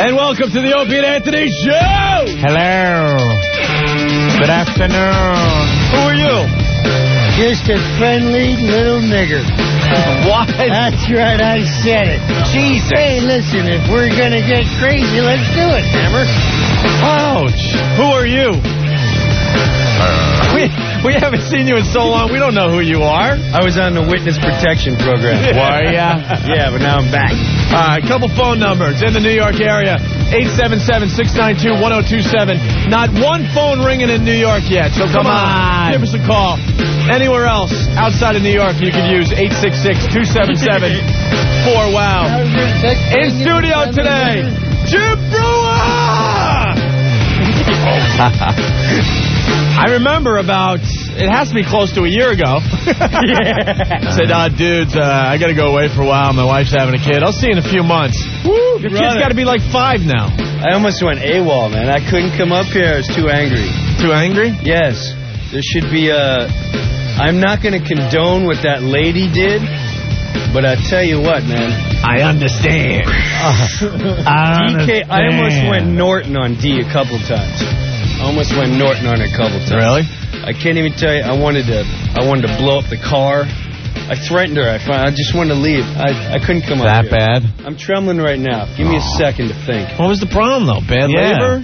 And welcome to the Opie and Anthony Show! Hello. Good afternoon. Who are you? Just a friendly little nigger. What? That's right, I said it. Jesus. Hey, listen, if we're going to get crazy, let's do it, Hammer. Ouch. Who are you? We haven't seen you in so long, we don't know who you are. I was on the witness protection program. Were ya? Yeah, but now I'm back. All right, couple phone numbers in the New York area. 877-692-1027. Not one phone ringing in New York yet, so come on. Give us a call. Anywhere else outside of New York, you can use 866-277-4WOW. In studio today, Jim Brewer! I remember it has to be close to a year ago. I said, dudes, I got to go away for a while. My wife's having a kid. I'll see you in a few months. Woo, your kid's got to be like 5 now. I almost went AWOL, man. I couldn't come up here. I was too angry. Too angry? Yes. There should be I'm not going to condone what that lady did, but I tell you what, man. I understand. DK, I almost went Norton on D a couple times. Really? I can't even tell you. I wanted to blow up the car. I threatened her. I just wanted to leave. I couldn't come up here. That bad? I'm trembling right now. Give me a second to think. What was the problem, though? Bad labor?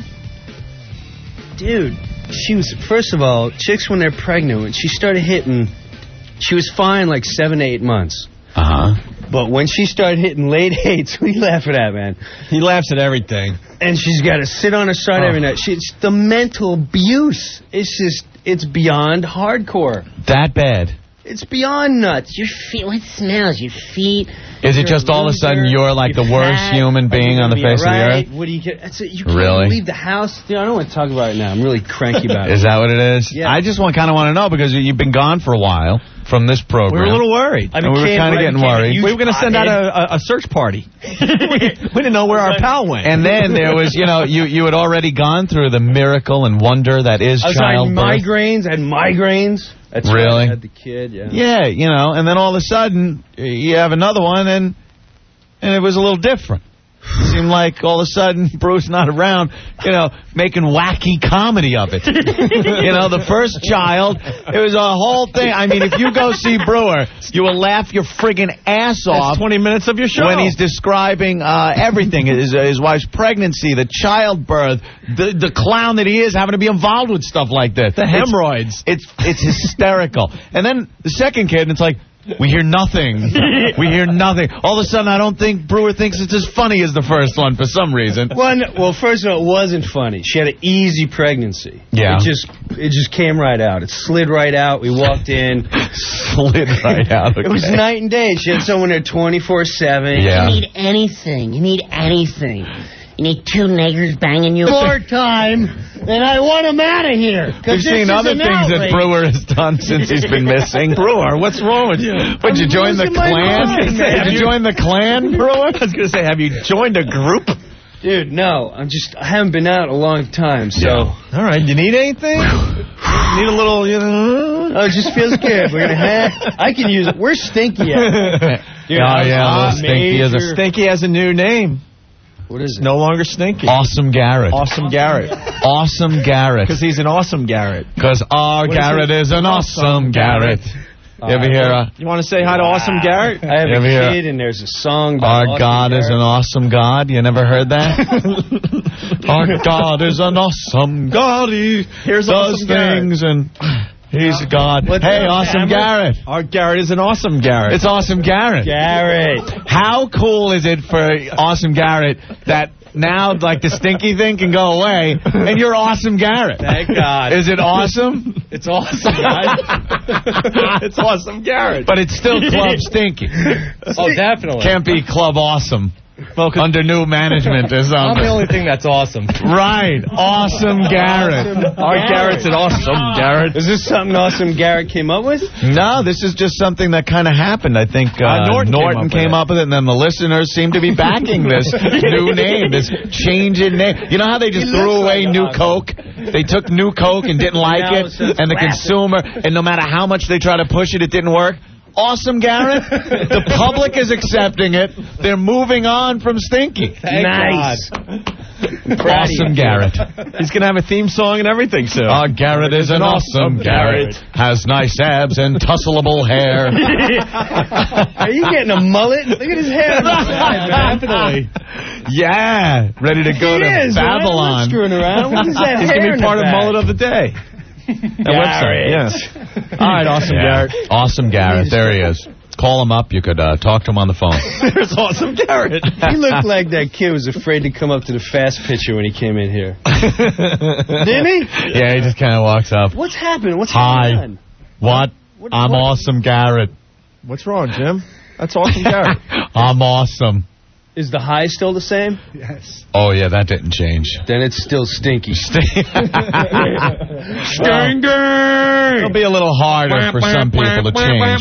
Dude, first of all, chicks when they're pregnant, when she started hitting, she was fine like 7 to 8 months. Uh-huh. But when she started hitting late 8s, what are you laughing at, man? He laughs at everything. And she's got to sit on her side every night. It's the mental abuse. It's beyond hardcore. That bad? It's beyond nuts. Your feet, what smells? Your feet. Is it just all of a sudden you're like the worst human being on the face of the earth? What do you get? You can't leave the house. Dude, I don't want to talk about it now. I'm really cranky about it. Is that what it is? Yeah. I just kind of want to know because you've been gone for a while from this program. We were a little worried. We were kind of getting worried. We were going to send out a search party. We didn't know where our pal went. And then there was, you had already gone through the miracle and wonder that is childbirth. I had migraines. That's really? Right, I had the kid, yeah. Yeah, and then all of a sudden, you have another one, and it was a little different. It seemed like all of a sudden, Bruce not around, making wacky comedy of it. The first child, it was a whole thing. I mean, if you go see Brewer, you will laugh your friggin' ass off. 20 minutes of your show. When he's describing everything, his wife's pregnancy, the childbirth, the clown that he is having to be involved with stuff like this. The hemorrhoids. It's hysterical. And then the second kid, and it's like, we hear nothing. We hear nothing. All of a sudden, I don't think Brewer thinks it's as funny as the first one for some reason. Well, first of all, it wasn't funny. She had an easy pregnancy. Yeah. It just came right out. It slid right out. We walked in. Slid right out. Okay. It was night and day. She had someone there 24/7. Yeah. You need anything. You need 2 niggers banging you. More time, and I want him out of here. We've seen other things that Brewer has done since he's been missing. Brewer, what's wrong with you? Would you join the Klan? Did you join the Klan, Brewer? I was going to say, have you joined a group? Dude, no. I haven't been out a long time, so. Yeah. All right. You need anything? Need a little, Oh, it just feels good. We're going to I can use it. Where's Stinky at? Stinky has a new name. What is it? No longer Stinky. Awesome Garrett. Awesome Garrett. Awesome Garrett. Because he's an awesome Garrett. Because our Garrett is an awesome Garrett. You ever hear you want to say hi to Awesome Garrett? I have a kid, and there's a song by Our God is an awesome God. You never heard that? Our God is an awesome God. He does things and... He's God. Hey, Awesome Garrett. Our Garrett is an awesome Garrett. It's Awesome Garrett. Garrett. How cool is it for Awesome Garrett that now, like, the Stinky thing can go away, and you're Awesome Garrett? Thank God. Is it awesome? It's awesome, guys. It's Awesome Garrett. But it's still Club Stinky. Oh, definitely. Can't be Club Awesome. Well, under new management or something. I'm the only thing that's awesome. Right. Awesome Garrett. Our Garrett's an awesome Garrett. Is this something Awesome Garrett came up with? No, this is just something that kind of happened. I think Norton came up with it, and then the listeners seem to be backing this new name, this change in name. You know how they just threw away New Coke? They took New Coke and didn't like it, and the consumer, and no matter how much they try to push it, it didn't work? awesome Garrett. The public is accepting it. They're moving on from Stinky. Nice. Awesome Garrett. He's going to have a theme song and everything soon. Garrett is an awesome Garrett. Has nice abs and tussleable hair. Are you getting a mullet? Look at his hair. Definitely. Yeah. Ready to go to Babylon. I'm screwing around. What is that He's hair going to in be part the of back? Mullet of the Day. That website, yes. All right, awesome Garrett. Awesome Garrett. There he is. Call him up. You could talk to him on the phone. There's awesome Garrett. He looked like that kid was afraid to come up to the fast pitcher when he came in here. Didn't he? Yeah, he just kind of walks up. What's happening? What's Hi. going on? What? I'm awesome Garrett. What's wrong, Jim? That's awesome Garrett. I'm awesome. Is the high still the same? Yes. Oh, yeah, that didn't change. Then it's still stinky. It'll be a little harder for some people to change.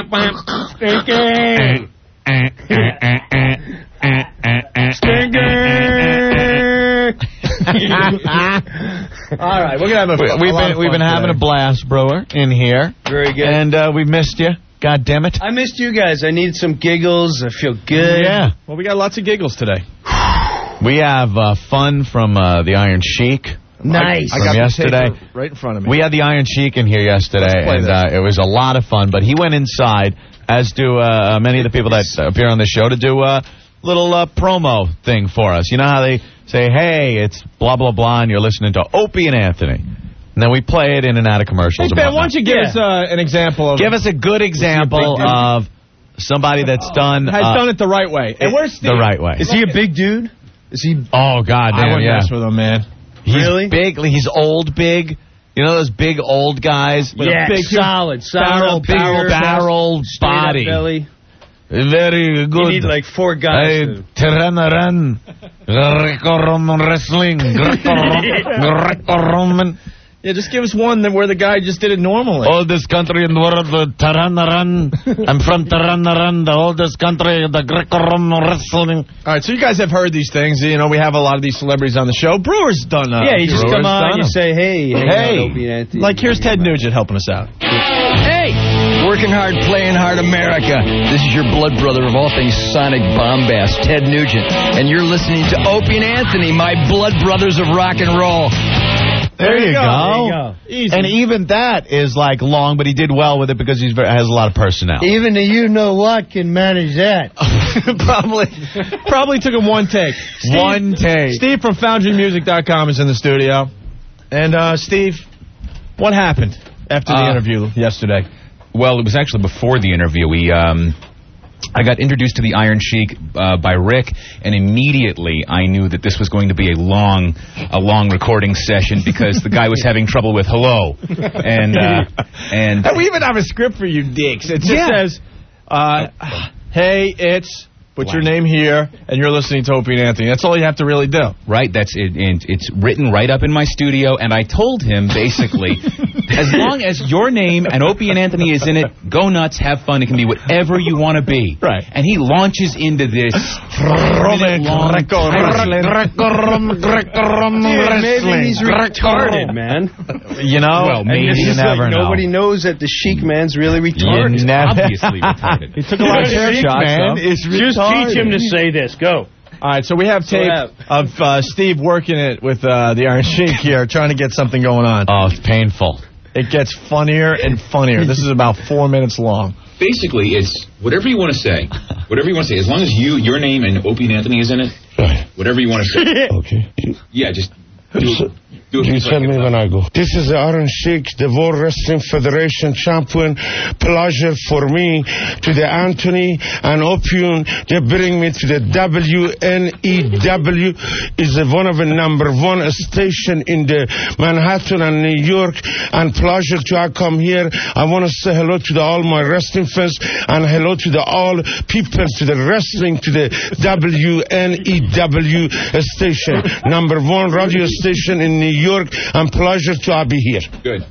All right, we're going to have We've been having a blast, Brewer, in here. Very good. And we missed you. God damn it. I missed you guys. I need some giggles. I feel good. Yeah. Well, we got lots of giggles today. We have fun from the Iron Sheik. Nice. I From got yesterday. the tape right in front of me. We had the Iron Sheik in here yesterday, Let's play and this. it was a lot of fun. But he went inside, as do many of the people that appear on the show, to do a little promo thing for us. You know how they say, hey, it's blah, blah, blah, and you're listening to Opie and Anthony. And then we play it in and out of commercials. Hey, and Ben, why whatnot. don't you give us an example of... Give us a good example of somebody that's done... has done it the right way. And where's Steve? The right way. Is he a big dude? Is he... Oh, God I damn, wouldn't yeah. mess with him, man. He's Really? big. He's old big. You know those big old guys? With a big, solid Big barrel body. belly. Very good. You need like 4 guys. to- Tiranaran. Greco-Roman wrestling. Greco-Roman. Yeah, just give us one where the guy just did it normally. Oldest country in the world, the Tiranaran. I'm from Tiranaran, the oldest country, the Greco-Roman wrestling. All right, so you guys have heard these things. You know, we have a lot of these celebrities on the show. Brewer's done Yeah, you just come on, you you say, hey. Like, here's Ted Nugent helping us out. Hey! Working hard, playing hard, America. This is your blood brother of all things sonic bombast, Ted Nugent. And you're listening to Opie and Anthony, my blood brothers of rock and roll. There you go. There you go. Easy. And even that is like long, but he did well with it because he has a lot of personality. Even the you-know-what can manage that. Probably took him one take. One take. Steve from FoundryMusic.com is in the studio. And, Steve, what happened after the interview yesterday? Well, it was actually before the interview. I got introduced to the Iron Sheik by Rick, and immediately I knew that this was going to be a long recording session because the guy was having trouble with hello, and We even have a script for you, dicks. It just says, hey, it's... Put your name here, and you're listening to Opie and Anthony. That's all you have to really do. right, that's it, and it's written right up in my studio, and I told him basically, as long as your name and Opie and Anthony is in it, go nuts, have fun. It can be whatever you want to be. Right. And he launches into this Maybe he's retarded, man. You know, Well, maybe. you It's never like know. nobody knows that the Chic man's really retarded. You never- obviously retarded. He took a lot of hair shots, man though. is retarded. to say this. Go. All right, so we have tape of Steve working it with the Iron Sheik here, trying to get something going on. Oh, it's painful. It gets funnier and funnier. This is about 4 minutes long. Basically, it's whatever you want to say. Whatever you want to say. As long as your name and Opie and Anthony is in it, whatever you want to say. Okay. Yeah, just do it. You tell me when I go. This is the Iron Sheik, the World Wrestling Federation champion. Pleasure for me to the Anthony and Opium. They bring me to the WNEW. Is one of the #1 station in the Manhattan and New York. And pleasure to I come here. I want to say hello to all my wrestling fans and hello to all people to the wrestling to the WNEW station, #1 radio station in New York, and pleasure to be here. Good.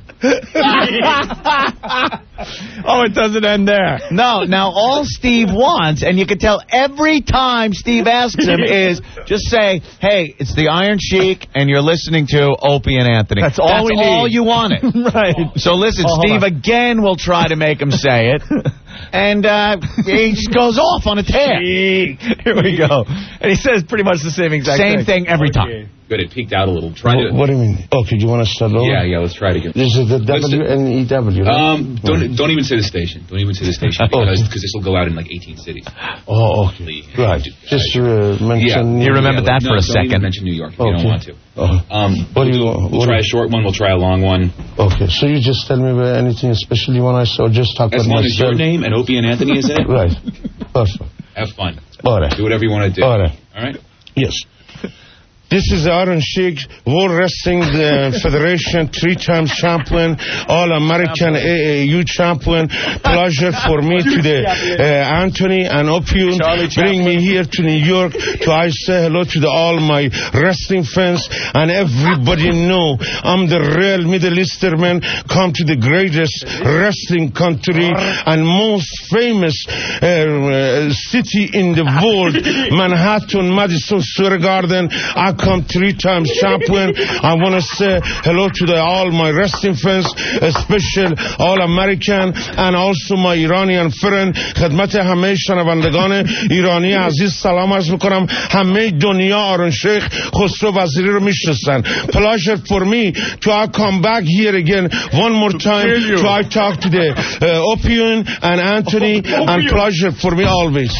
Oh, it doesn't end there. No, now all Steve wants, and you can tell every time Steve asks him, is just say, hey, it's the Iron Sheik, and you're listening to Opie and Anthony. That's all we need. you wanted. Right. So listen, Oh, hold Steve on. again will try to make him say it. and he just goes off on a tear. Here we go. And he says pretty much the same exact thing every time. Good, it peaked out a little. Try to. What do you mean? Okay, do you want to start over? Yeah, let's try it again. This is the WNEW. Right? Don't even say the station. Don't even say the station because this will go out in like 18 cities. Oh, okay. Right. Just mention. You remember that for a second. Don't even mention New York if you don't want to. What do you want? We'll try a short one. We'll try a long one. Okay. So you just tell me about anything especially you want to say, or just talk about myself. As long as your name and Opie and Anthony is in it. Right. Perfect. Have fun. All right. Do whatever you want to do. All right. All right. Yes. This is Iron Sheik, World Wrestling Federation, 3-time champion, All-American AAU champion. Pleasure for me to the Anthony and Opium. Bring me here to New York to I say hello to all my wrestling fans and everybody know I'm the real Middle Eastern. Come to the greatest wrestling country and most famous city in the world, Manhattan, Madison Square Garden. I come 3-time champion. I want to say hello to all my wrestling fans, especially all-American and also my Iranian friend. خدمت همه شنوندگان ایرانی عزیز سلام عرض میکنم. همه دنیا آرون شیخ خسرو وزیری رو میشناسن. Pleasure for me to I come back here again one more time to I talk to the Opium and Anthony and pleasure for me always.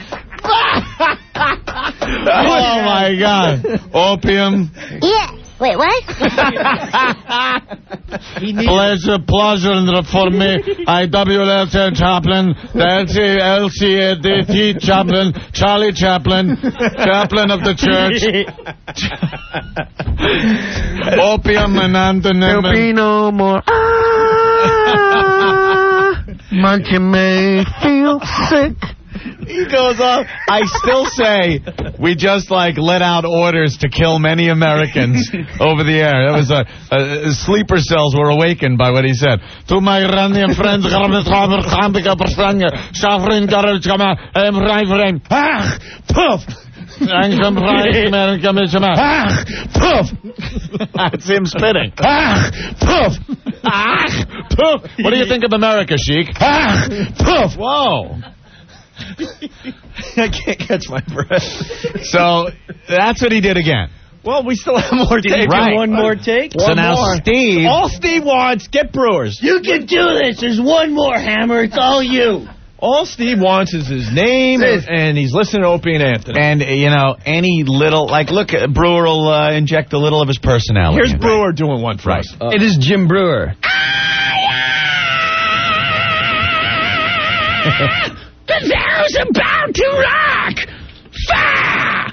Oh my God. Opium. Yeah. Wait, what? Pleasure for me. IWLT Chaplin, the LCADT Chaplin, Charlie Chaplin, Chaplain of the Church. Opium and Anthony. There'll be no more. Monkey may feel sick. He goes off. I still say we just let out orders to kill many Americans over the air. That was sleeper cells were awakened by what he said. To my Iranian friends, puff. That's him spitting. Puff. Puff. What do you think of America, Sheik? Puff. Whoa. I can't catch my breath. So that's what he did again. Well, we still have more take. Right. One more take? So now Steve. All Steve wants, get Brewers. You can do this. There's one more, Hammer. It's all you. All Steve wants is his name, and he's listening to Opie and Anthony. And, any little, look, Brewer will inject a little of his personality. Here's Brewer doing one for us. It is Jim Brewer. The Pharaoh's about to rock! Fire!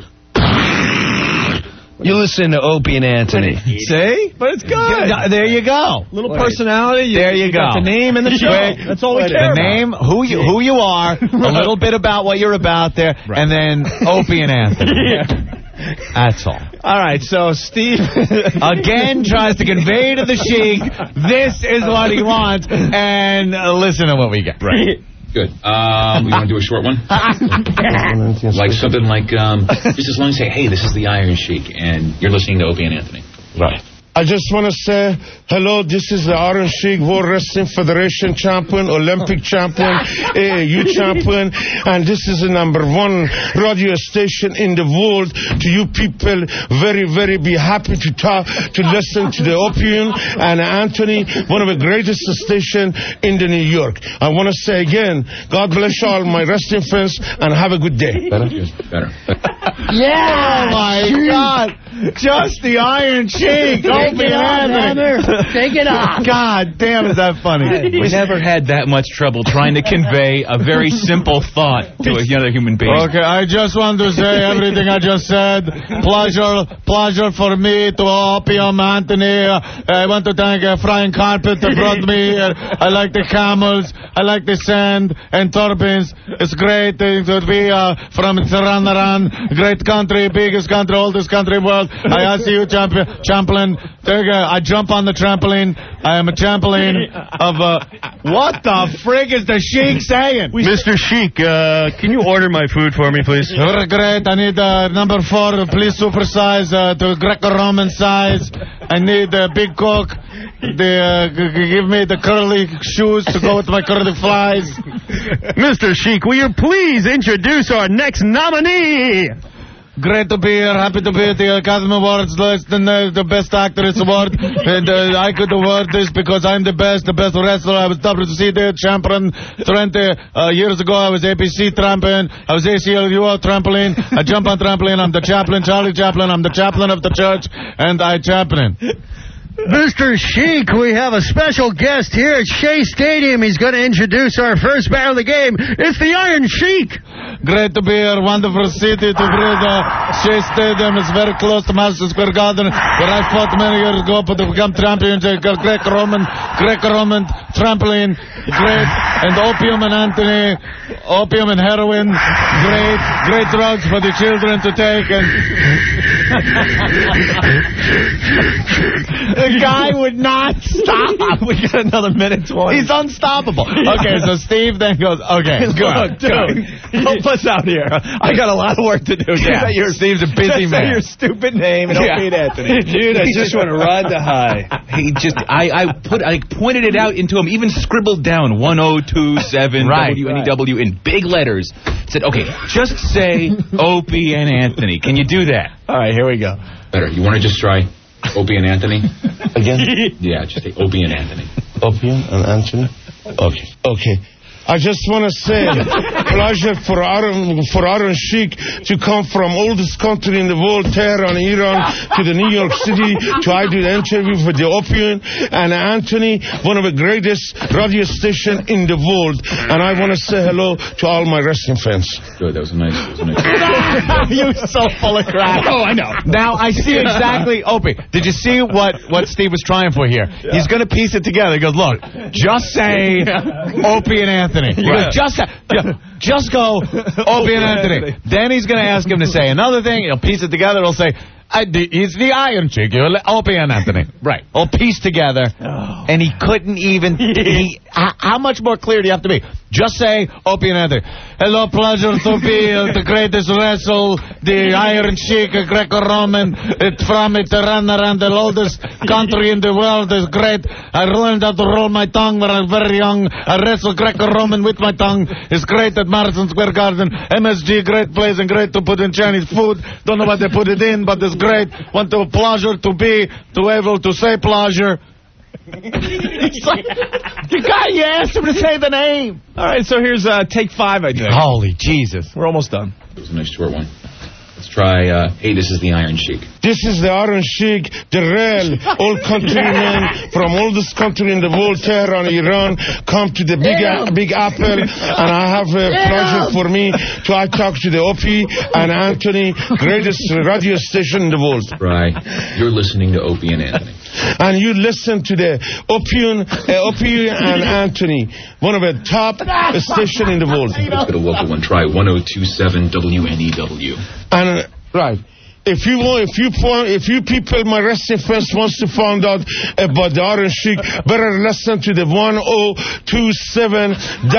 You listen to Opie and Anthony. See? But it's good. There you go. Little personality. There you go. Got the name and the show. That's all we care about. The name, who you are, a little bit about what you're about there, and then Opie and Anthony. That's all. All right, so Steve again tries to convey to the Sheik this is what he wants, and listen to what we get. Right. Good. We want to do a short one? Like something like, just as long as you say, hey, this is the Iron Sheik, and you're listening to Opie and Anthony. Right. I just want to say hello. This is the Iron Sheik, World Wrestling Federation champion, Olympic champion, AAU champion, and this is the #1 radio station in the world. To you people, very, very be happy to listen to the Opium and Anthony, one of the greatest stations in the New York. I want to say again, God bless all my wrestling fans, and have a good day. Better. Yeah. Oh my God. Just the Iron Sheik. Take it off, Hammer. Take it off. God damn, is that funny? We never had that much trouble trying to convey a very simple thought to another human being. Okay, I just want to say everything I just said. Pleasure for me to Opium Anthony. I want to thank Frying Carpet that brought me here. I like the camels. I like the sand and turbines. It's great to be from Tiranaran. Great country, biggest country, oldest country in the world. I see you, Champlain. I jump on the trampoline. I am a trampoline of what the frig is the Sheik saying? Mr. Sheik, can you order my food for me, please? Great. I need #4, please supersize to Greco-Roman size. I need a big Coke. Give me the curly shoes to go with my curly flies. Mr. Sheik, will you please introduce our next nominee? Great to be here. Happy to be at the Academy Awards. The Best Actress Award. And I could award this because I'm the best wrestler. I was WCW champion 20 years ago. I was APC champion. I was ACLU trampoline. I jump on trampoline. I'm the chaplain, Charlie Chaplin. I'm the chaplain of the church, and I chaplain. Mr. Sheik, we have a special guest here at Shea Stadium. He's going to introduce our first man of the game. It's the Iron Sheik. Great to be here. Wonderful city to breathe. Shea Stadium is very close to Madison Square Garden, where I fought many years ago to become champion. Greco-Roman trampoline. Great. And opium and Anthony. Opium and heroin. Great drugs for the children to take. And the guy would not stop. We got another minute 20. He's unstoppable. Okay, so Steve then goes, okay, look, dude, help us out here. I got a lot of work to do. Yeah. Steve's a busy man. Say your stupid name and don't beat Anthony. Dude, I just want to ride the high. He just, I pointed it out into him, even scribbled down 1027 WNEW in big letters. Said, okay, just say Opie and Anthony. Can you do that? All right, here we go. Better. You want to just try Opie and Anthony? Again? Yeah, just say Opie and Anthony. Opie and Anthony? Okay. I just want to say, pleasure for Iron Sheik to come from oldest country in the world, Tehran, Iran, to the New York City to I do the interview for the Opium, and Anthony, one of the greatest radio station in the world. And I want to say hello to all my wrestling fans. Good, that was nice. You're so full of crap. Oh, I know. Now I see exactly, Opie. Did you see what Steve was trying for here? Yeah. He's going to piece it together. He goes, look, just say Opie and Anthony. He goes, just go Opie and Anthony. Then he's going to ask him to say another thing. He'll piece it together. He'll say, he's the Iron Sheik. Opie and Anthony. Right. All pieced together. Oh. And he couldn't even... how much more clear do you have to be? Just say Opie and Anthony. Hello, pleasure to be the greatest wrestler, the Iron Sheik, Greco-Roman, from Tehran, around the oldest country in the world. Is great. I learned how to roll my tongue when I was very young. I wrestled Greco-Roman with my tongue. It's great at Madison Square Garden. MSG, great place and great to put in Chinese food. Don't know what they put it in, but it's great. Want to pleasure to be able to say pleasure. It's like, the guy, you asked him to say the name. All right, so here's take 5, I think. Holy Jesus. We're almost done. It was a nice short one. Let's try, hey, this is the Iron Sheik. This is the Iron Sheik, the real old countryman from oldest country in the world, Tehran, Iran, come to the Big Apple, and I have a pleasure for me to talk to the Opie and Anthony, greatest radio station in the world. Right. You're listening to Opie and Anthony. And you listen to the Opie and Anthony, one of the top station in the world. Let's get a local one. Try 1027 WNEW. And right. If you people, my wrestling fans, wants to find out about the Iron Sheik, better listen to the 1027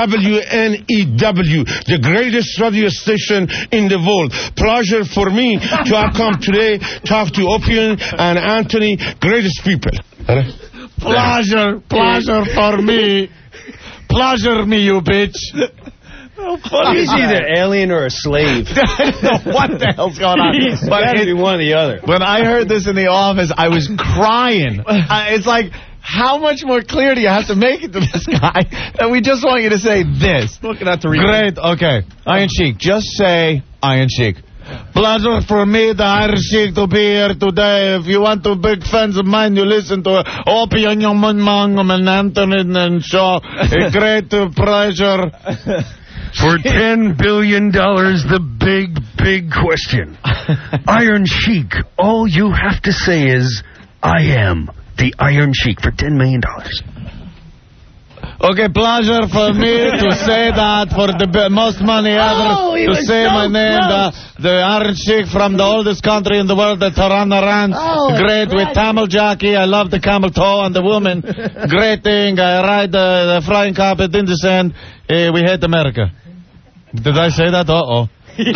WNEW, the greatest radio station in the world. Pleasure for me to come today, talk to Opium and Anthony, greatest people. Pleasure for me. Pleasure me, you bitch. He's either alien or a slave. I don't know what the hell's going on. But it had to be one or the other. When I heard this in the office, I was crying. It's like, how much more clear do you have to make it to this guy that we just want you to say this? Looking at the read. Great, okay. Iron Sheik, just say Iron Sheik. Pleasure for me, the Iron Sheik, to be here today. If you want to be big fans of mine, you listen to Opie and Anthony and show. A great pleasure. For $10 billion, the big question. Iron Sheik, all you have to say is, I am the Iron Sheik for $10 million. Okay, pleasure for me to say that for the most money ever. To say so my name, the Iron Sheik from the oldest country in the world, the Tehran. Great with camel jockey. I love the camel toe and the woman. Great thing. I ride the flying carpet in the sand. We hate America. Did I say that? Uh-oh.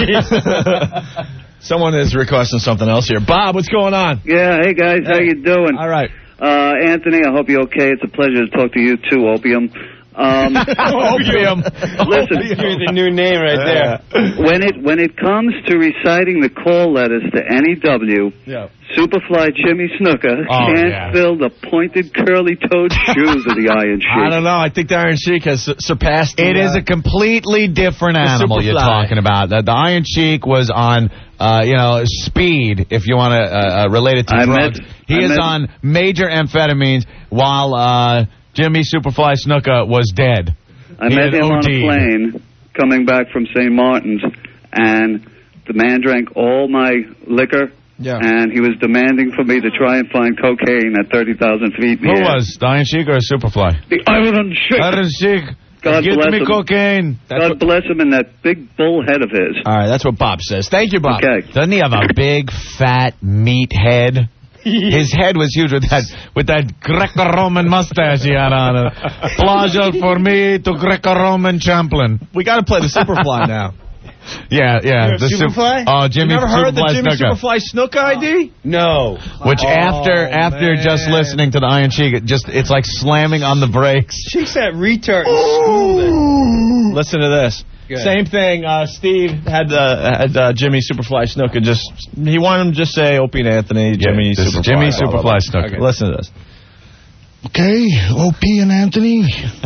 Someone is requesting something else here. Bob, what's going on? Yeah, hey guys, how you doing? All right. Anthony, I hope you're okay. It's a pleasure to talk to you too, Opium. Opium. Listen, here's the new name right there. When it comes to reciting the call letters to NEW, Superfly Jimmy Snuka can't fill the pointed, curly-toed shoes of the Iron Sheik. I don't know. I think the Iron Sheik has surpassed. It is a completely different animal you're talking about. The Iron Sheik was on, speed, if you want to relate it to drugs. He is on major amphetamines while Jimmy Superfly Snuka was dead. I met him on a plane coming back from St. Martin's, and the man drank all my liquor. Yeah. And he was demanding for me to try and find cocaine at 30,000 feet in the air. Who was? The Iron Sheik or Superfly? The Iron Sheik. Iron Sheik. God Give bless me him. cocaine. God bless him and that big bull head of his. All right, that's what Bob says. Thank you, Bob. Okay. Doesn't he have a big, fat meat head? His head was huge with that Greco-Roman mustache he had on it. Pleasure for me to Greco-Roman Champlin. We got to play the Superfly now. Yeah. The Superfly? Jimmy You never heard the Jimmy Snuka. Superfly Snuka ID? No. Which after just listening to the Iron Sheik, it's like slamming on the brakes. Sheik's that retard in school. Listen to this. Good. Same thing. Steve had Jimmy Superfly Snuka. He wanted him to just say Opie and Anthony. Jimmy Superfly. Jimmy Superfly Snuka. Okay. Listen to this. Okay, Opie and Anthony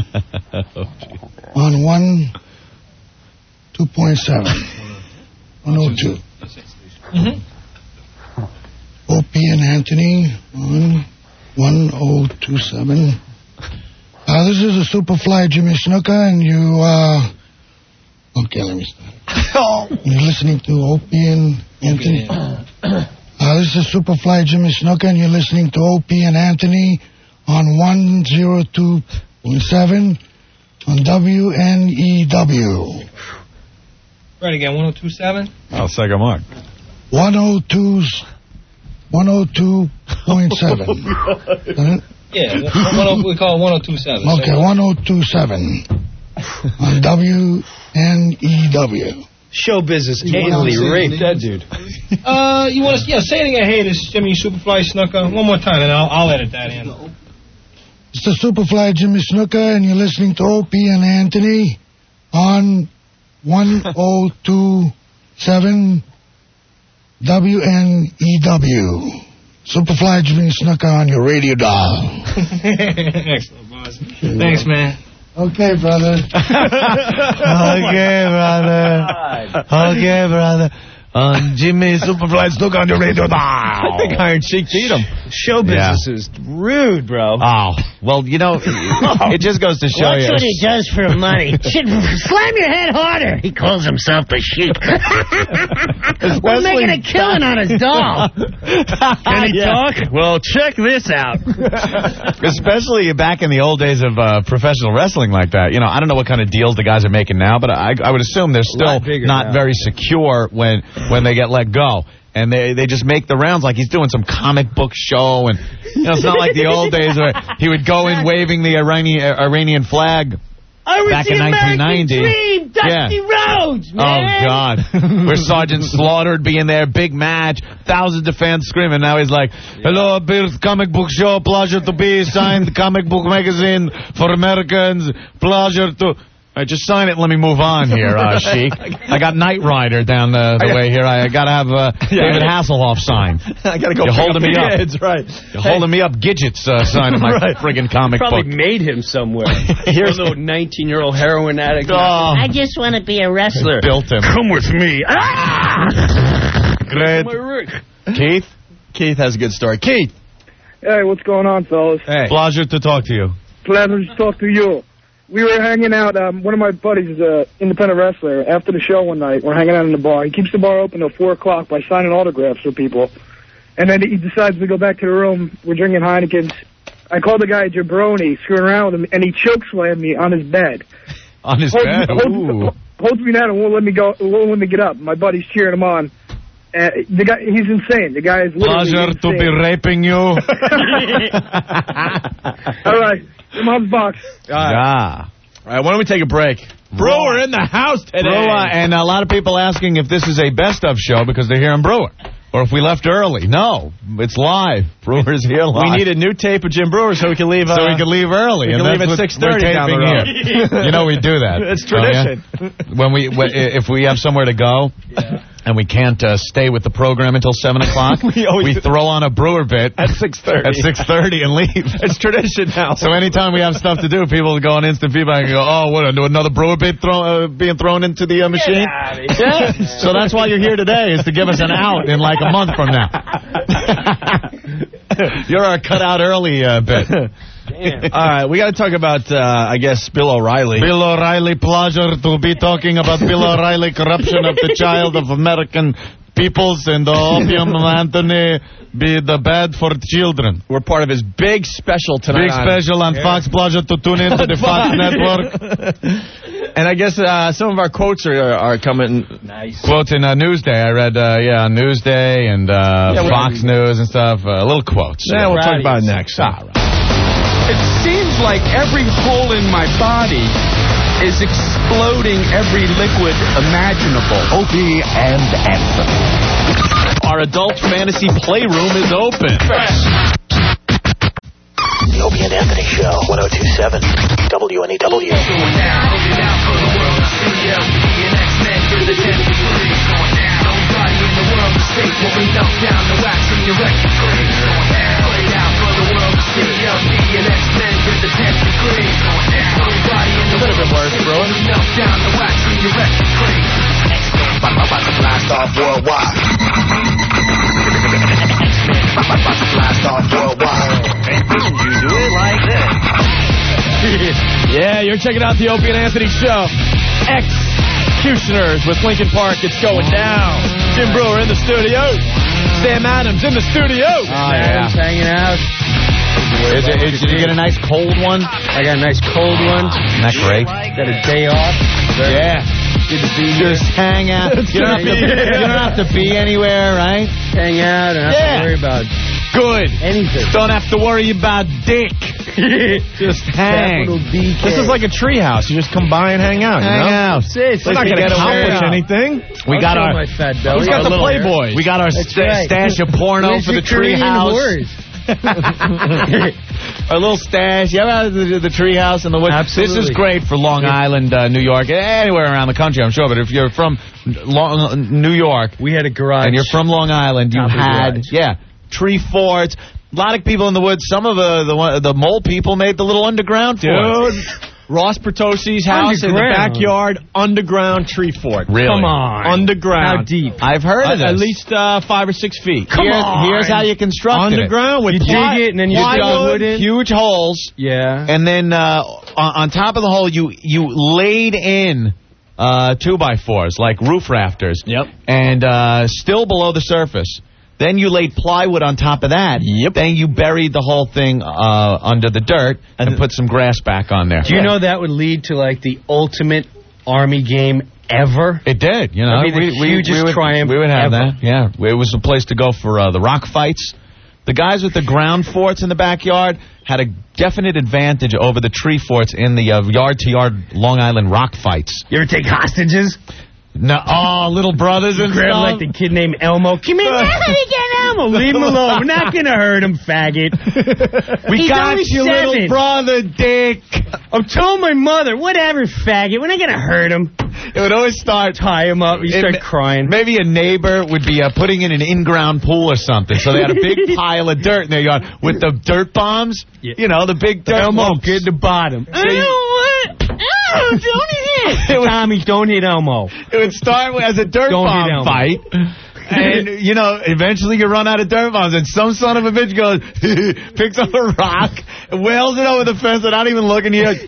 on 2.7. 102. Opie and Anthony on 1027. This is a Superfly Jimmy Snuka, and you, okay, let me start. You're listening to Opie and Anthony. This is Superfly Jimmy Snuka, and you're listening to Opie and Anthony on 102.7 on WNEW. Right again, 102.7? Oh, second mark. 102.7. Yeah, we call it 102.7. Okay, 102.7 on WNEW. Show business anally raped that dude. You want to say it again? Hey, this is Jimmy Superfly Snuka. One more time, and I'll edit that in. It's the Superfly Jimmy Snuka, and you're listening to Opie and Anthony on 102.7 WNEW. Superfly Jimmy Snuka on your radio dial. Excellent, boss. Thanks, man. Okay, brother. Okay, brother. Jimmy Superfly Snuka on your radio dial. I think Iron Sheik beat him. Show business is rude, bro. Oh, well, it just goes to show Watch you. what he does for money. Slam your head harder. He calls himself the Sheik. We're making a killing on his doll. Can he talk? Well, check this out. Especially back in the old days of professional wrestling like that. I don't know what kind of deals the guys are making now, but I would assume they're still not very secure when they get let go. And they just make the rounds like he's doing some comic book show. And it's not like the old days where he would go in waving the Iranian flag. Back in 1990. Dream, Dusty Rhodes, man. Oh, God. Where Sergeant Slaughter would be in there, big match, thousands of fans screaming. Now he's like, hello, Birth Comic Book Show, pleasure to be signed comic book magazine for Americans, pleasure to... just sign it and let me move on here, Sheik. I got Knight Rider down the way here. I got to have David Hasselhoff sign. I got to go. You're holding me up. Kids, right. You're holding me up. Gidget's signing my friggin' comic book. Probably made him somewhere. Here's a little 19-year-old heroin addict. I just want to be a wrestler. Built him. Come with me. Great. Keith? Keith has a good story. Keith. Hey, what's going on, fellas? Hey. Pleasure to talk to you. Pleasure to talk to you. We were hanging out. One of my buddies is an independent wrestler. After the show one night, we're hanging out in the bar. He keeps the bar open till 4 o'clock by signing autographs for people. And then he decides to go back to the room. We're drinking Heineken's. I called the guy Jabroni, screwing around with him, and he chokeslammed me on his bed. On his bed? Holds me down and won't let me go. Won't let me get up. My buddy's cheering him on. The guy, he's insane. The guy is literally Pleasure insane. to be raping you. All right. Your mom's box. All right, why don't we take a break? Brewer in the house today. Brewer, and a lot of people asking if this is a best of show because they're hearing Brewer. Or if we left early. No, it's live. Brewers here live. We need a new tape of Jim Brewer so we can leave. So we can leave early. We can leave at 6:30 down the road. You know we do that. It's tradition. If we have somewhere to go. And we can't stay with the program until 7 o'clock. we throw on a Brewer bit at 6:30. At 6:30 and leave. It's tradition now. So anytime we have stuff to do, people go on instant feedback and go, "Oh, what? Another Brewer bit being thrown into the machine?" Yeah. So that's why you're here today, is to give us an out in like a month from now. You're our cut out early bit. Damn. All right, we got to talk about, I guess, Bill O'Reilly. Bill O'Reilly, pleasure to be talking about Bill O'Reilly, corruption of the child of American peoples, and the opium, Anthony, be the bad for children. We're part of his big special tonight. Big special on Fox. Pleasure to tune in to the Fox Network. And I guess some of our quotes are coming. Nice. Quotes in Newsday. I read, on Newsday and Fox News and stuff. Little quotes. Yeah, we'll talk about it next. All right. It seems like every hole in my body is exploding every liquid imaginable. Opie and Anthony. Our adult fantasy playroom is open. The Opie and Anthony Show, 102.7 WNEW. A little bit worse, bro. Blast off worldwide. Blast off worldwide. You do it like this. Yeah, you're checking out the Opie and Anthony Show. Executioners with Lincoln Park. It's going down. Jim Brewer in the studio. Sam Adams in the studio. Sam's hanging out. Did you get a nice cold one? I got a nice cold one. Isn't that great? Got a day off. Yeah. Good to be here. Just hang out. You don't have to be anywhere, right? Hang out and not have to worry about good. Anything. Don't have to worry about dick. Just hang. This is like a tree house. You just come by and hang out. Hang out. We're not going to accomplish anything. We got our. My fat belly. Who's got the Playboys? We got our stash of porno for the tree house. A little stash. You ever had the tree house in the woods? Absolutely. This is great for Long Island, New York, anywhere around the country, I'm sure. But if you're from New York, we had a garage, and you're from Long Island, you had tree forts. A lot of people in the woods. Some of the mole people made the little underground fort. Dude. Ross Bertosi's house in the backyard, underground tree fort. Really? Come on. Underground. How deep? I've heard of this. At least 5 or 6 feet. Here's how you construct underground with you dig it and then you wood in. Huge holes. Yeah. And then on top of the hole, you laid in 2x4s, like roof rafters. Yep. And still below the surface. Then you laid plywood on top of that. Yep. Then you buried the whole thing under the dirt and put some grass back on there. Do you know that would lead to like the ultimate Army game ever? It did. You know, That'd be the hugest triumph. We would have ever. that. Yeah, it was a place to go for the rock fights. The guys with the ground forts in the backyard had a definite advantage over the tree forts in the yard-to-yard Long Island rock fights. You ever take hostages? No, little brothers and grab stuff. like the kid named Elmo. Come here, Elmo. Leave him alone. We're not gonna hurt him, faggot. We got you, little brother, Dick. I told my mother, whatever, faggot. We're not gonna hurt him. It would always start. Tie him up. You start crying. Maybe a neighbor would be putting in an in-ground pool or something. So they had a big pile of dirt in their yard with the dirt bombs. Yeah. You know, the big dirt Elmo, bombs. get the bottom. Don't hit Tommy, don't hit Elmo. It would start as a dirt bomb fight. And, eventually you run out of dirt bombs, and some son of a bitch goes, picks up a rock, wails it over the fence without even looking. He goes,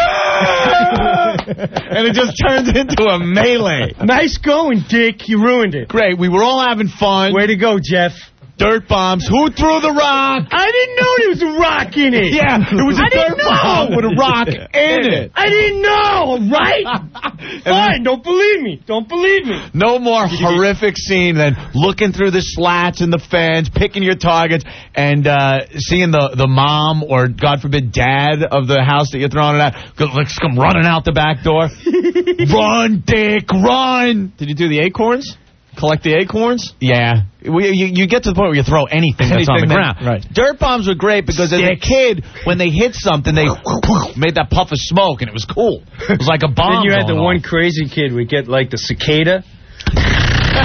and it just turns into a melee. Nice going, Dick. You ruined it. Great. We were all having fun. Way to go, Jeff. Dirt bombs. Who threw the rock? I didn't know there was a rock in it. Yeah, it was a dirt bomb with a rock in it. I didn't know, right? Fine, don't believe me. Don't believe me. No more horrific scene than looking through the slats in the fence, picking your targets, and seeing the mom or, God forbid, dad of the house that you're throwing it at come running out the back door. Run, Dick, run. Did you do the acorns? Collect the acorns? Yeah. You get to the point where you throw anything that's on the ground. Right. Dirt bombs were great because as a kid, when they hit something, they made that puff of smoke, and it was cool. It was like a bomb. Then you had the going one off. crazy kid would get like the cicada. Oh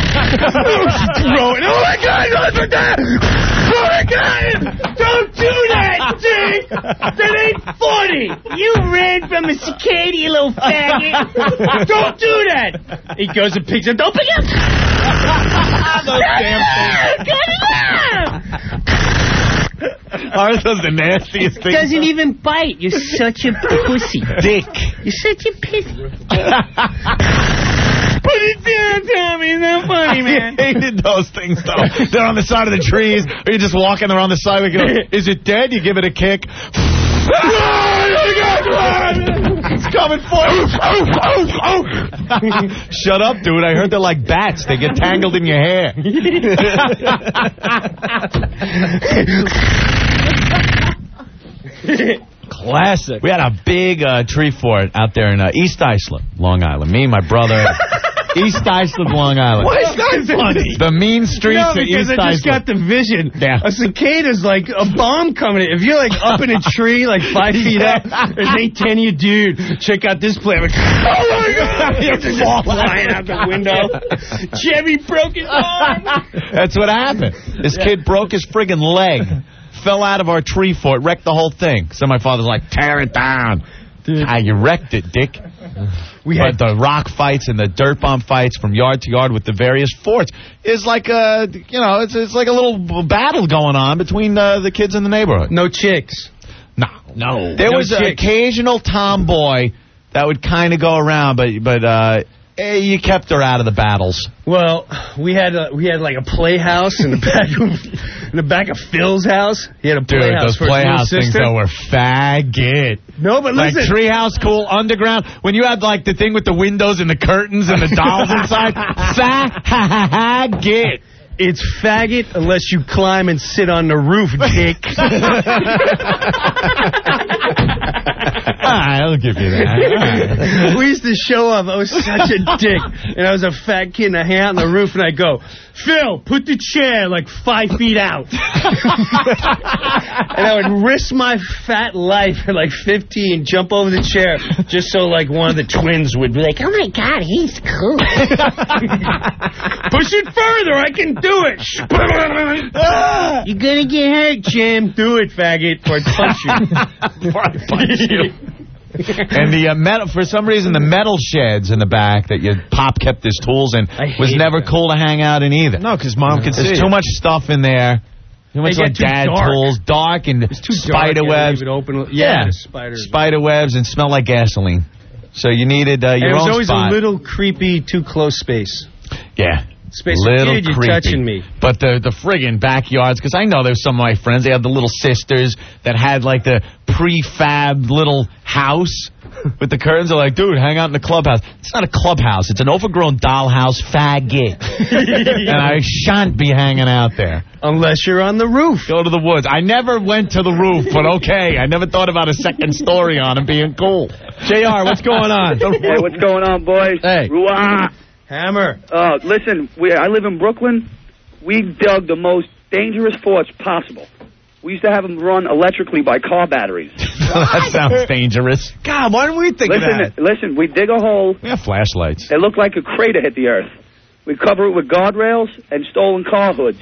my God! Oh my God! Don't do that, Dick! That ain't funny! You ran from a cicada, you little faggot. Don't do that! He goes and picks it. Don't pick it up! Those damn Ours was the nastiest thing. Doesn't even bite. You're such a pussy. Dick. You're such a pussy. Put it down, Tommy. It's not funny, man. I hated those things, though. They're on the side of the trees, or you're just walking around the side. You go, is it dead? You give it a kick. It's coming for you. Shut up, dude. I heard they're like bats. They get tangled in your hair. Classic. We had a big tree fort out there in East Islip, Long Island. Me and my brother. East Islip, Long Island. Why is that funny? The mean streets No, of because East I just Islip. got the vision. Yeah. A cicada's like a bomb coming in. If you're like up in a tree, like 5 feet up, there's 8, 10 of you, dude. Check out this play. Like, oh my God! You just fall flying out the window. Jimmy broke his arm. That's what happened. This kid broke his friggin' leg. Fell out of our tree fort, wrecked the whole thing. So my father's like, tear it down. You wrecked it, Dick. But the rock fights and the dirt bomb fights from yard to yard with the various forts is like a, it's like a little battle going on between the kids in the neighborhood. No chicks. No. There was an occasional tomboy that would kind of go around, but you kept her out of the battles. Well, we had like a playhouse in the back of Phil's house. He had a playhouse. Those for playhouse his things sister. though were faggot. No, but like listen. treehouse, cool, underground. When you had like the thing with the windows and the curtains and the dolls inside, faggot. It's faggot unless you climb and sit on the roof, Dick. I'll give you that. We used to show off. I was such a dick. And I was a fat kid, and I hang out on the roof, and I go, Phil, put the chair like 5 feet out. And I would risk my fat life at like 15, jump over the chair, just so like one of the twins would be like, Oh my God, he's cool. push it further, I can do it. You're gonna get hurt, Jim. Do it, faggot, or I punch you. And the metal, for some reason, the metal sheds in the back that your pop kept his tools in was never cool to hang out in either. No, because Mom could see There's too much stuff in there. Too much They like get too dad dark. tools, dark and spider webs. Leave it open. Yeah, the spiders. Spider webs and smell like gasoline. So you needed your and it was own always spot. a little creepy, too close space. Yeah. Space. Little Dude, you're creepy. touching me. But the friggin' backyards, because I know there's some of my friends, they had the little sisters that had like the prefab little house with the curtains. They're like, dude, hang out in the clubhouse. It's not a clubhouse. It's an overgrown dollhouse faggot. And I shan't be hanging out there. Unless you're on the roof. Go to the woods. I never went to the roof, but okay. I never thought about a second story on it being cool. JR, what's going on? Hey, what's going on, boys? Hey. Ruah. Hammer. Listen, I live in Brooklyn. We dug the most dangerous forts possible. We used to have them run electrically by car batteries. That sounds dangerous. God, why didn't we think of that? Listen, we dig a hole. We have flashlights. It looked like a crater hit the earth. We cover it with guardrails and stolen car hoods.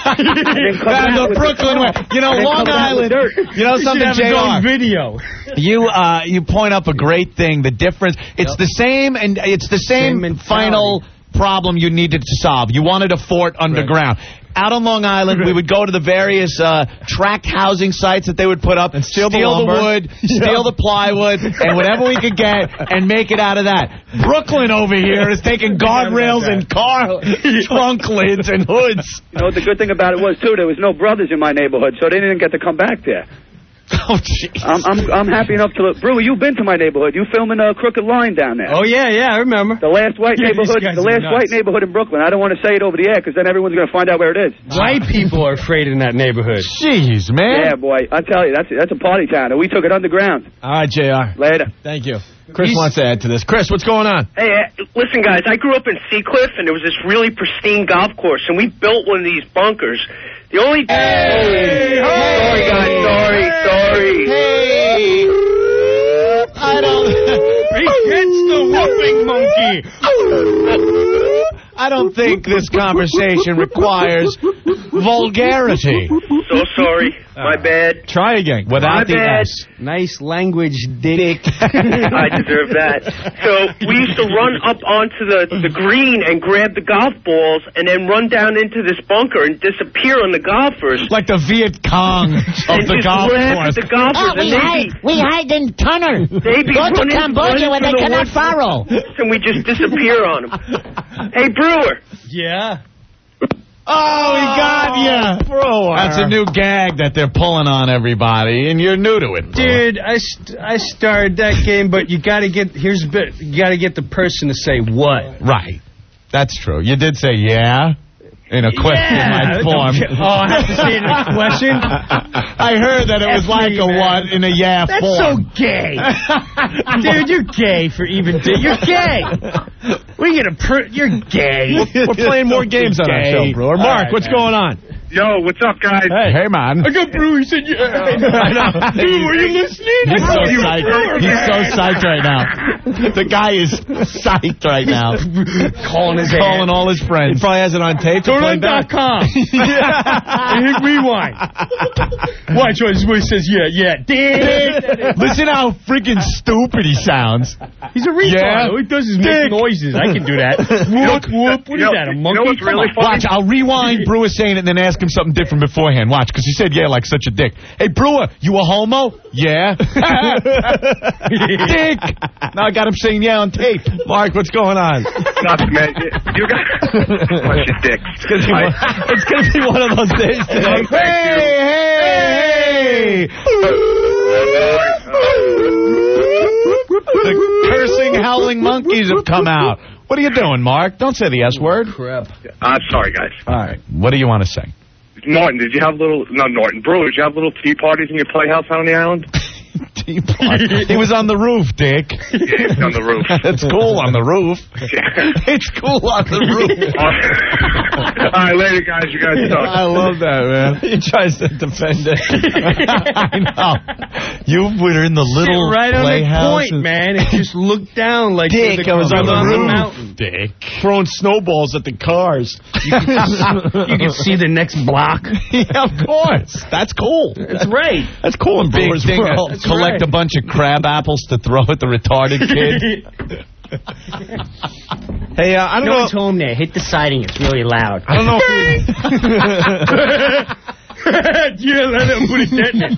The Brooklyn way. You know, Long Island. You know something, JR? Video. You point up a great thing. The difference. It's the same, and it's the same final problem you needed to solve. You wanted a fort underground. Out on Long Island, we would go to the various tract housing sites that they would put up, and steal the wood, steal the plywood, and whatever we could get, and make it out of that. Brooklyn over here is taking guardrails and car trunk lids and hoods. You know what the good thing about it was, too? There was no brothers in my neighborhood, so they didn't get to come back there. Oh, jeez. I'm happy enough to look. Brewer, you've been to my neighborhood. You filming a Crooked Line down there. Oh, yeah, I remember. The last white neighborhood in Brooklyn. I don't want to say it over the air because then everyone's going to find out where it is. White people are afraid in that neighborhood. Jeez, man. Yeah, boy. I tell you, that's a party town. And we took it underground. All right, JR. Later. Thank you. Chris wants to add to this. Chris, what's going on? Hey, listen, guys, I grew up in Seacliff, and there was this really pristine golf course, and we built one of these bunkers. The only... Sorry, guys, sorry. Hey! I don't... He gets the whooping monkey! I don't think this conversation requires vulgarity. So sorry. My bad. Try again. Without the bad. S. Nice language, dick. I deserve that. So we used to run up onto the green and grab the golf balls and then run down into this bunker and disappear on the golfers. Like the Viet Cong of the golf course. The golfers we hide in tunnel. They be Go to running Cambodia where they through the cannot follow. And we just disappear on them. Hey, Brewer. Yeah. Oh, he got you. That's a new gag that they're pulling on everybody, and you're new to it, bro. Dude, I started that game, but you got to get the person to say what. Right. That's true. You did say yeah in a question-like form. Oh, I have to say it in a question? I heard that it was like a what in a yeah That's form. so gay. Dude, you're gay for even... You're gay. You're gay. We're playing more games on our show, bro. Mark, what's going on? Yo, what's up, guys? Hey, man. I got Brewer. He said, yeah. Dude, were you listening? He's so psyched. He's so psyched right now. The guy is psyched right now. Calling all his friends. He probably has it on tape. Turn.com. And hit rewind. Watch what he says, yeah. Listen how freaking stupid he sounds. He's a retard. Yeah. All he does is make noises. I can do that. Whoop, whoop. What is that, a monkey? You know what's really funny? Watch, I'll rewind Brewer saying it and then ask him something different beforehand. Watch, because he said yeah like such a dick. Hey, Brewer, you a homo? Yeah. Dick. Now I got him saying yeah on tape. Mark, what's going on? Nothing, man. You got bunch of dicks. It's going to be one of those days today. Hey! The cursing, howling monkeys have come out. What are you doing, Mark? Don't say the S word. Crap. I'm sorry, guys. All right. What do you want to say? Norton, did you have Brewer, did you have little tea parties in your playhouse on the island? Tea party? He was on the roof, Dick. Yeah, he was on the roof. It's cool on the roof. It's cool on the roof. All right, later, guys. You guys talk. I love that, man. He tries to defend it. I know. You were in the little right on the playhouse. point, man. And just look down like Dick, I was on the roof. mountain. Dick. Throwing snowballs at the cars. You can see the next block. Yeah, of course. That's cool. That's right. That's cool in Brewer's world. Collect a bunch of crab apples to throw at the retarded kid. Hey, I don't know. No one's home there. Hit the siding. It's really loud. I don't know if Yeah, let him put it in.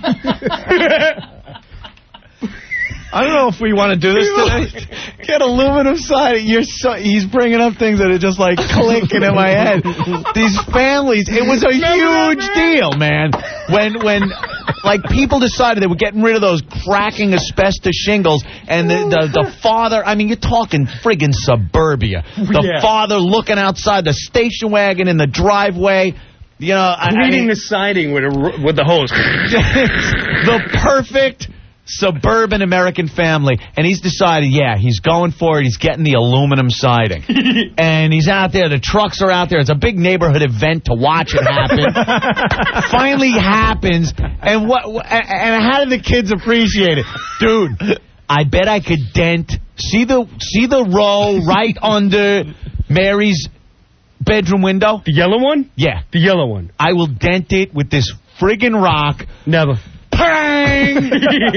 I don't know if we want to do this today. Get aluminum siding. He's bringing up things that are just like clicking in my head. These families, it was a huge deal, man. When like people decided they were getting rid of those cracking asbestos shingles, and the father, I mean, you're talking friggin' suburbia. The father looking outside the station wagon in the driveway. You know, cleaning the siding with the hose. The perfect suburban American family, and he's decided, he's going for it. He's getting the aluminum siding, and he's out there. The trucks are out there. It's a big neighborhood event to watch it happen. Finally happens, and how did the kids appreciate it, dude? I bet I could dent. See the row right under Mary's bedroom window. The yellow one? Yeah, the yellow one. I will dent it with this friggin' rock. Never. Pang!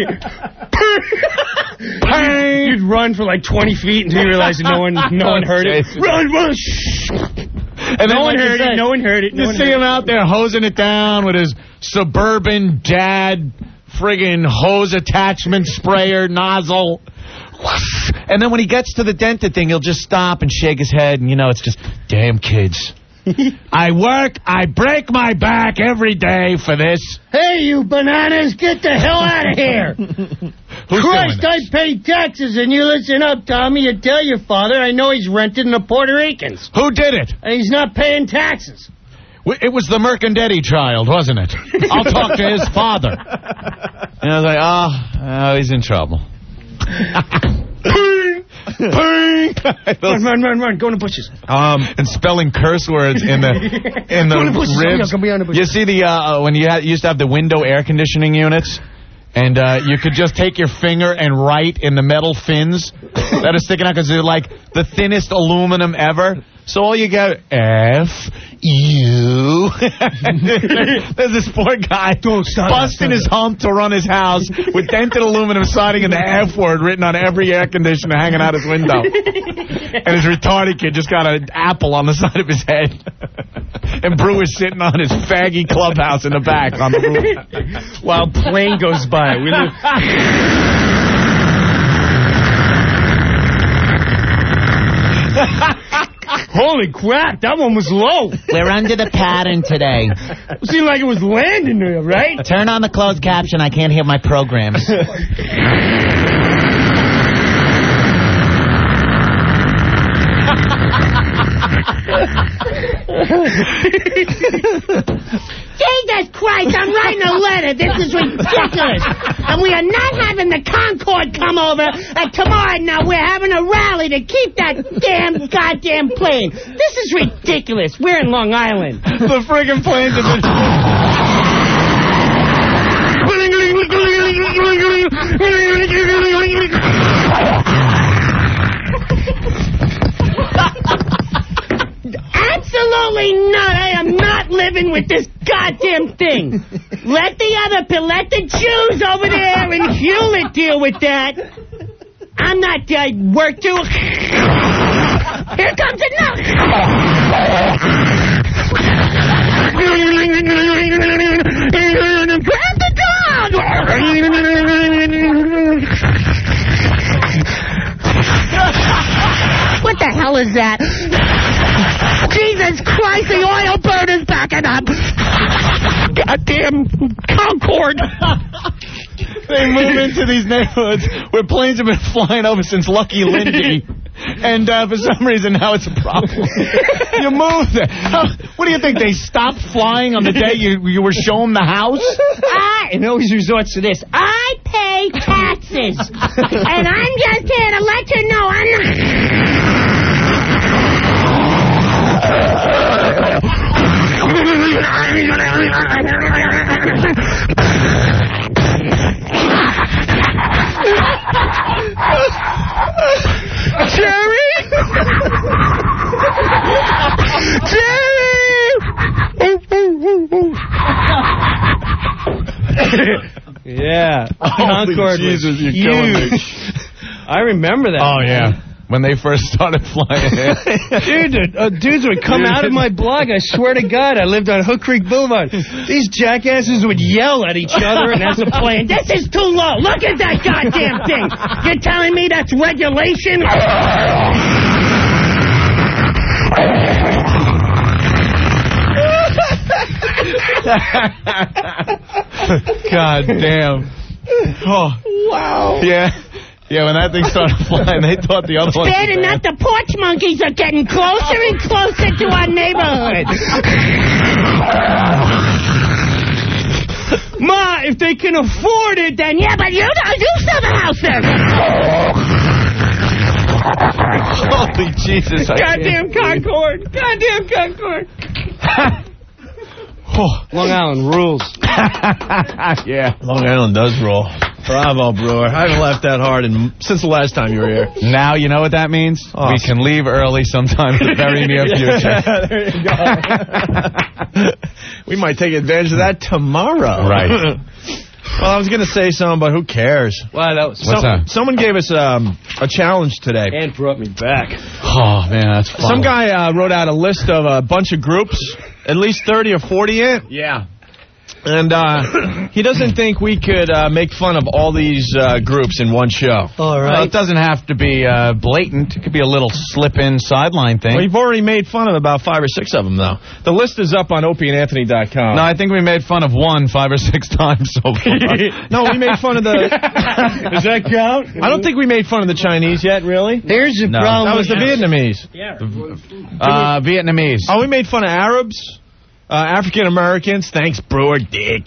Pang! You'd run for like 20 feet until you realized no one heard it. Run! And no one heard it. No one heard it. You see him out there hosing it down with his suburban dad friggin' hose attachment sprayer nozzle. And then when he gets to the dented thing, he'll just stop and shake his head, and it's just, damn kids. I break my back every day for this. Hey, you bananas, get the hell out of here. Christ, I pay taxes, and you listen up, Tommy. You tell your father I know he's renting the Puerto Ricans. Who did it? And he's not paying taxes. It was the Mercandetti child, wasn't it? I'll talk to his father. And I was like, oh, he's in trouble. Run. Go in the bushes. And spelling curse words in the ribs. You see when you used to have the window air conditioning units? And you could just take your finger and write in the metal fins that are sticking out because they're like the thinnest aluminum ever. So all you get, F-U. There's this poor guy busting his hump to run his house with dented aluminum siding and the F word written on every air conditioner hanging out his window. And his retarded kid just got an apple on the side of his head. And Brew is sitting on his faggy clubhouse in the back on the roof. While plane goes by. Holy crap, that one was low. We're under the pattern today. It seemed like it was landing there, right? Turn on the closed caption. I can't hear my programs. Jesus Christ, I'm writing a letter. This is ridiculous. And we are not having the Concorde come over tomorrow. Now we're having a rally to keep that goddamn plane. This is ridiculous. We're in Long Island. The friggin' planes have been... Absolutely not. I am not living with this goddamn thing. Let the Jews over there in Hewlett deal with that. I'm not work too. Here comes enough. Grab the dog. What the hell is that? Jesus Christ, the oil burner's backing up. Goddamn Concorde. They move into these neighborhoods where planes have been flying over since Lucky Lindy. And for some reason, now it's a problem. You move there. What do you think? They stopped flying on the day you were shown the house? And always resorts to this. I pay taxes. And I'm just here to let you know I'm not... Jerry! Yeah. Concorde Jesus, was you're killing me. huge. I remember that. Oh, yeah. When they first started flying. Dudes would come out of my blog. I swear to God, I lived on Hook Creek Boulevard. These jackasses would yell at each other and as a plane. This is too low. Look at that goddamn thing. You're telling me that's regulation? God damn. Oh. Wow. Yeah. Yeah, when that thing started flying, they thought the other one... Bad enough the porch monkeys are getting closer and closer to our neighborhood. Ma, if they can afford it, then... Yeah, but you sell the house then. Holy Jesus. Goddamn Concorde. Goddamn Concorde. Long Island rules. Yeah, Long Island does rule. Bravo, Brewer. I haven't laughed that hard since the last time you were here. Now you know what that means? Awesome. We can leave early sometime in the very near future. There you go. We might take advantage of that tomorrow. Right. Well, I was going to say something, but who cares? Well, that was What's that? Someone gave us a challenge today. And brought me back. Oh, man, that's fun. Some guy wrote out a list of a bunch of groups, at least 30 or 40 in. Yeah. And he doesn't think we could make fun of all these groups in one show. All right. Well, it doesn't have to be blatant. It could be a little slip-in sideline thing. Well, you've already made fun of about 5 or 6 of them, though. The list is up on opieandanthony.com. No, I think we made fun of one 5 or 6 times so far. No, we made fun of the... Does that count? I don't think we made fun of the Chinese yet, really. There's the problem. That was the Vietnamese. Yeah. Vietnamese. Oh, we made fun of Arabs. African Americans, thanks, Brewer, dick.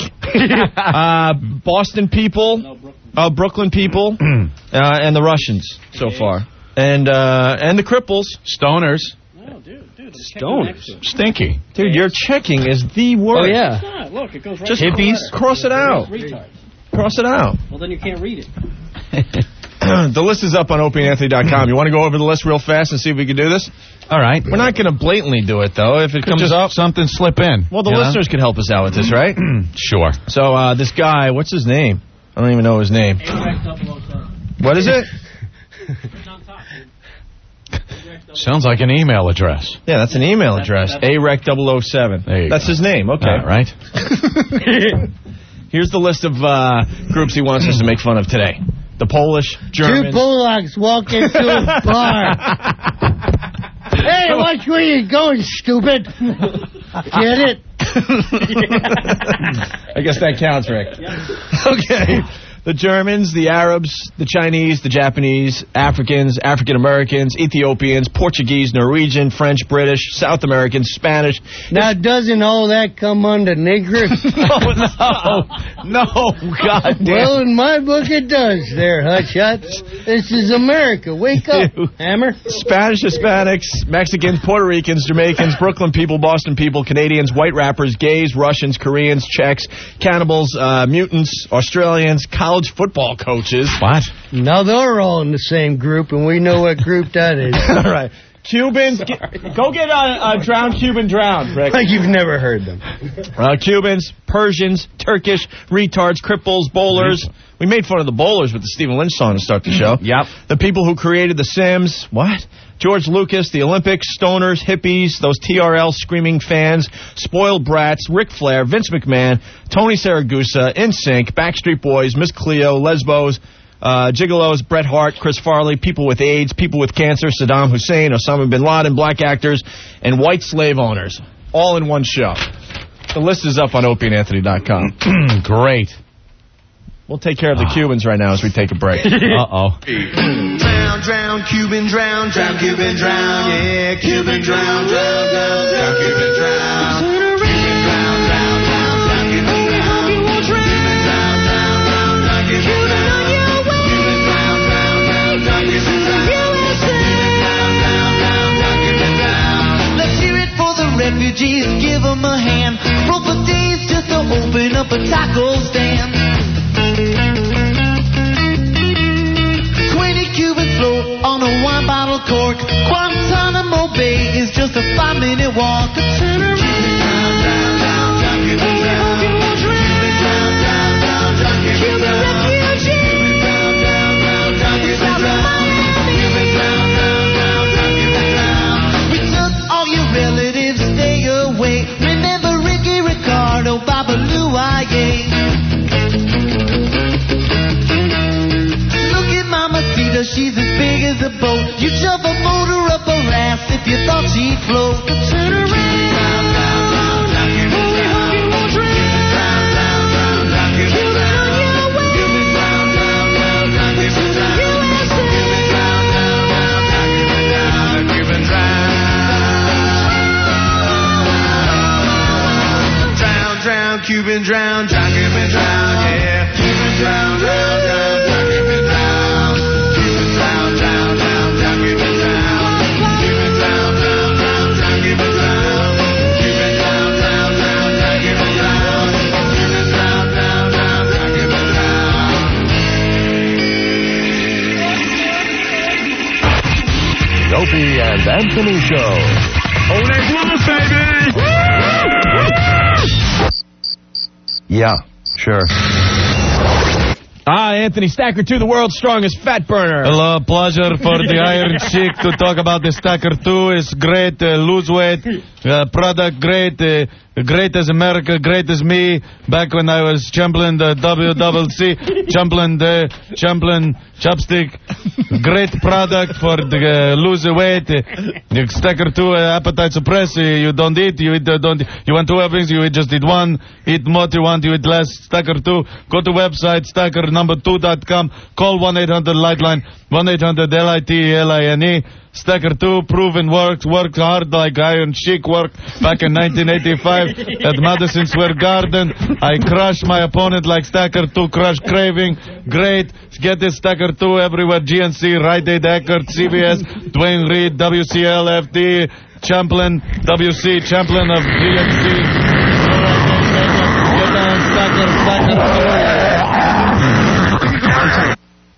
Boston people, Brooklyn people, and the Russians so far. And the cripples. Stoners. Stoners. Stinky. Dude, your checking is the worst. Oh, yeah. Look, it goes right Just to the hippies. letter. Cross it out. Retard. Cross it out. Well, then you can't read it. The list is up on OpieAnthony.com. You want to go over the list real fast and see if we can do this? All right. We're not going to blatantly do it, though. If it comes just up, something slip in. well, the listeners can help us out with this, right? Sure. So this guy, what's his name? I don't even know his name. What is it? Sounds like an email address. Yeah, that's an email address. AREC007. There you That's go. his name. Okay. All right. Here's the list of groups he wants us to make fun of today. The Polish, Germans. Two bullocks walk into a bar. Hey, watch where you're going, stupid. Get it? I guess that counts, Rick. Okay. The Germans, the Arabs, the Chinese, the Japanese, Africans, African Americans, Ethiopians, Portuguese, Norwegian, French, British, South Americans, Spanish. Now, doesn't all that come under niggers? Oh, no. God damn. Well, in my book it does there, hutshots. This is America. Wake up, Hammer. Spanish, Hispanics, Mexicans, Puerto Ricans, Jamaicans, Brooklyn people, Boston people, Canadians, white rappers, gays, Russians, Koreans, Czechs, cannibals, mutants, Australians, college football coaches. What? Now they're all in the same group, and we know what group that is. All right. Cubans. Go get a drowned Cuban drowned, Rick. Like you've never heard them. Cubans, Persians, Turkish, retards, cripples, bowlers. We made fun of the bowlers with the Stephen Lynch song to start the show. Yep. The people who created The Sims. What? George Lucas, the Olympics, stoners, hippies, those TRL screaming fans, spoiled brats, Ric Flair, Vince McMahon, Tony Saragusa, NSYNC, Backstreet Boys, Miss Cleo, Lesbos, gigolos, Bret Hart, Chris Farley, people with AIDS, people with cancer, Saddam Hussein, Osama bin Laden, black actors, and white slave owners. All in one show. The list is up on OpieAnthony.com. Great. We'll take care of the Cubans right now as we take a break. Uh-oh. Drown, drown, Cuban, drown, drown, Cuban, drown, yeah, Cuban, drown, drown, drown, drown, Cuban, drown. Cuban, drown, drown, drown, drown, Cuban, drown. Cuban, drown, drown, drown, drown, Cuban, drown. Cuban, drown, drown, drown, drown, Cuban, drown. Cuban, drown, drown, drown, drown, Cuban, drown. Let's hear it for the refugees, give them a hand. Roll for days just to open up a taco stand. 20 Cubans float on a wine bottle cork. Guantanamo Bay is just a 5-minute walk. Turn around, down, down, down, down, Cuban drown. Cuban drown, down, down, down, Cuban drown. Cuban drown, down, down, down, Cuban drown. Cuban drown, down, down, down, Cuban drown. We took all your relatives, stay away. Remember Ricky Ricardo, Babalu, Aye. She's as big as a boat. You shove a motor up her ass if you thought she'd float. Turn around, down, down, down, down, Cuban drown. Cuban drown, down, down, down, Cuban drown. Cuban drown, down, down, down, Cuban drown. Cuban drown, down, down, down, Cuban drown. Cuban drown. Drown, drown, Cuban drown, drown, Cuban drown, yeah. Cuban drown, drown, drown, drown, Cuban drown. Opie and Anthony Show. Oh, they love, baby! Yeah, sure. Anthony Stacker 2, the world's strongest fat burner. Hello, pleasure for the Iron Sheik to talk about the Stacker 2. It's great, lose weight, product great, great as America, great as me. Back when I was championing the WWC, championing chopstick. Great product for the lose weight. The Stacker 2, appetite suppress. You don't eat, you want two things, you just eat one. Eat more you want, you eat less. Stacker 2, go to website, Stacker2.com. Call 1-800-LIGHTLINE, 1-800-LITLINE. Stacker 2, proven works hard like Iron Sheik worked back in 1985 at Madison Square Garden. I crushed my opponent like Stacker 2 crushed Craving. Great. Get this Stacker 2 everywhere. GNC, Rite Aid, Eckerd, CVS, Dwayne Reed, WCL, FD, Champlin, WC, Champlin of GNC. Get down, Stacker 2.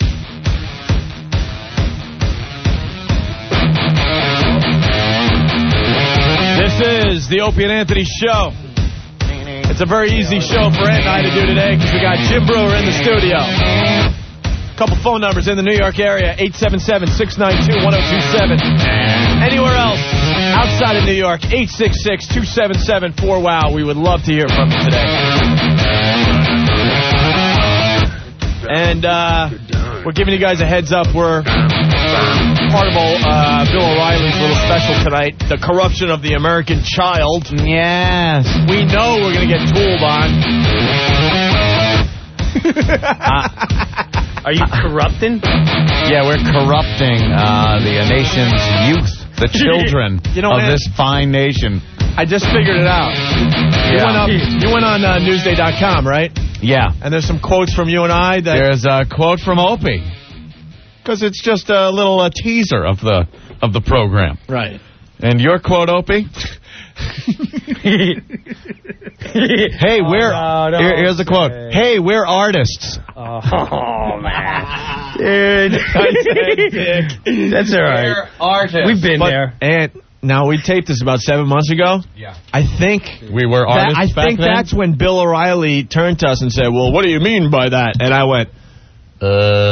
This is the Opie and Anthony Show. It's a very easy show for Ed and I to do today because we got Jim Brewer in the studio. A couple phone numbers in the New York area, 877-692-1027. Anywhere else outside of New York, 866-277-4WOW. We would love to hear from you today. And we're giving you guys a heads up. We're part of Bill O'Reilly's little special tonight, the corruption of the American child. Yes. We know we're going to get tooled on. Are you corrupting? Yeah, we're corrupting the nation's youth, the children of this fine nation. I just figured it out. You went on Newsday.com, right? Yeah. And there's some quotes from you and I. There's a quote from Opie. Because it's just a little teaser of the program. Right. And your quote, Opie? Hey, here's the quote. Hey, we're artists. Oh, man. Dude. That's all right. We're artists. We've been there. And now, we taped this about 7 months ago. Yeah. I think we were artists I think back then? that's when Bill O'Reilly turned to us and said, well, what do you mean by that? And I went, I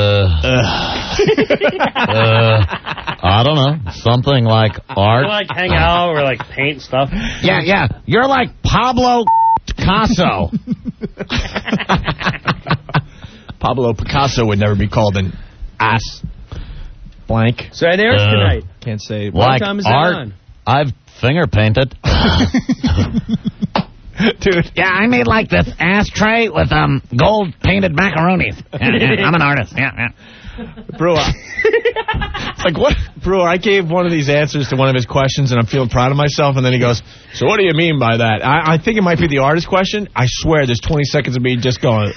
don't know. Something like art. We like hang out or like paint stuff. Yeah. You're like Pablo Picasso. Pablo Picasso would never be called an ass blank. So it airs tonight. Can't say. What Like time is it art. on? I've finger painted. Dude. Yeah, I made like this ashtray with gold painted macaronis. Yeah, I'm an artist. Yeah. Brewer. It's like, what? Brewer, I gave one of these answers to one of his questions, and I'm feeling proud of myself, and then he goes, so what do you mean by that? I think it might be the artist question. I swear there's 20 seconds of me just going,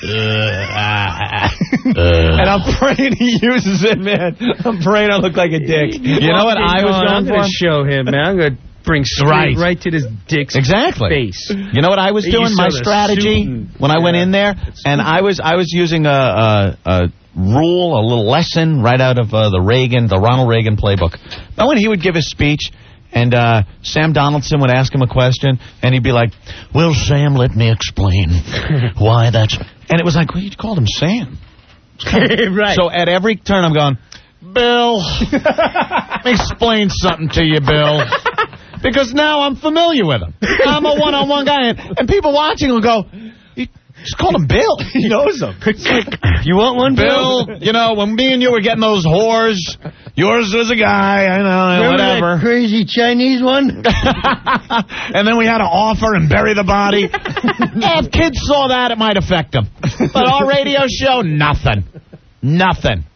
and I'm praying he uses it, man. I'm praying I look like a dick. You know what I was I'm going going for? to show him, man. I'm going to bring straight right to this dick's face. You know what I was doing? My strategy when I went in there, and I was using a rule, a little lesson right out of the Ronald Reagan playbook. Now, when he would give his speech, and Sam Donaldson would ask him a question, and he'd be like, well, Sam, let me explain why that's... And it was like, well, you called him Sam. Right. So at every turn, I'm going, Bill, let me explain something to you, Bill. Because now I'm familiar with him. I'm a one-on-one guy, and people watching will go, just call him Bill. He knows him. You want one, Bill? You know, when me and you were getting those whores, yours was a guy, I know, remember whatever. that crazy Chinese one? And then we had to offer and bury the body. Yeah, if kids saw that, it might affect them. But our radio show, nothing. Nothing.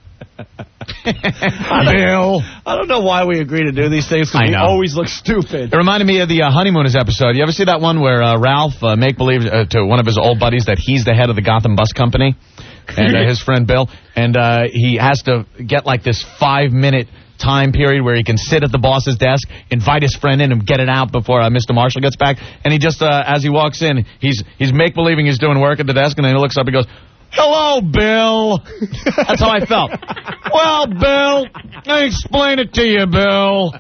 Bill. I don't know why we agree to do these things, because we always look stupid. It reminded me of the Honeymooners episode. You ever see that one where Ralph make-believe to one of his old buddies that he's the head of the Gotham Bus Company? And his friend Bill. And he has to get like this 5-minute time period where he can sit at the boss's desk, invite his friend in and get it out before Mr. Marshall gets back. And he just, as he walks in, he's make-believing he's doing work at the desk, and then he looks up and goes, hello, Bill. That's how I felt. Well, Bill, I explain it to you, Bill.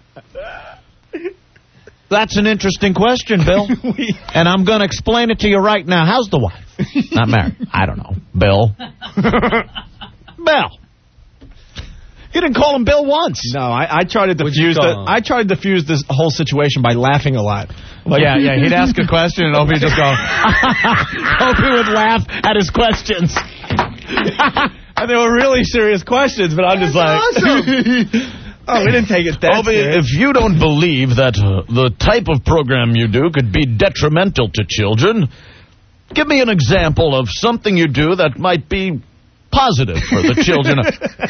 That's an interesting question, Bill. And I'm going to explain it to you right now. How's the wife? Not married. I don't know. Bill. Bill. You didn't call him Bill once. No, I tried to diffuse this whole situation by laughing a lot. Like, yeah, he'd ask a question and Opie just go. Opie would laugh at his questions. And they were really serious questions, but I'm just like, awesome. Oh, we didn't take it that serious. If you don't believe that the type of program you do could be detrimental to children, give me an example of something you do that might be positive for the children.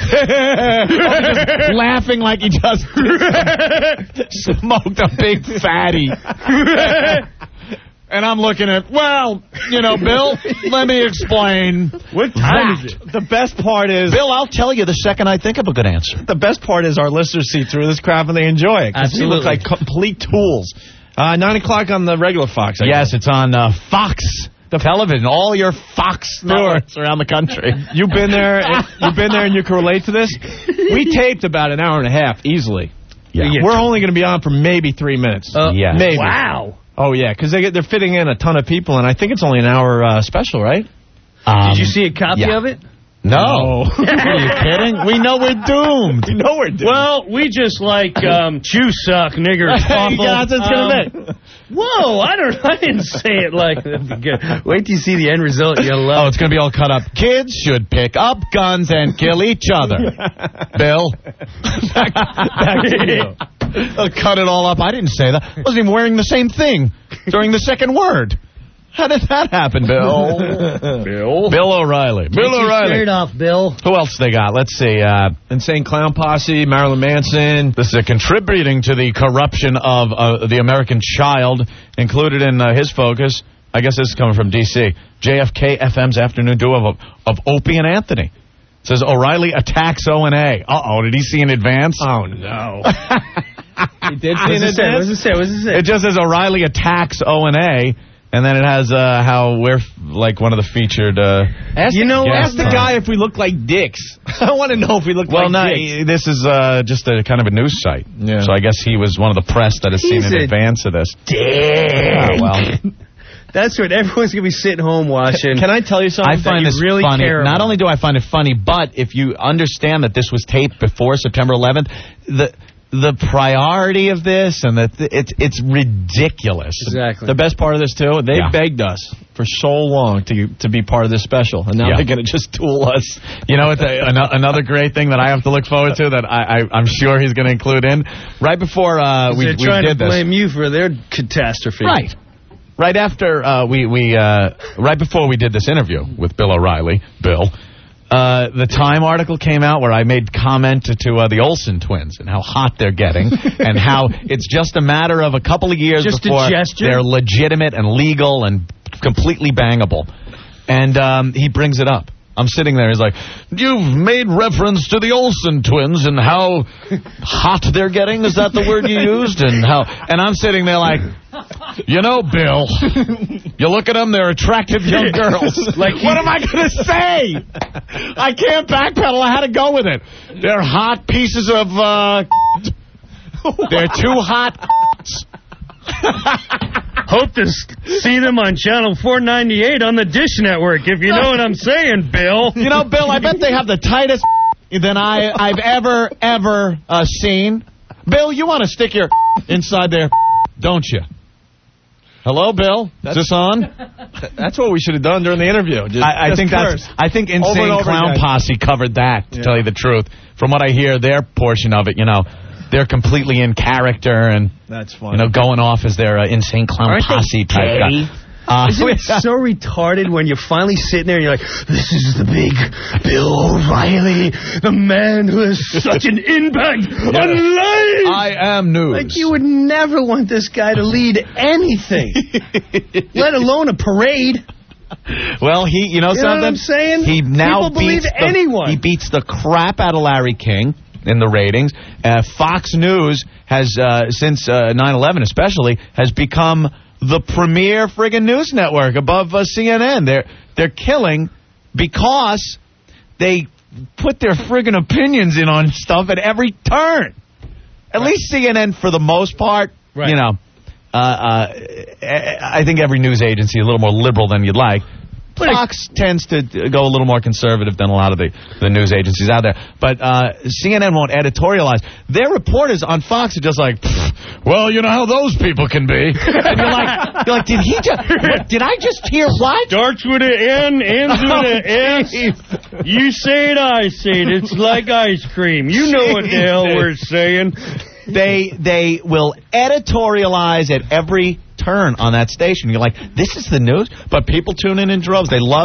Just laughing like he just smoked a big fatty. And I'm looking at, well, you know, Bill, let me explain. What time is it? The best part is... Bill, I'll tell you the second I think of a good answer. The best part is our listeners see through this crap and they enjoy it. Because we look like complete tools. 9 o'clock on the regular Fox. Yes, it's on Fox Television. All your Fox networks around the country. You've been there. You've been there, and you can relate to this. We taped about an hour and a half easily. Yeah. We're only going to be on for maybe 3 minutes. Yeah. Maybe. Wow. Oh yeah, because they're fitting in a ton of people, and I think it's only an hour special, right? Did you see a copy of it? No. Are you kidding? We know we're doomed. We know we're doomed. Well, we just like Jew suck, niggers, awful. Yeah, that's what it's going to be. Whoa, I didn't say it like that. Wait till you see the end result. You'll love it's going to be all cut up. Kids should pick up guns and kill each other. Bill. Back to you. They'll cut it all up. I didn't say that. I wasn't even wearing the same thing during the second word. How did that happen, Bill? Bill O'Reilly. Bill O'Reilly. Straight off, Bill. Who else they got? Let's see. Insane Clown Posse, Marilyn Manson. This is contributing to the corruption of the American child, included in his focus. I guess this is coming from D.C. JFK FM's afternoon duo of Opie and Anthony. It says O'Reilly attacks O&A. Uh-oh, did he see in advance? Oh, no. He did see in advance? What does it say? It just says O'Reilly attacks O&A. And then it has how we're like one of the featured. Ask the guy if we look like dicks. I want to know if we look like dicks. This is just a kind of a news site. Yeah. So I guess he was one of the press that has seen in advance of this. Dick. Oh, well. That's what everyone's going to be sitting home watching. Can I tell you something? I find this really funny. care about? Not only do I find it funny, but if you understand that this was taped before September 11th, the priority of this and it's ridiculous. Exactly. The best part of this too, they begged us for so long to be part of this special, and now they're going to just tool us. You know, it's another great thing that I have to look forward to that I'm sure he's going to include in right before we did this. They're trying to blame you for their catastrophe. Right. Right after right before we did this interview with Bill O'Reilly, the Time article came out where I made comment to the Olsen twins and how hot they're getting and how it's just a matter of a couple of years before they're legitimate and legal and completely bangable. And he brings it up. I'm sitting there. He's like, you've made reference to the Olsen twins and how hot they're getting. Is that the word you used? And I'm sitting there like, you know, Bill, you look at them, they're attractive young girls. Like, what am I going to say? I can't backpedal. I had to go with it. They're hot pieces of, they're too hot. Hope to see them on Channel 498 on the Dish Network, if you know what I'm saying, Bill. You know, Bill, I bet they have the tightest than I've ever seen. Bill, you want to stick your inside there, don't you? Hello, Bill. Is this on? That's what we should have done during the interview. I think Insane Clown Posse covered that, to tell you the truth. From what I hear, their portion of it, you know, they're completely in character and that's funny. You know, going off as their Insane Clown Posse type guy. Isn't it so retarded when you're finally sitting there and you're like, this is the big Bill O'Reilly, the man who has such an impact on life. I am news. Like, you would never want this guy to lead anything, let alone a parade. Well, you know something? What I'm saying? He now People believe anyone. He beats the crap out of Larry King in the ratings. Fox News has, since 9/11 especially, has become the premier friggin' news network above CNN. They're killing because they put their friggin' opinions in on stuff at every turn. At least CNN, for the most part, you know, I think every news agency is a little more liberal than you'd like. Fox tends to go a little more conservative than a lot of the news agencies out there. But CNN won't editorialize. Their reporters on Fox are just like, well, you know how those people can be. And you're like, did I just hear what? Starts with an N, ends with an S. You say it, I say it. It's like ice cream. You know what the hell we're saying. They will editorialize at every turn on that station. You're like, this is the news? But people tune in droves. They love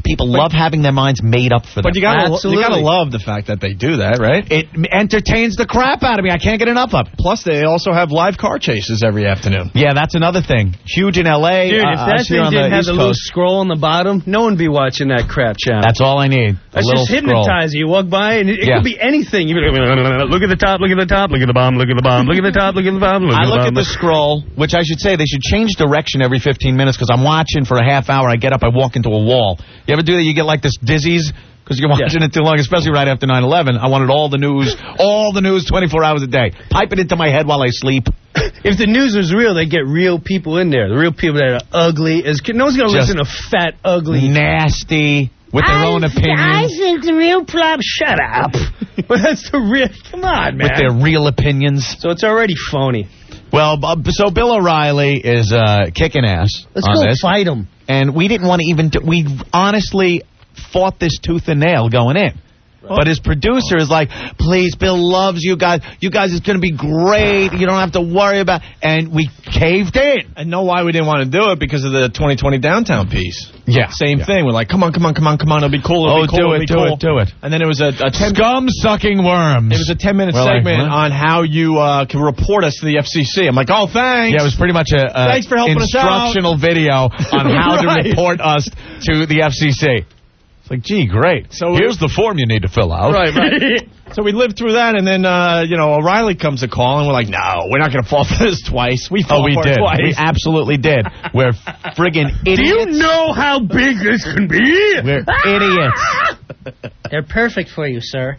people love having their minds made up for them. But you gotta love the fact that they do that, right? It entertains the crap out of me. I can't get enough of it. Plus, they also have live car chases every afternoon. Yeah, that's another thing. Huge in L.A. Dude, if that thing didn't have the little scroll on the bottom, no one would be watching that crap channel. That's all I need. That's just hypnotize you. You walk by, and it could be anything. You look at the top, look at the top, look at the bottom, look at the bottom, look at the top, look at the bottom, look at the bottom. I look at the scroll, which I should say they should change direction every 15 minutes because I'm watching for a half hour. I get up, I walk into a wall. You ever do that? You get like this dizzies because you're watching it too long, especially right after 9/11. I wanted all the news 24 hours a day. Pipe it into my head while I sleep. If the news was real, they'd get real people in there. The real people that are ugly. No one's going to listen to fat, ugly, nasty, with their own opinions. I think the real problem... Shut up. But that's the real... Come on, man. With their real opinions. So it's already phony. Well, so Bill O'Reilly is kicking ass. Let's go fight him. And we didn't want to even... we honestly fought this tooth and nail going in. But his producer is like, please, Bill loves you guys. You guys, it's going to be great. You don't have to worry about... And we caved in. And know why we didn't want to do it? Because of the 2020 Downtown piece. Yeah. Same thing. We're like, come on. It'll be cool. Do it. And then it was a scum-sucking worms. It was a 10-minute segment on how you can report us to the FCC. I'm like, oh, thanks. Yeah, it was pretty much a thanks for helping us out. Instructional video on how to report us to the FCC. Like, gee, great. So here's the form you need to fill out. Right. So we lived through that, and then, O'Reilly comes to call, and we're like, no, we're not going to fall for this twice. We fell for it twice. We absolutely did. We're friggin' idiots. Do you know how big this can be? We're idiots. They're perfect for you, sir.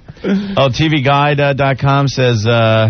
TVGuide.com says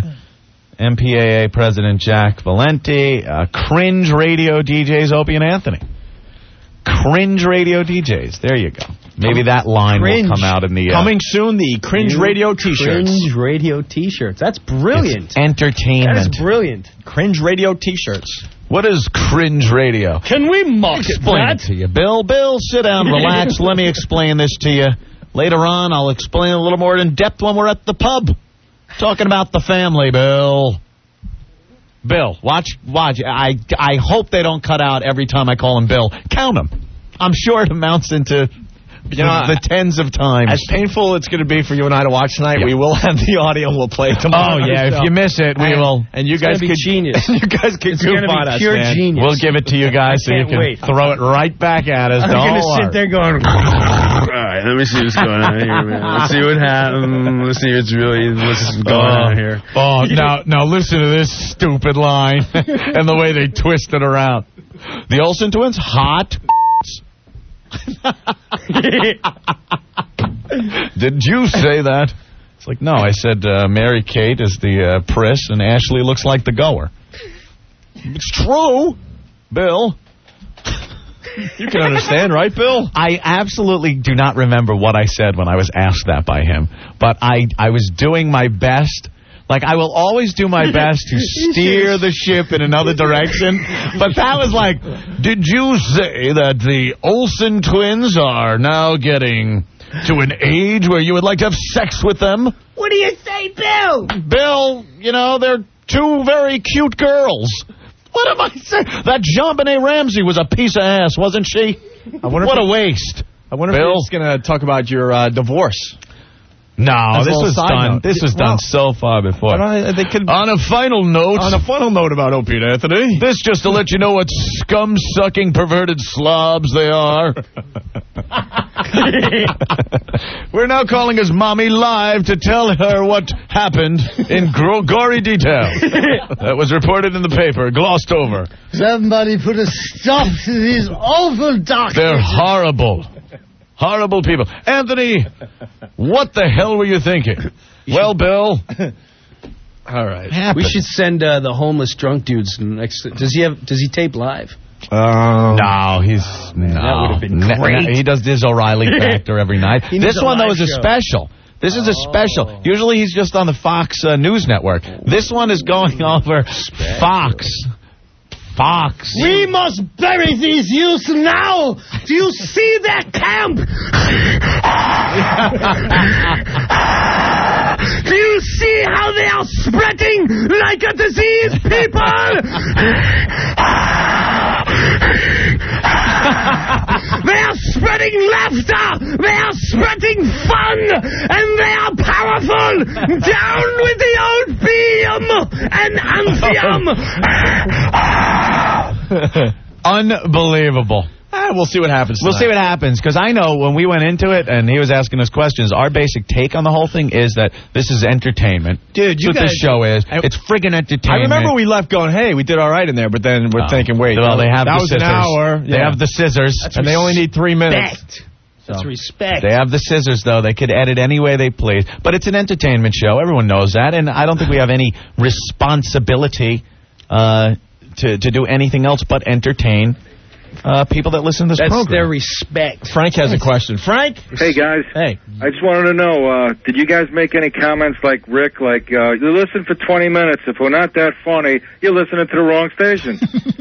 MPAA President Jack Valenti, cringe radio DJs Opie and Anthony. Cringe radio DJs. There you go. Maybe that line will come out in the... Coming soon, the Cringe Radio T-shirts. Cringe Radio T-shirts. That's brilliant. It's entertainment. That is brilliant. Cringe Radio T-shirts. What is cringe radio? Can we mock Explain it to you, Bill. Bill, sit down, relax. Let me explain this to you. Later on, I'll explain a little more in depth when we're at the pub. Talking about the family, Bill. Bill, watch. I hope they don't cut out every time I call him Bill. Count them. I'm sure it amounts into the tens of times. As painful it's going to be for you and I to watch tonight, we will have the audio. We'll play it tomorrow. Oh, yeah. If you miss it, we will. And you guys could genius. You guys could goof on us, pure man. genius. We'll give it to you guys so you can throw it right back at us. I'm going to sit there going... All right, let me see what's going on here, man. Let's see what happened. Let's see what's going on here. Oh, now listen to this stupid line and the way they twist it around. The Olsen twins, hot. Did you say that? It's like, no, I said Mary Kate is the priss and Ashley looks like the goer. It's true, Bill. You can understand, right, Bill? I absolutely do not remember what I said when I was asked that by him, but I was doing my best. Like, I will always do my best to steer the ship in another direction. But that was like, did you say that the Olsen twins are now getting to an age where you would like to have sex with them? What do you say, Bill? Bill, they're two very cute girls. What am I saying? That JonBenet Ramsey was a piece of ass, wasn't she? What a waste. I wonder if he's going to talk about your divorce. No, this was done. This was done so far before. On a final note about Opie and Anthony, this just to let you know what scum-sucking, perverted slobs they are. We're now calling his mommy live to tell her what happened in gory detail. That was reported in the paper, glossed over. Somebody put a stop to these awful doctors. They're horrible. Horrible people. Anthony, what the hell were you thinking? Well, Bill. All right. We should send the homeless drunk dudes next. Does he tape live? No, that would have been great. He does his O'Reilly Factor every night. This one, though, is a special. This is a special. Usually he's just on the Fox News Network. This one is going over Fox. We must bury these youths now. Do you see their camp? Do you see how they are spreading like a disease, people? They are spreading laughter. They are spreading fun. And they are powerful. Down with the opium and anthium. Unbelievable. We'll see what happens. We'll see what happens, because I know when we went into it and he was asking us questions, our basic take on the whole thing is that this is entertainment. Dude, That's what this show is. It's friggin' entertainment. I remember we left going, hey, we did all right in there, but then we're thinking, wait, well, they have that the was scissors. an hour. They have the scissors. And they only need 3 minutes. That's respect. They have the scissors, though. They could edit any way they please. But it's an entertainment show. Everyone knows that. And I don't think we have any responsibility to do anything else but entertain people that listen to this program. That's their respect. Frank has a question. Frank? Hey, guys. Hey. I just wanted to know, did you guys make any comments like Rick, like, you listen for 20 minutes. If we're not that funny, you're listening to the wrong station.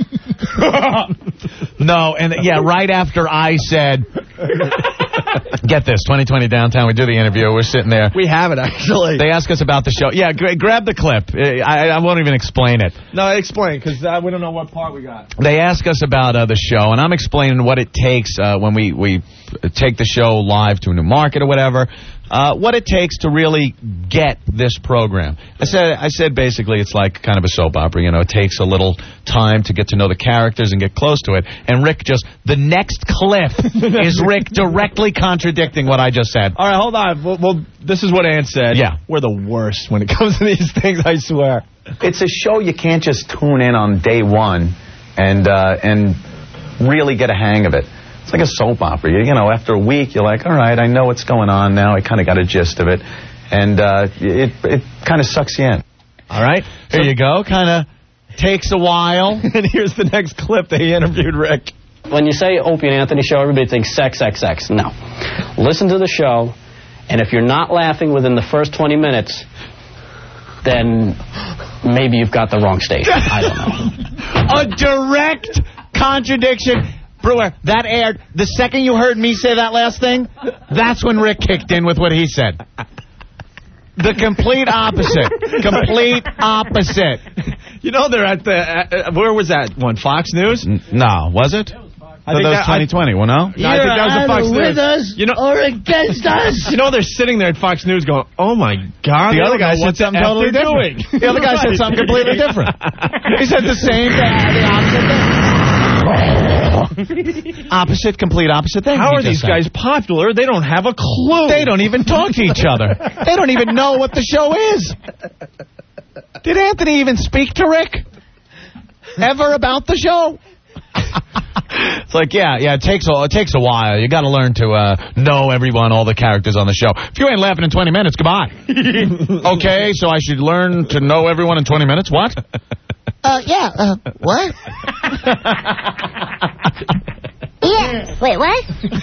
No, and yeah, right after I said, get this, 2020 Downtown, we do the interview, we're sitting there. We have it, actually. They ask us about the show. Yeah, grab the clip. I won't even explain it. No, explain, because we don't know what part we got. They ask us about the show, and I'm explaining what it takes when we take the show live to a new market or whatever, what it takes to really get this program. I said basically it's like kind of a soap opera. You know, it takes a little time to get to know the characters and get close to it. And Rick the next clip is Rick directly contradicting what I just said. All right, hold on. Well, this is what Ant said. Yeah. We're the worst when it comes to these things, I swear. It's a show you can't just tune in on day one and really get a hang of it. It's like a soap opera. You know, after a week, you're like, all right, I know what's going on now. I kind of got a gist of it. And it kind of sucks you in. All right. Here you go. Kind of takes a while. And here's the next clip. They interviewed Rick. When you say Opie and Anthony show, everybody thinks sex, sex, sex. No. Listen to the show, and if you're not laughing within the first 20 minutes, then maybe you've got the wrong station. I don't know. A direct contradiction. Brewer, that aired. The second you heard me say that last thing, that's when Rick kicked in with what he said. The complete opposite. Complete opposite. You know, they're at the... where was that one? Fox News? No, was it? I think that was 2020, well, no? No, I think that was the Fox News. With us or against us. You know, they're sitting there at Fox News going, oh, my God. The other guy said something totally different. The other guy said something completely different. He said the same thing, the opposite thing. Opposite, complete opposite thing. How are these guys popular? They don't have a clue. They don't even talk to each other. They don't even know what the show is. Did Anthony even speak to Rick ever about the show? It's like, yeah, it takes a while. You got to learn to know everyone, all the characters on the show. If you ain't laughing in 20 minutes, goodbye. Okay, so I should learn to know everyone in 20 minutes? What? What? Yeah. Wait, what?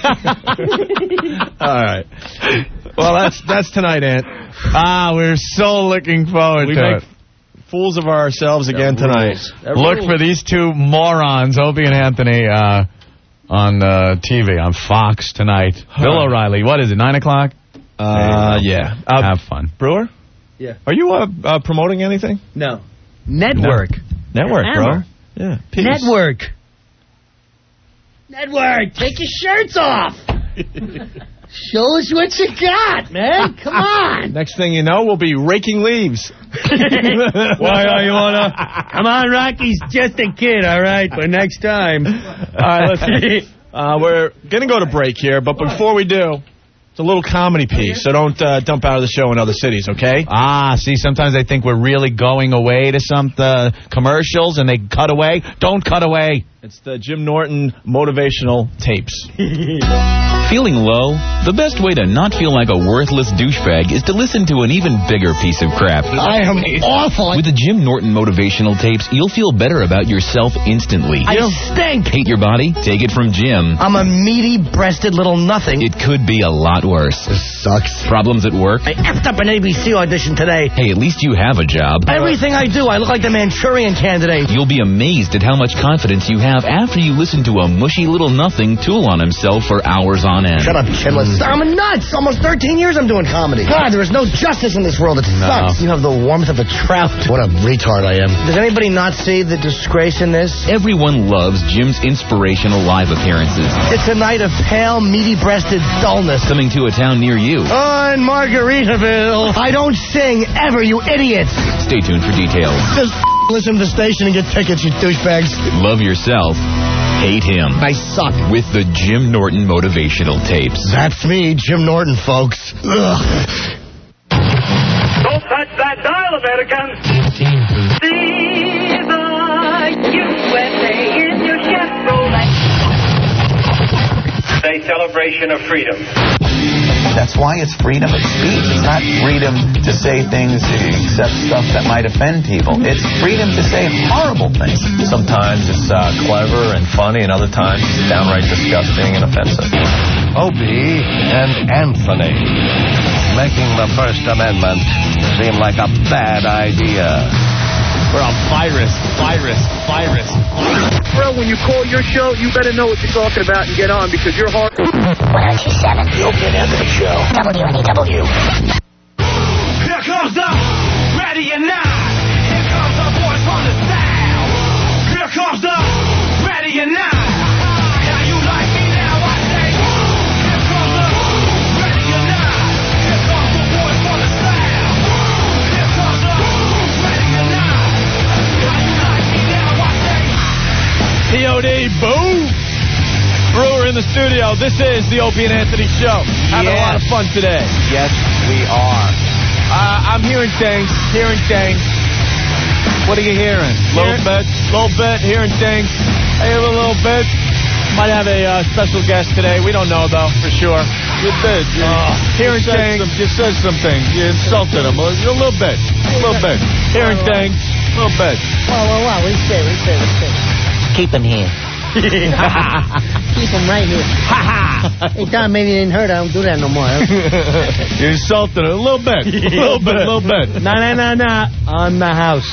All right. Well, that's tonight, Ant. We're so looking forward to it. We make fools of ourselves again tonight. Look for these two morons, Opie and Anthony, on TV, on Fox tonight. Bill O'Reilly, what is it, 9 o'clock? Yeah. Have fun. Brewer? Yeah. Are you promoting anything? No. Network. Network, bro. Yeah. Peace. Network. Take your shirts off. Show us what you got, man. Come on. Next thing you know, we'll be raking leaves. Why you wanna? Come on, Rocky's just a kid, all right? But next time. All right, listen. We're gonna go to break here, but before we do, it's a little comedy piece, so don't dump out of the show in other cities, okay? See, sometimes they think we're really going away to some commercials, and they cut away. Don't cut away. It's the Jim Norton motivational tapes. Feeling low? The best way to not feel like a worthless douchebag is to listen to an even bigger piece of crap. I am awful. With the Jim Norton motivational tapes, you'll feel better about yourself instantly. I stink. Hate your body? Take it from Jim. I'm a meaty-breasted little nothing. It could be a lot worse. This sucks. Problems at work? I effed up an ABC audition today. Hey, at least you have a job. Everything I do, I look like the Manchurian Candidate. You'll be amazed at how much confidence you have have after you listen to a mushy little nothing tool on himself for hours on end. Shut up, Chidless. I'm nuts. Almost 13 years I'm doing comedy. God, there is no justice in this world. It sucks. You have the warmth of a trout. What a retard I am. Does anybody not see the disgrace in this? Everyone loves Jim's inspirational live appearances. It's a night of pale, meaty-breasted dullness. Coming to a town near you. On Margaritaville. I don't sing ever, you idiots. Stay tuned for details. Just listen to the station and get tickets, you douchebags. Love yourself. Hate him. I suck. With the Jim Norton motivational tapes. That's me, Jim Norton, folks. Ugh. Don't touch that dial, Americans. See the USA in your Chevrolet. A celebration of freedom. That's why it's freedom of speech. It's not freedom to say things except stuff that might offend people. It's freedom to say horrible things. Sometimes it's clever and funny, and other times it's downright disgusting and offensive. Opie and Anthony making the First Amendment seem like a bad idea. We're on virus. Bro, when you call your show, you better know what you're talking about and get on because you're hard. 107. The Opie and Anthony Show. WNEW. Here comes the ready or not. Here comes the voice from the south. Here comes the ready or not. How you like me now, I say. Here comes the ready or not. Here comes the voice from the south. Here comes the ready or not. How you like me now, I say. P.O.D. Boom! Brewer in the studio. This is the Opie and Anthony Show. Having a lot of fun today. Yes, we are. I'm hearing things. What are you hearing? Little bit. Hearing things. I hear a little bit. Might have a special guest today. We don't know, though, for sure. You did. Hearing things. You said some things. You insulted him. A little bit. Hearing things. A little bit. What do you say? Keep him here. Keep him right here. Hey, Tom, maybe you didn't heard. I don't do that no more. You insulted him. A little bit. Nah. On the house.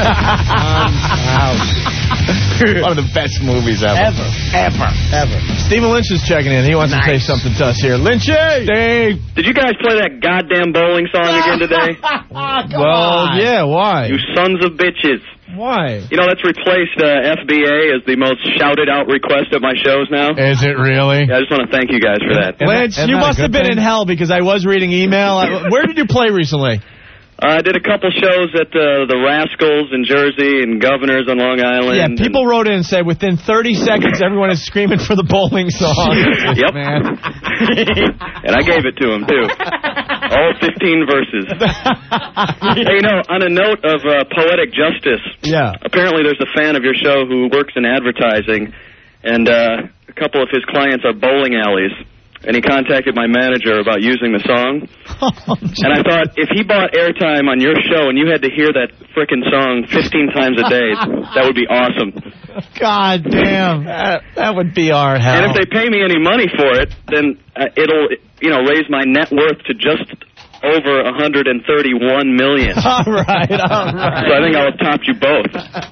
One of the best movies ever. Stephen Lynch is checking in. He wants to say something to us here. Lynchy! Dave! Did you guys play that goddamn bowling song again today? Yeah, why? You sons of bitches. Why? You know, that's replaced FBA as the most shouted-out request at my shows now. Is it really? Yeah, I just want to thank you guys for that. Lynch, you must have been in hell because I was reading email. Where did you play recently? I did a couple shows at the Rascals in Jersey and Governors on Long Island. Yeah, people wrote in and said within 30 seconds everyone is screaming for the bowling song. Yep. Man. And I gave it to him, too. All 15 verses. Hey, you know, on a note of poetic justice, apparently there's a fan of your show who works in advertising, and a couple of his clients are bowling alleys. And he contacted my manager about using the song. And I thought, if he bought airtime on your show and you had to hear that frickin' song 15 times a day, that would be awesome. God damn. That would be our hell. And if they pay me any money for it, then it'll, raise my net worth to just over $131 million. All right. So I think I'll have topped you both.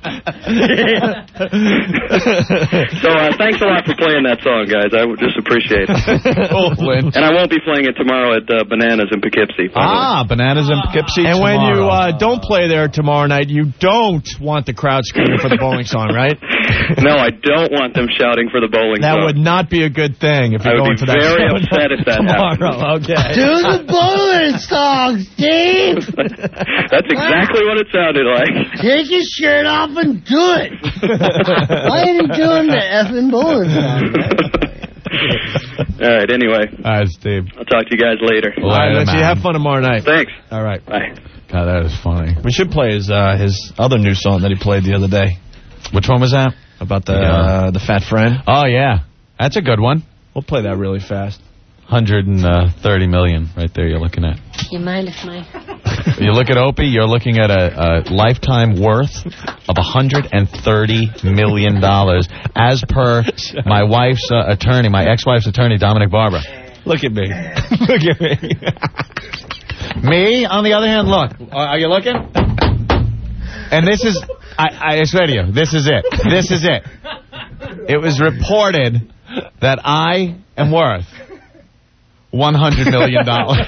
So thanks a lot for playing that song, guys. I would just appreciate it. And I won't be playing it tomorrow at Bananas in Poughkeepsie. Bananas in Poughkeepsie. And when you don't play there tomorrow night, you don't want the crowd screaming for the bowling song, right? No, I don't want them shouting for the bowling song. That would not be a good thing if you're going to that show. I would be very upset if that happened. Okay. Do the bowling song, Steve. That's exactly what it sounded like. Take your shirt off and do it. Why are you doing the effing bowling song? All right, anyway. All right, Steve. I'll talk to you guys later. All right, let's see. Have fun tomorrow night. Thanks. All right. Bye. God, that is funny. We should play his other new song that he played the other day. Which one was that? About the fat friend. Oh, yeah. That's a good one. We'll play that really fast. 130 million right there you're looking at. You mind if my... You look at Opie, you're looking at a lifetime worth of $130 million as per my wife's attorney, my ex-wife's attorney, Dominic Barber. Look at me. Look at me. Me, on the other hand, look. Are you looking? And this is... I swear to you, this is it. This is it. It was reported that I am worth $100 million.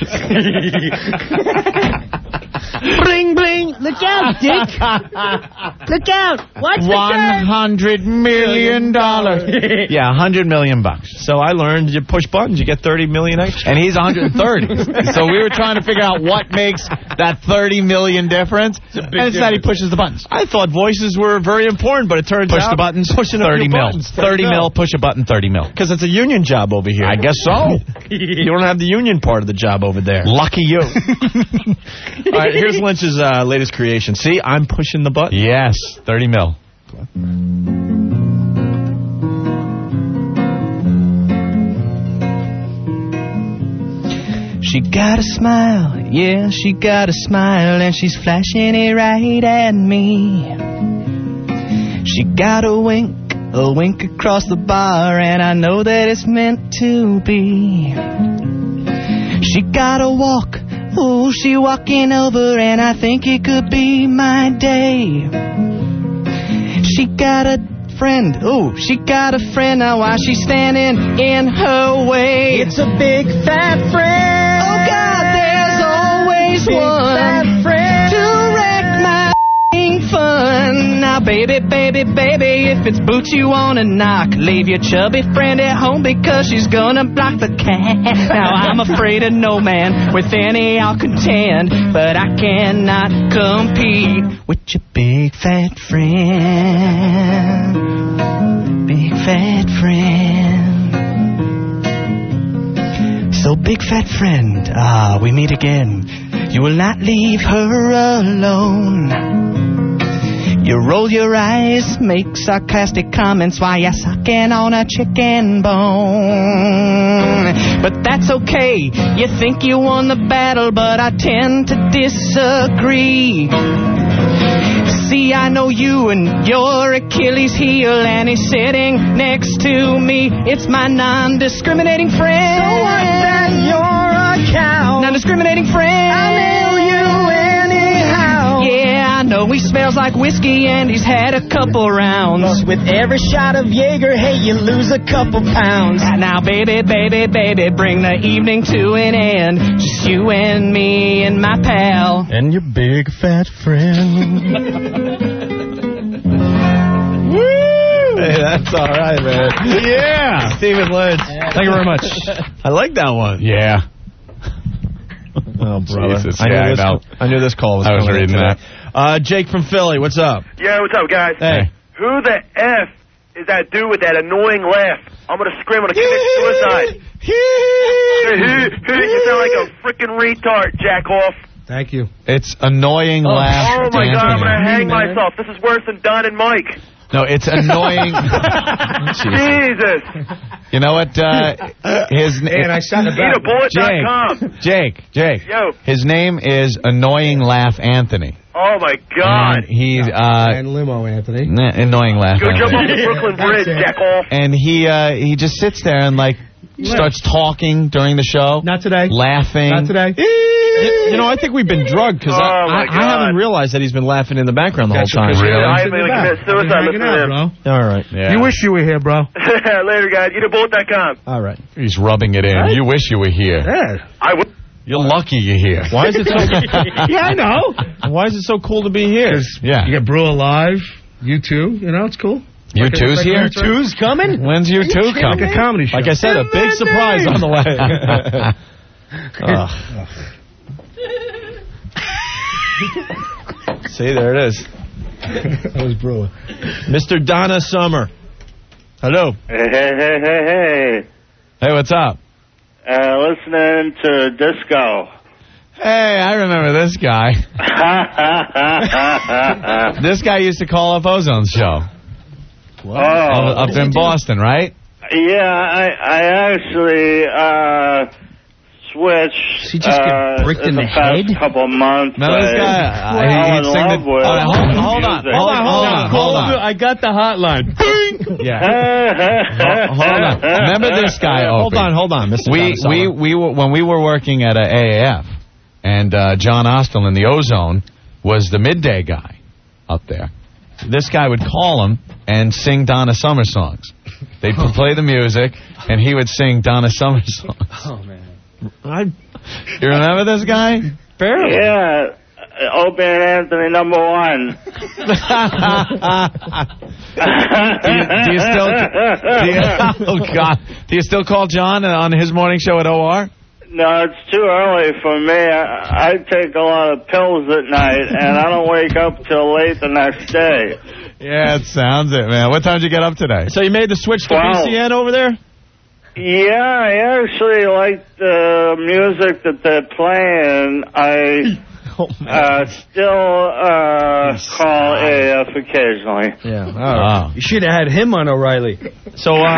Bling, bling. Look out, Dick. Look out. Watch the $100 million. Yeah, $100 million. So I learned you push buttons, you get 30 million extra. And he's 130. So we were trying to figure out what makes that 30 million difference. And it's that he pushes the buttons. I thought voices were very important, but it turns Push out the buttons, pushing 30 mil. buttons, 30 mil, push a button, 30 mil. Because it's a union job over here. I guess so. You don't have the union part of the job over there. Lucky you. All right, here's Lynch's latest creation. See, I'm pushing the button. Yes, 30 mil. She got a smile, yeah, she got a smile, and she's flashing it right at me. She got a wink across the bar, and I know that it's meant to be. She got a walk, oh, she walking over, and I think it could be my day. She got a friend, oh, she got a friend, now why she's standing in her way? It's a big fat friend. Oh God, there's always big one fat friend to wreck my fun. Now baby, baby, baby, if it's boots you wanna knock, leave your chubby friend at home because she's gonna block the cat. Now I'm afraid of no man, with any I'll contend, but I cannot compete with your big fat friend. Big fat friend. So big fat friend, we meet again. You will not leave her alone. You roll your eyes, make sarcastic comments while you're sucking on a chicken bone. But that's okay, you think you won the battle, but I tend to disagree. See, I know you and your Achilles heel, and he's sitting next to me. It's my non-discriminating friend. So what's that your account? Non-discriminating friend. I nail you anyhow. Yeah, I know he smells like whiskey and he's had a couple rounds. With every shot of Jaeger, hey, you lose a couple pounds. Now, baby, baby, baby, bring the evening to an end. Just you and me and my pal. And your big fat friend. Hey, that's all right, man. Yeah, Stephen Lynch. Thank you very much. I like that one. Yeah. Oh, brother. Jesus, I knew this call was I was coming reading in that. Jake from Philly, what's up? Yeah, what's up, guys? Hey. Who the F is that dude with that annoying laugh? I'm going to scream. I'm going to commit suicide. You sound like a freaking retard, jack off. Thank you. It's annoying laugh. Oh, my God, I'm going to hang man. myself. This is worse than Don and Mike. No, it's annoying. Jesus. You know what? His name. Eatabullet.com. Jake. Yo. His name is Annoying Laugh Anthony. Oh, my God. And he's and limo, Anthony. Annoying Laugh Go Anthony. jump off the Brooklyn Bridge, jack off. And he just sits there and starts talking during the show. Not today. Laughing. Not today. You know, I think we've been drugged because I haven't realized that he's been laughing in the background the whole time. Really? I'm going to commit suicide. Listen to him. All right. Yeah. You wish you were here, bro. Later, guys. Eatabullet.com. All right. He's rubbing it in. Right? You wish you were here. Yeah. I would. You're lucky you're here. Why is it so? Yeah, I know. Why is it so cool to be here? Yeah. You get Brew Alive, U2, you know, it's cool. U2's here? U2's coming? When's U2 coming? Like a comedy show. Like I said, a big surprise on the way. See, there it is. That was Brewer. Mr. Donna Summer. Hello. Hey. Hey, what's up? Listening to disco. Hey, I remember this guy. This guy used to call up Ozone's show. Up in Boston, right? Yeah, I actually switched. He just get bricked in the head? Couple of months. Now this guy, he'd sing the. Hold on. I got the hotline. Yeah. Hold on. Remember this guy? Hold on, Mr. We were when we were working at AAF, and John Ostel in the Ozone was the midday guy up there. this guy would call him and sing Donna Summer songs. They'd play the music, and he would sing Donna Summer songs. Oh, man. You remember this guy? Barely. Yeah. Opie and Anthony #1. Do you still? Oh God! Do you still call John on his morning show at OR? No, it's too early for me. I take a lot of pills at night, and I don't wake up till late the next day. Yeah, it sounds it, man. What time did you get up today? So you made the switch to 12. BCN over there? Yeah, I actually like the music that they're playing. I still call AF occasionally. Yeah. You should have had him on O'Reilly. So, well,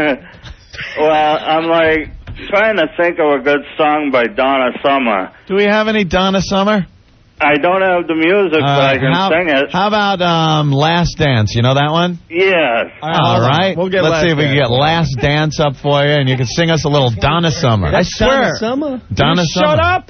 I'm like trying to think of a good song by Donna Summer. Do we have any Donna Summer? I don't have the music, but I can sing it. How about Last Dance? You know that one? Yes. All right. We'll get Let's see if we can get Last Last Dance up for you, and you can sing us a little Donna Summer. I swear. Donna Summer. Shut up.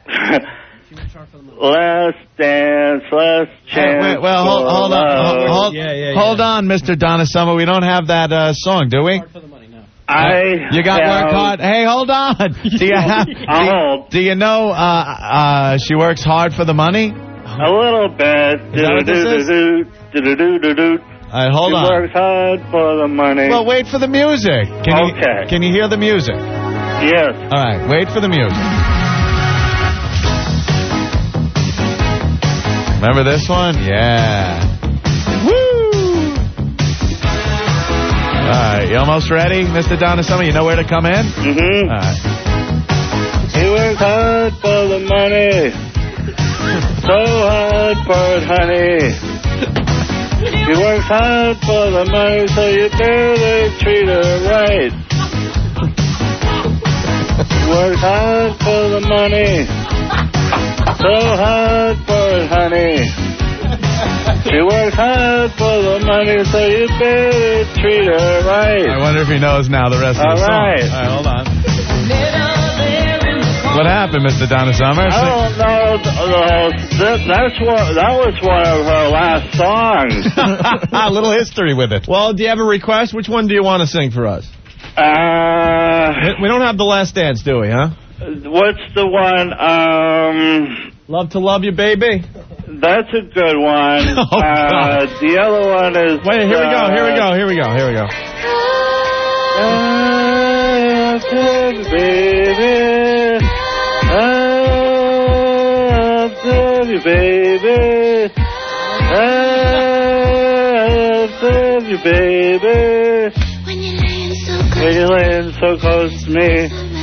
Last dance, last chance. Well, hold on. Hold on, Mr. Donna Summer. We don't have that song, do we? You got work hard. Hey, hold on. Do you have? Do you know she works hard for the money? A little bit. Is that what this is? All right, hold on. She works hard for the money. Well, wait for the music. Can you hear the music? Yes. All right, wait for the music. Remember this one? Yeah. Woo! All right, you almost ready, Mr. Donna Summer? You know where to come in? Mm-hmm. All right. He works hard for the money. So hard for it, honey. He works hard for the money, so you better treat her right. He works hard for the money. So hard for it, honey. She works hard for the money, so you better treat her right. I wonder if he knows now the rest of the song. All right, hold on. What happened, Mr. Donna Summer? I don't know. That was one of her last songs. A little history with it. Well, do you have a request? Which one do you want to sing for us? We don't have the Last Dance, do we, huh? What's the one? Love to Love You, Baby. That's a good one. The other one is... Wait, here we go. Baby, I love you, baby. I love you, baby. When you're laying so close to me.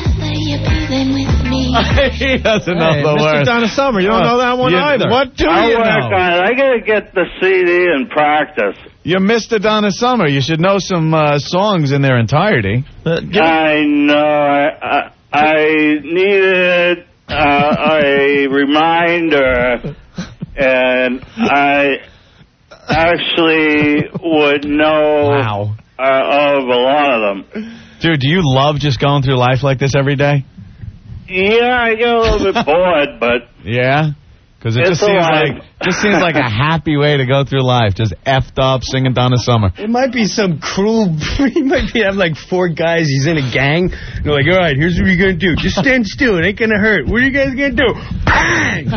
He doesn't know the Mr. words. Donna Summer, you don't know that one either. What do I'll you work know? on it. I gotta get the CD and practice. You're Mr. Donna Summer. You should know some songs in their entirety. I know. I needed a reminder, and I actually would know of a lot of them. Dude, do you love just going through life like this every day? Yeah, I get a little bit bored, but... Yeah? Because it just seems like a happy way to go through life. Just effed up, singing Donna Summer. It might be some cruel... He might have like 4 guys. He's in a gang. And they're like, all right, here's what you're going to do. Just stand still. It ain't going to hurt. What are you guys going to do? Bang!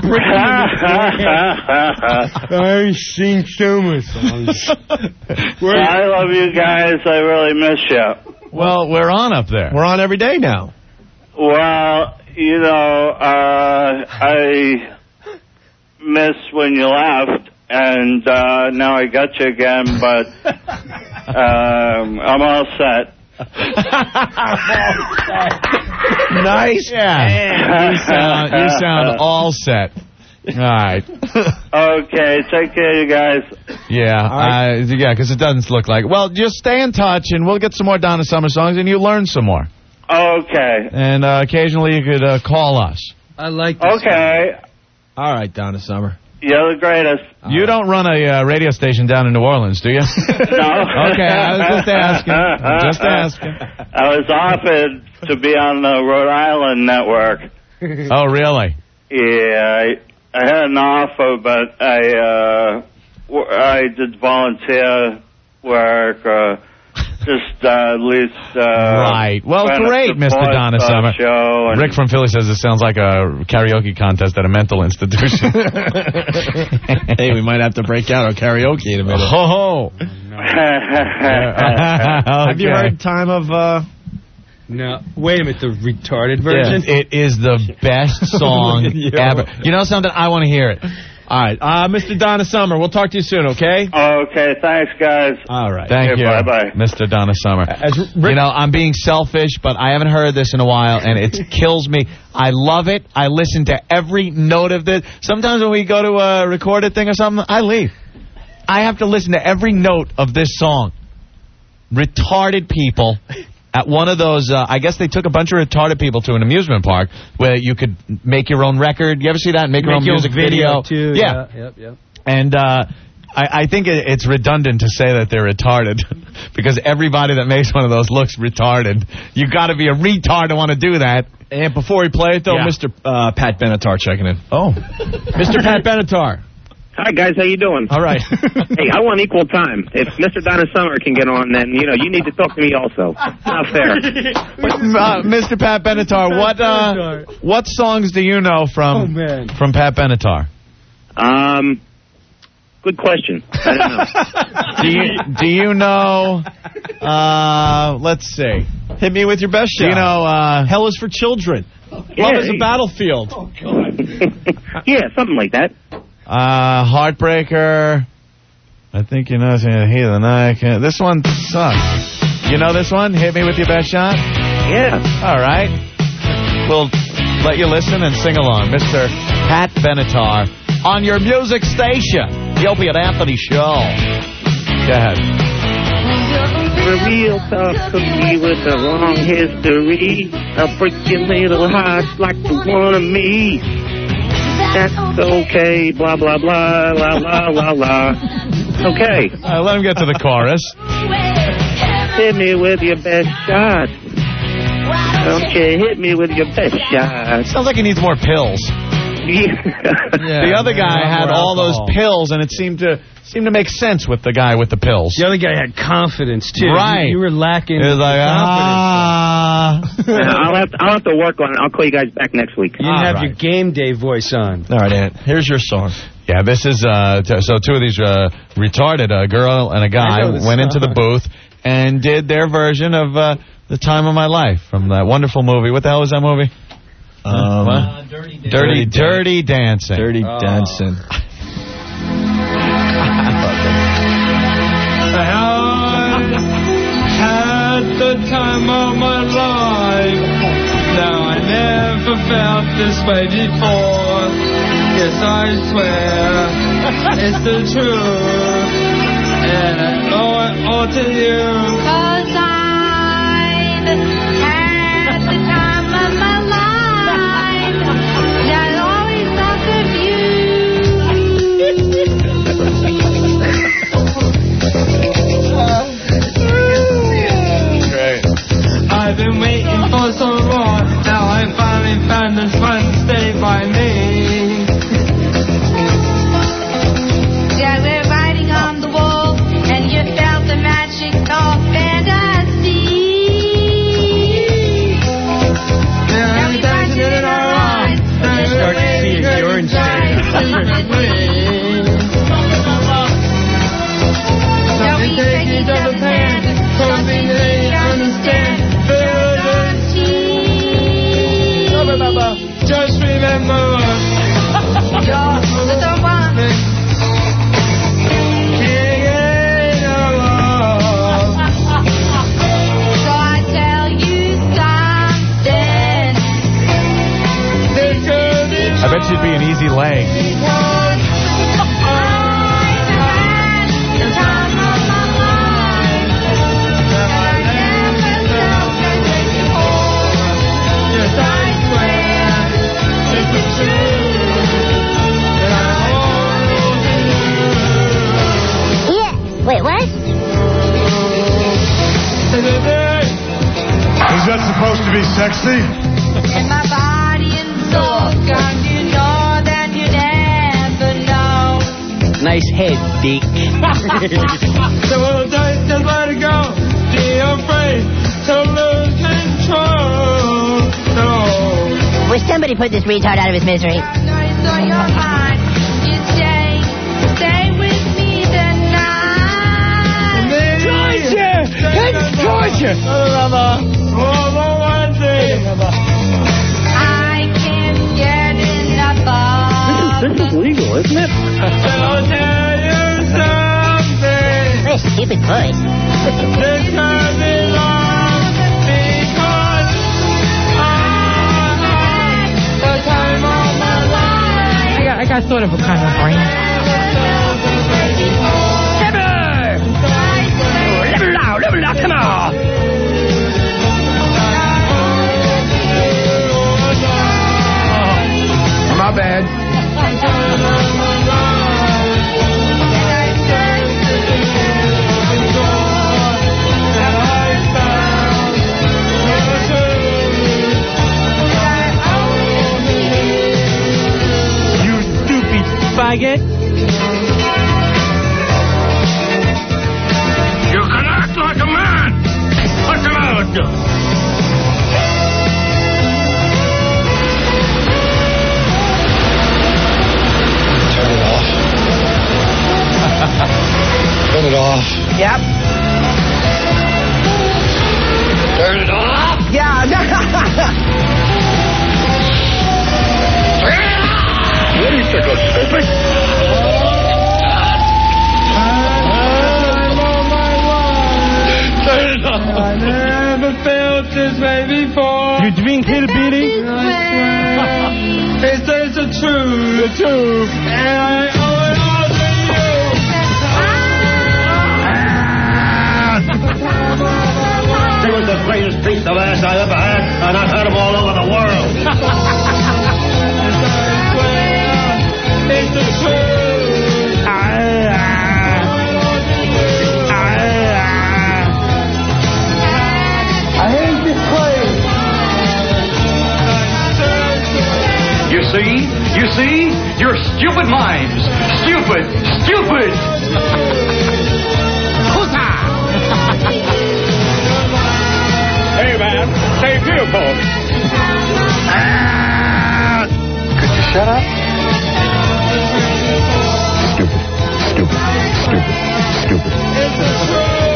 I sing summer songs. I love you guys. I really miss you. Well, we're on up there. We're on every day now. Well, you know, I miss when you left, and now I got you again, but I'm all set. Nice. Yeah. You sound all set. All right. Okay, take care, you guys. Yeah, because it doesn't look like it. Well, just stay in touch, and we'll get some more Donna Summer songs, and you learn some more. Okay. And occasionally you could call us. I like this. Okay. All right, Donna Summer. You're the greatest. You don't run a radio station down in New Orleans, do you? No. Okay, I was just asking. I was offered to be on the Rhode Island network. Oh, really? Yeah, I had an offer, but I I did volunteer work, just at least. Right. Well, great, Mr. Donna Summer. Rick from Philly says it sounds like a karaoke contest at a mental institution. Hey, we might have to break out our karaoke in a minute. Ho ho. Have you heard Time of... No. Wait a minute, the retarded version? Yeah. It is the best song ever. You know something? I want to hear it. All right. Mr. Donna Summer, we'll talk to you soon, okay? Okay, thanks, guys. All right. Thank you. Bye-bye. Mr. Donna Summer. You know, I'm being selfish, but I haven't heard this in a while, and it kills me. I love it. I listen to every note of this. Sometimes when we go to a recorded thing or something, I leave. I have to listen to every note of this song. Retarded people at one of those, I guess they took a bunch of retarded people to an amusement park where you could make your own record. You ever see that? Make your own music video. Too. Yeah. Yep. And I think it's redundant to say that they're retarded because everybody that makes one of those looks retarded. You got to be a retard to want to do that. And before we play it, though, Mr. Pat Benatar checking in. Oh. Mr. Pat Benatar. Hi, guys. How you doing? All right. Hey, I want equal time. If Mr. Donna Summer can get on, then, you need to talk to me also. Not fair. Mr. Pat Benatar, what songs do you know from Pat Benatar? Good question. I don't know. Do you know, let's see. Hit me with your best shot. Do you know, Hell is for Children. Yeah, Love is a Battlefield. Oh, God. Yeah, something like that. Heartbreaker. I think you know Heat of the Night. This one sucks. You know this one? Hit me with your best shot? Yeah. All right. We'll let you listen and sing along. Mr. Pat Benatar on your music station. The Opie and Anthony Show. Go ahead. A real tough cookie with a long history. A freaking little hearts like the one of me. That's okay, blah, blah, blah, la, la, la, la. Okay. Let him get to the chorus. Hit me with your best shot. Don't you hit me with your best shot. Sounds like he needs more pills. The other guy had all those pills, and it seemed to make sense with the guy with the pills. The other guy had confidence, too. Right. You were lacking it was like, confidence. I'll have to work on it. I'll call you guys back next week. You didn't have your game day voice on. All right, Ant. Here's your song. Yeah, this is, so two of these retarded, a girl and a guy, went into the booth and did their version of The Time of My Life from that wonderful movie. What the hell was that movie? Dirty Dancing. Dirty Dancing. I had the time of my life. Now I never felt this way before. Yes, I swear it's the truth, and I owe it all to you. 'Cause I've had the time of my life. I always thought of you. Great. I've been waiting for so long. Now I finally found this one to stay by me. Yeah, we're writing on the wall, and you felt the magic of fantasy. Now we dancing in our eyes. Start to see if you're insane. Something take each other's hand. Something they understand. Just remember us. You're the one. So I tell you something. I bet you'd be an easy lay. Wait, what? Is that supposed to be sexy? In my body and soul, God, you know that you never know. nice head, Dick. So we'll just let it go. Be afraid to lose control. No. Wish somebody put this retard out of his misery. Georgia! That's Georgia! I can't get enough of This is legal, isn't it? I'll tell you something. What a stupid voice. This time belongs because the time of my life. I got sort of a kind of brain. Level out, come on! My bad. You stupid faggot. You can act like a man! What's the matter with you? Turn it off. Turn it off. Yep. Turn it off. Yeah. What do you think, I'm stupid? I never felt this way before. You drink hillbilly? It says the truth. The truth. And I owe it all to you. He was the greatest piece of ass I ever had, and I've had him all over the world. It's the truth. I hate this place. You see? Your stupid minds. Stupid. Hey, man, stay beautiful. Could you shut up? Stupid.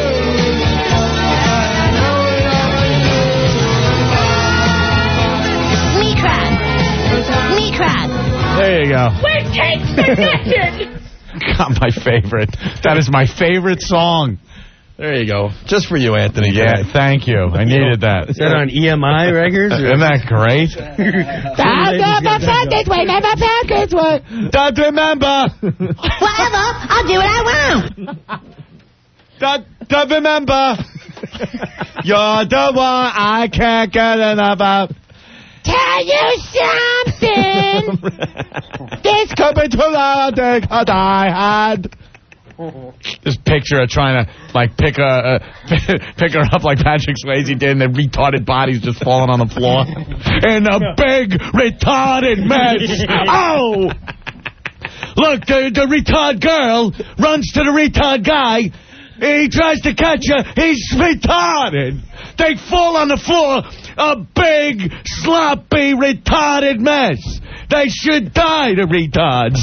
Meat crab. There you go. Where takes the message? God, my favorite. That is my favorite song. There you go. Just for you, Anthony. Yeah, thank you. I needed that. Is that on EMI records? Isn't that great? I never felt this way, never felt this way. Don't remember. Whatever, I'll do what I want. Don't remember. You're the one I can't get enough of. Tell you something. This could be too loud that I had. Just picture her trying to, like, pick her up like Patrick Swayze did, and the retarded body's just falling on the floor. In a big, retarded mess. Oh! Look, the retard girl runs to the retard guy. He tries to catch her. He's retarded. They fall on the floor. A big, sloppy, retarded mess. They should die, the retards.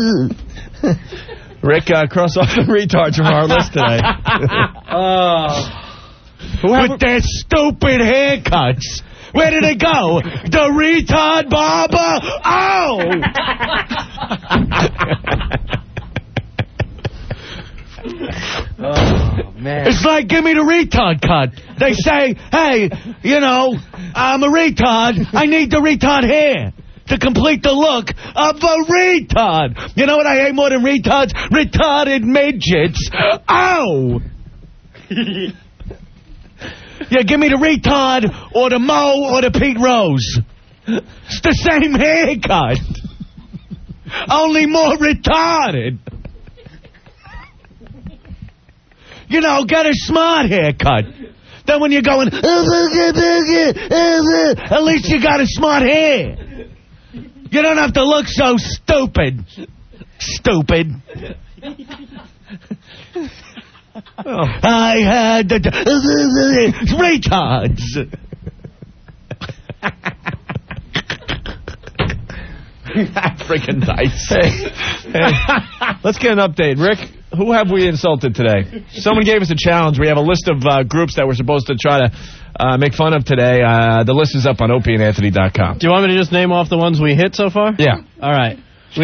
Rick, cross off the retards from our list today. With their stupid haircuts. Where did it go? The retard barber? Oh, man. It's like, give me the retard cut. They say, hey, you know, I'm a retard. I need the retard hair to complete the look of a retard. You know what I hate more than retards? Retarded midgets. Ow! Yeah, give me the retard or the Mo or the Pete Rose. It's the same haircut. Only more retarded. You know, get a smart haircut. Then when you're going, at least you got a smart hair. You don't have to look so stupid. Stupid. I had the retards. Freaking nice. Hey, let's get an update. Rick, who have we insulted today? Someone gave us a challenge. We have a list of groups that we're supposed to try to make fun of today. The list is up on opieandanthony.com. Do you want me to just name off the ones we hit so far? Yeah. All right.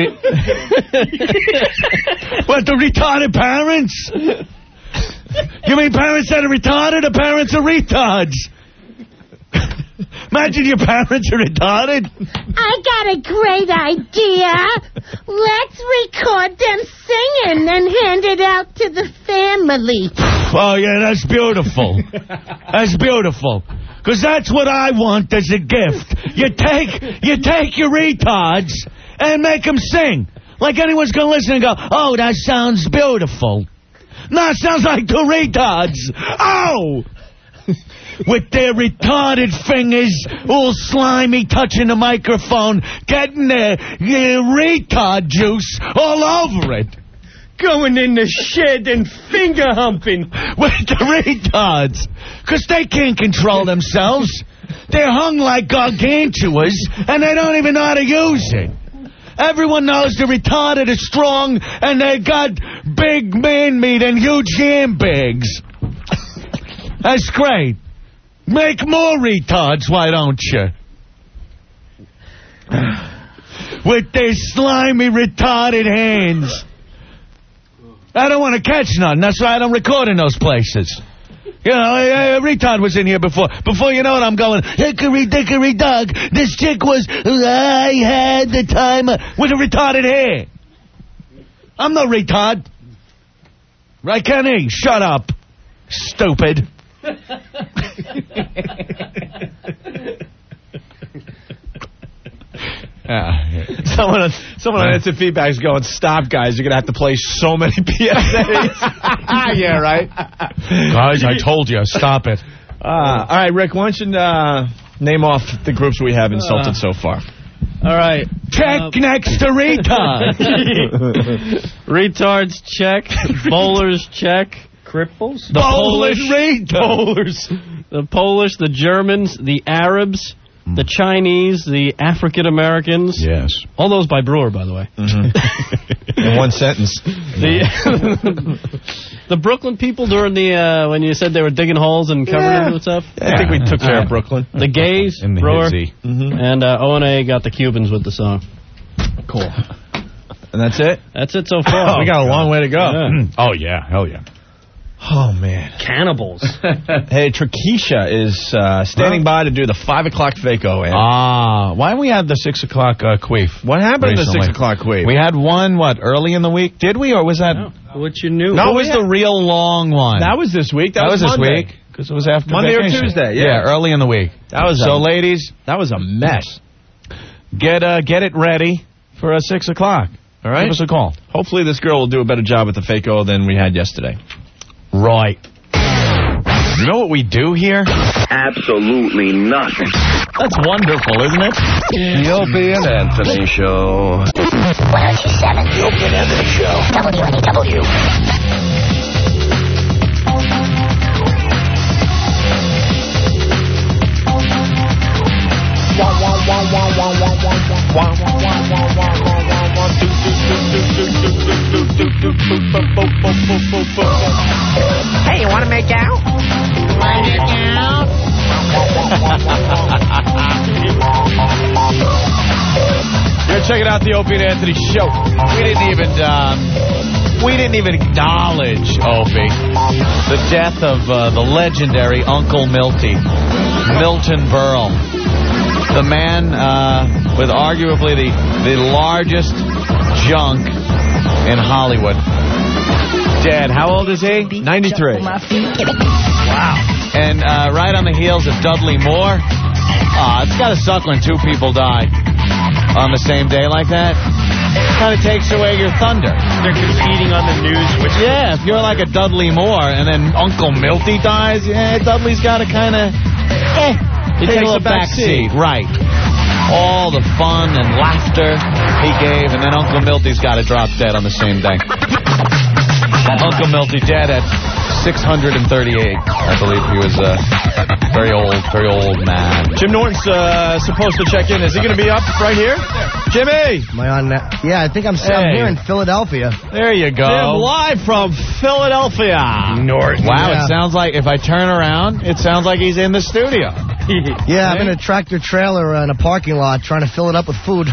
What, the retarded parents? You mean parents that are retarded or parents are retards? Imagine your parents are retarded. I got a great idea. Let's record them singing and hand it out to the family. Oh, yeah, that's beautiful. That's beautiful. Because that's what I want as a gift. You take your retards and make them sing. Like anyone's going to listen and go, oh, that sounds beautiful. No, it sounds like the retards. Oh! With their retarded fingers, all slimy, touching the microphone, getting their retard juice all over it. Going in the shed and finger humping. With the retards. Because they can't control themselves. They're hung like gargantuas, and they don't even know how to use it. Everyone knows the retarded are strong, and they got big man meat and huge yam bags. That's great. Make more retards, why don't you? With their slimy, retarded hands. I don't want to catch none. That's why I don't record in those places. You know, a retard was in here before. Before you know it, I'm going, hickory dickory dock. This chick was, I had the time with a retarded hair. I'm no retard. Right, Kenny? Shut up. Stupid. Someone on Instant Feedback is going, stop, guys. You're going to have to play so many PSAs. Yeah, right? Guys, I told you. Stop it. All right, Rick, why don't you name off the groups we have insulted so far? All right. Check next to retard. Retards, check. Bowlers, check. Cripples? The Polish Bowlers. The Polish, the Germans, the Arabs, the Chinese, the African Americans. Yes. All those by Brewer, by the way. Mm-hmm. In one sentence. The Brooklyn people during the when you said they were digging holes and covering them and stuff. Yeah. I think we took care of Brooklyn. The gays, in the Brewer, mm-hmm. and O&A got the Cubans with the song. Cool. And that's it? That's it so far. We got a long way to go. Yeah. Oh, yeah. Hell yeah. Oh, man. Cannibals. Hey, Trakisha is standing by to do the 5 o'clock Fako. Why we had the 6 o'clock queef? What happened recently? to the 6 o'clock queef? We had one, early in the week? Did we, or was that... No. What you knew? No, it was the real long one. That was this week. That was this Monday. week, because it was after Monday vacation. or Tuesday, Yeah, early in the week. That was ladies... That was a mess. Get it ready for 6 o'clock. All right? Give us a call. Hopefully this girl will do a better job with the Fako than we had yesterday. Right. You know what we do here? Absolutely nothing. That's wonderful, isn't it? The Opie and Anthony Show. 107. The Opie and Anthony Show. WNEW. Hey, you want to make out? You're checking out the Opie and Anthony Show. We didn't even acknowledge, Opie, the death of the legendary Uncle Milty, Milton Berle. The man with arguably the largest junk in Hollywood. Dead. How old is he? 93. Wow. And right on the heels of Dudley Moore. It's got to suck when two people die on the same day like that. Kind of takes away your thunder. They're competing on the news. If you're like a Dudley Moore and then Uncle Milty dies, Dudley's got to kind of... He takes a back seat. Right. all the fun and laughter he gave, and then Uncle Milty's got to drop dead on the same day. Uncle Milty dead at 638. I believe he was a very old man. Jim Norton's supposed to check in. Is he going to be up right here? Jimmy! Am I on that? Yeah, I think I'm here in Philadelphia. There you go. Jim, live from Philadelphia. Norton. Wow, Yeah. it sounds like, if I turn around, it sounds like he's in the studio. Yeah, I'm in a tractor trailer in a parking lot trying to fill it up with food.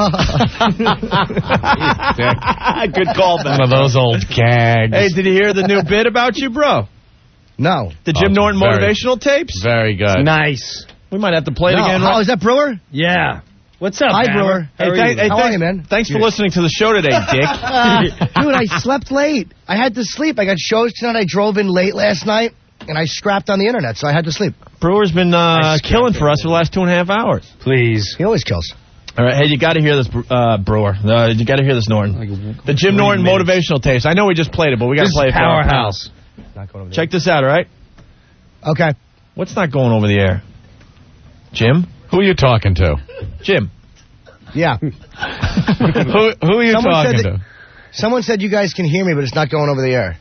Good call, man. One of those old gags. Hey, did you hear the new bit about you, bro? No. The Jim Norton very- motivational tapes? Very good. Nice. We might have to play it again. Oh, is that Brewer? Yeah. What's up, Hi, Hammer? Brewer. How are you? How are you, man? Thanks for listening to the show today, Dick. Dude, I slept late. I had to sleep. I got shows tonight. I drove in late last night, and I scrapped on the internet, so I had to sleep. Brewer's been killing for us for the last 2.5 hours. Please. He always kills. All right, hey, you got to hear this, Brewer. You got to hear this, Norton. The Jim Norton motivational tapes. I know we just played it, but we got to play it for our Powerhouse. pals. Check this out, all right? Okay. What's not going over the air? Jim? Who are you talking to? Jim. Yeah. Who are you talking to? Someone said you guys can hear me, but it's not going over the air.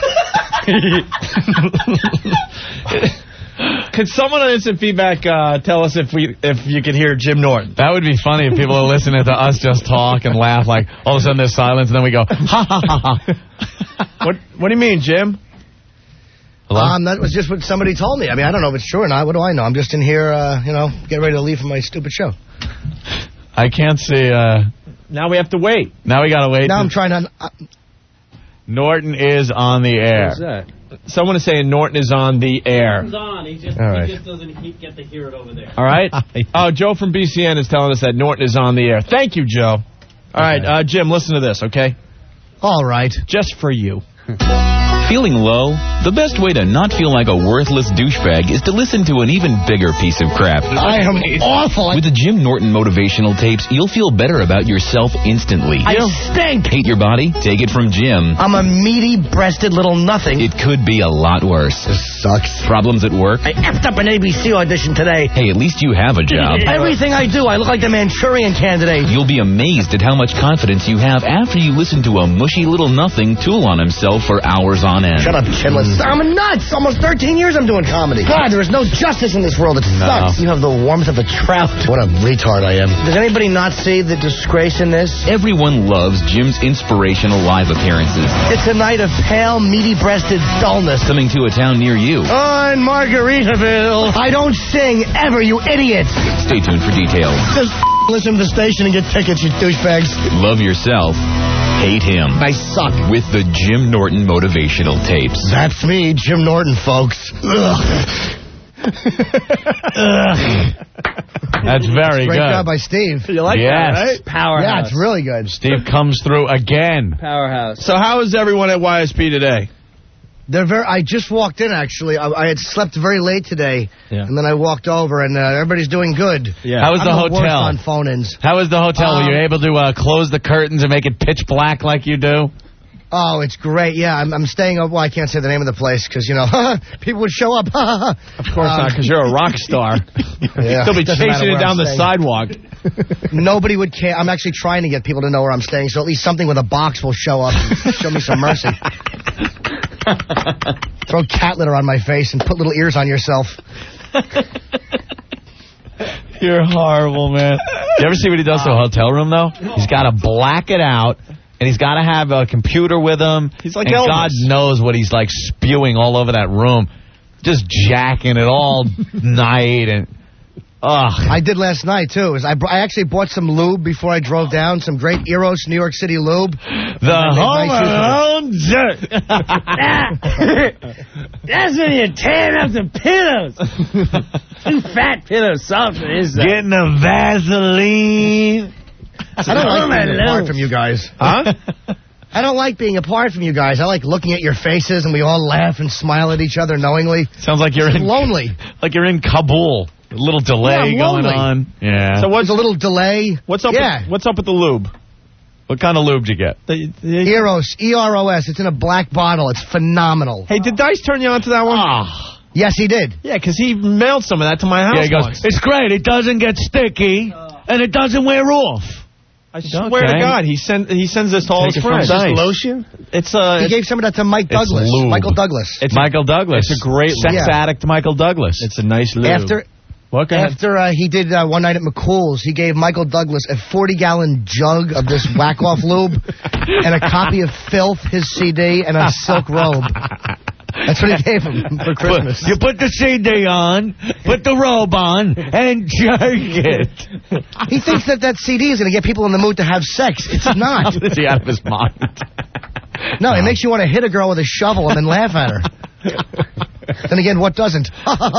Could someone on Instant Feedback tell us if you could hear Jim Norton? That would be funny if people are listening to us just talk and laugh, like all of a sudden there's silence and then we go, ha ha ha ha. What do you mean, Jim? Hello? That was just what somebody told me. I mean, I don't know if it's true or not. What do I know? I'm just in here, getting ready to leave for my stupid show. I can't see. Now we have to wait. Now we got to wait. Now I'm trying to... Norton is on the air. What's that? Someone is saying Norton is on the air. He's on. He just doesn't get to hear it over there. All right. Oh, Joe from BCN is telling us that Norton is on the air. Thank you, Joe. All right, Jim, listen to this, okay? All right. Just for you. Feeling low? The best way to not feel like a worthless douchebag is to listen to an even bigger piece of crap. I am awful. With the Jim Norton motivational tapes, you'll feel better about yourself instantly. I stink. Hate your body? Take it from Jim. I'm a meaty-breasted little nothing. It could be a lot worse. This sucks. Problems at work? I effed up an ABC audition today. Hey, at least you have a job. Everything I do, I look like the Manchurian Candidate. You'll be amazed at how much confidence you have after you listen to a mushy little nothing tool on himself for hours on end. Shut up, Chinless. I'm nuts. Almost 13 years I'm doing comedy. God, there is no justice in this world. It sucks. You have the warmth of a trout. What a retard I am. Does anybody not see the disgrace in this? Everyone loves Jim's inspirational live appearances. It's a night of pale, meaty-breasted dullness. Coming to a town near you. On Margaritaville. I don't sing ever, you idiots. Stay tuned for details. Just listen to the station and get tickets, you douchebags. Love yourself. Hate him. I suck. With the Jim Norton motivational tapes. That's me, Jim Norton, folks. Ugh. That's very Great good. job by Steve. You like Yes. that, right? Powerhouse. Yeah, it's really good. Steve comes through again. Powerhouse. So how is everyone at YSP today? They're very. I just walked in, actually. I had slept very late today, and then I walked over, and everybody's doing good. Yeah. How was the I'm worst hotel? on phone-ins. How was the hotel? Were you able to close the curtains and make it pitch black like you do? Oh, it's great. Yeah, I'm staying up. Well, I can't say the name of the place because, people would show up. Of course not, because you're a rock star. Yeah, They'll be it doesn't matter chasing it where down I'm the staying. sidewalk. Nobody would care. I'm actually trying to get people to know where I'm staying, so at least something with a box will show up and show me some mercy. Throw cat litter on my face and put little ears on yourself. You're horrible, man. You ever see what he does to a hotel room, though? He's got to black it out, and he's got to have a computer with him. He's like and Elvis. God knows what he's like spewing all over that room. Just jacking it all night. And I did last night, too. I actually bought some lube before I drove down, some great Eros New York City lube. The Home Alone dirt. That's when you're tearing up the pillows. Two fat pillows, soft as Getting the Vaseline. I don't like being apart from you guys. Huh? I don't like being apart from you guys. I like looking at your faces and we all laugh and smile at each other knowingly. Sounds like you're lonely. Like you're in Kabul. A little delay Yeah, going lonely. on. Yeah. So There's a little delay. What's up? Yeah. What's up with the lube? What kind of lube did you get? Eros, E-R-O-S. It's in a black bottle. It's phenomenal. Hey, did Dice turn you on to that one? Yes, he did. Yeah, because he mailed some of that to my house Yeah, he goes, once. it's great. It doesn't get sticky. and it doesn't wear off. I swear to God, he sends this to all his friends. Just lotion? It's He gave some of that to Mike Douglas. lube. Michael Douglas. It's Michael Douglas. It's a great sex lube. addict Michael Douglas. It's a nice lube. After he did one night at McCool's, he gave Michael Douglas a 40-gallon jug of this whack-off lube and a copy of Filth, his CD, and a silk robe. That's what he gave him for Christmas. You put the CD on, put the robe on, and jerk it. He thinks that CD is going to get people in the mood to have sex. It's not. Is he out of his mind? No, it makes you want to hit a girl with a shovel and then laugh at her. Then again, what doesn't?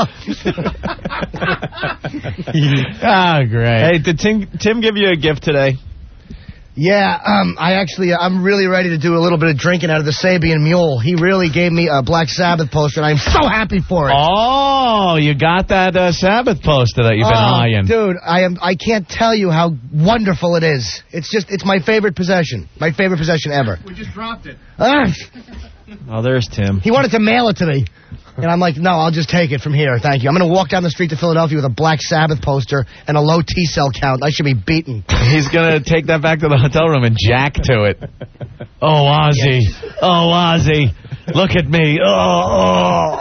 Great. Hey, did Tim give you a gift today? Yeah, I'm really ready to do a little bit of drinking out of the Sabian Mule. He really gave me a Black Sabbath poster, and I'm so happy for it. Oh, you got that Sabbath poster that you've been eyeing. Dude, I can't tell you how wonderful it is. It's my favorite possession. My favorite possession ever. We just dropped it. Oh, there's Tim. He wanted to mail it to me. And I'm like, no, I'll just take it from here. Thank you. I'm going to walk down the street to Philadelphia with a Black Sabbath poster and a low T-cell count. I should be beaten. He's going to take that back to the hotel room and jack to it. Oh, Ozzy. Yes. Oh, Ozzy. Look at me. Oh.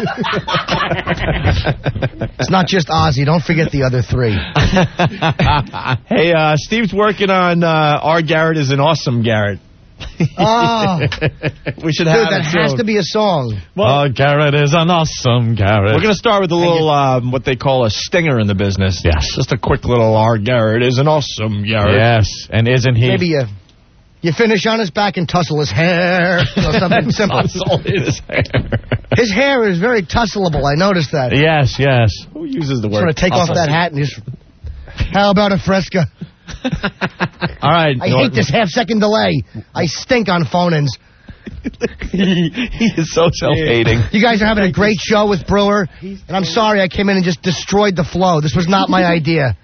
It's not just Ozzy. Don't forget the other three. Hey, Steve's working on Our Garrett is an Awesome Garrett. Oh. We should have it. That has to be a song. Well, Garrett is an awesome Garrett. We're going to start with a little, what they call a stinger in the business. Yes. Just a quick little, Our Garrett is an awesome Garrett. Yes, and isn't he? Maybe you finish on his back and tussle his hair. Something simple. Tussle his hair. His hair is very tussleable. I noticed that. Yes, yes. Who uses the word sort of take off that hat and just... How about a Fresca? All right. I hate this half-second delay. I stink on phone-ins. He is so self-hating. You guys are having a great show with Brewer, and I'm sorry I came in and just destroyed the flow. This was not my idea.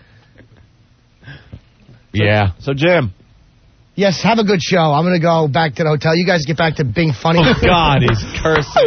Yeah. So, Jim. Yes, have a good show. I'm going to go back to the hotel. You guys get back to being funny. Oh, God, he's cursing.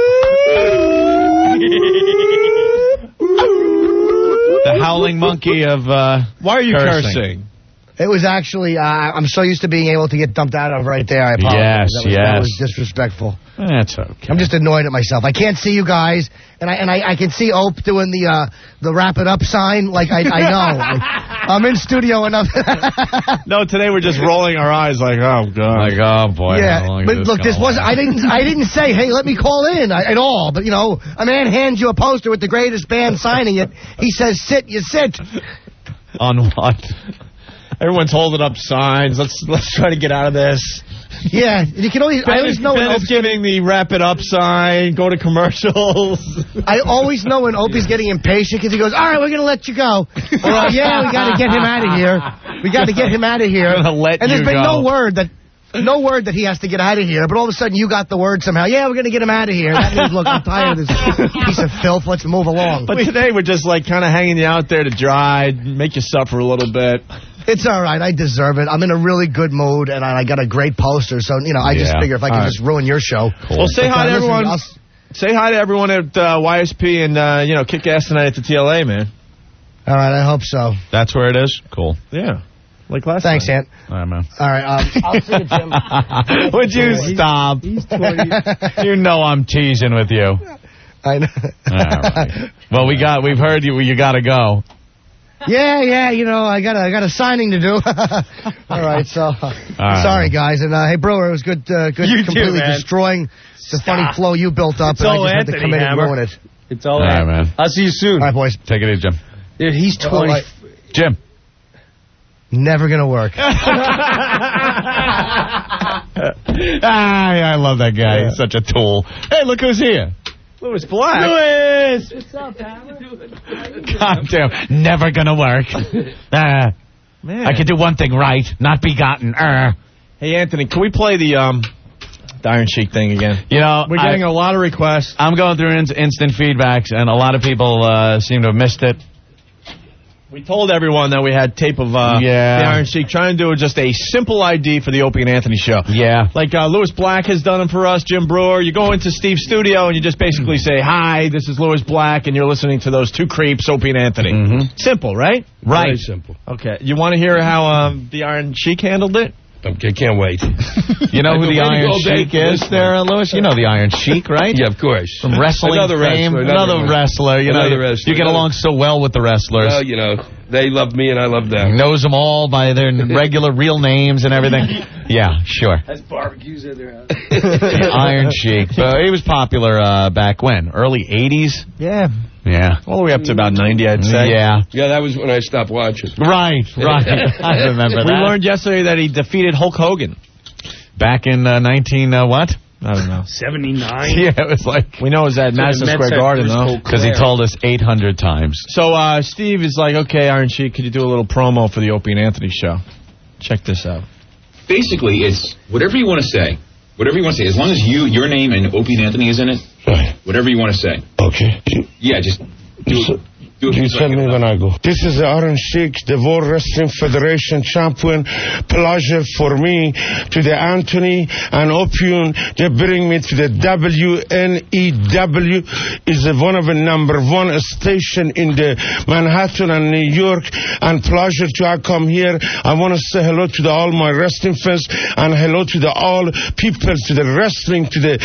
The howling monkey of why are you cursing? It was actually, I'm so used to being able to get dumped out of right there. I apologize. Yes, That was disrespectful. That's okay. I'm just annoyed at myself. I can't see you guys, and I can see Ope doing the wrap it up sign. Like I know. I'm in studio enough. No, today we're just rolling our eyes like, oh God, like oh boy. Yeah, but look, this was I didn't say, hey, let me call in at all. But you know, a man hands you a poster with the greatest band signing it. He says, sit, you sit. On what? Everyone's holding up signs. Let's try to get out of this. Yeah, you can always. I always know when Opie's getting the wrap it up sign. Go to commercials. I always know when Opie's getting impatient because he goes, "All right, we're gonna let you go." Or, yeah, we got to get him out of here. We got to get him out of here. I'm gonna let and there's you been go. no word that he has to get out of here. But all of a sudden, you got the word somehow. Yeah, we're gonna get him out of here. That means, look, I'm tired of this piece of filth. Let's move along. But today we're just like kind of hanging you out there to dry, make you suffer a little bit. It's all right. I deserve it. I'm in a really good mood, and I got a great poster. So, you know, I just figure if I can just ruin your show. Cool. Well, say hi to everyone. Say hi to everyone at YSP and, kick ass tonight at the TLA, man. All right. I hope so. That's where it is? Cool. Yeah. Like last Thanks, time. Ant. All right, man. All right. I'll see you, Jim. Would you stop? You know I'm teasing with you. I know. All right. Well, we've heard you got to go. Yeah, you know, I got a signing to do. All right, so sorry, guys, and hey, Brewer, it was good completely destroying the funny flow you built up, it's and all I just had to come in and ruin it. It's all right, man. I'll see you soon. All right, boys. Take it easy, Jim. Dude, he's 20. Jim. Never gonna work. I love that guy. Yeah. He's such a tool. Hey, look who's here. Louis Black. Louis! What's up, Hammer? God damn. Never gonna work. Man. I can do one thing right. Not be gotten. Hey, Anthony, can we play the Iron Sheik thing again? You know, we're getting a lot of requests. I'm going through instant feedbacks, and a lot of people seem to have missed it. We told everyone that we had tape of the Iron Sheik trying to do just a simple ID for the Opie and Anthony show. Yeah. Like Louis Black has done them for us, Jim Brewer. You go into Steve's studio and you just basically say, hi, this is Louis Black, and you're listening to those two creeps, Opie and Anthony. Mm-hmm. Simple, right? Right. Very simple. Okay. You want to hear how the Iron Sheik handled it? Okay, can't wait. You know who the Iron Sheik is there, Louis? You know the Iron Sheik, right? Yeah, of course. From wrestling fame. Another wrestler. You get along so well with the wrestlers. Well, you know, they love me and I love them. He knows them all by their regular real names and everything. Yeah, sure. That's barbecues at their house. The Iron Sheik. He was popular back when? Early 80s? Yeah. Yeah. All the way up to about 90, I'd say. Yeah. Yeah, that was when I stopped watching. Right. I remember that. We learned yesterday that he defeated Hulk Hogan. Back in 19 what? I don't know. 79? Yeah, it was like... We know it was at Madison Square Garden, though. Because he told us 800 times. So Steve is like, okay, Iron Sheik, could you do a little promo for the Opie and Anthony show? Check this out. Basically, it's whatever you want to say. Whatever you want to say. As long as your name and Opie and Anthony is in it, Right. whatever you want to say. Okay. Yeah, just do it. You tell me when I go. This is the Iron Sheik, the World Wrestling Federation champion. Pleasure for me to the Anthony and Opium. They bring me to the WNEW. Is one of the #1 station in the Manhattan and New York. And pleasure to come here. I want to say hello to all my wrestling fans and hello to all people to the wrestling to the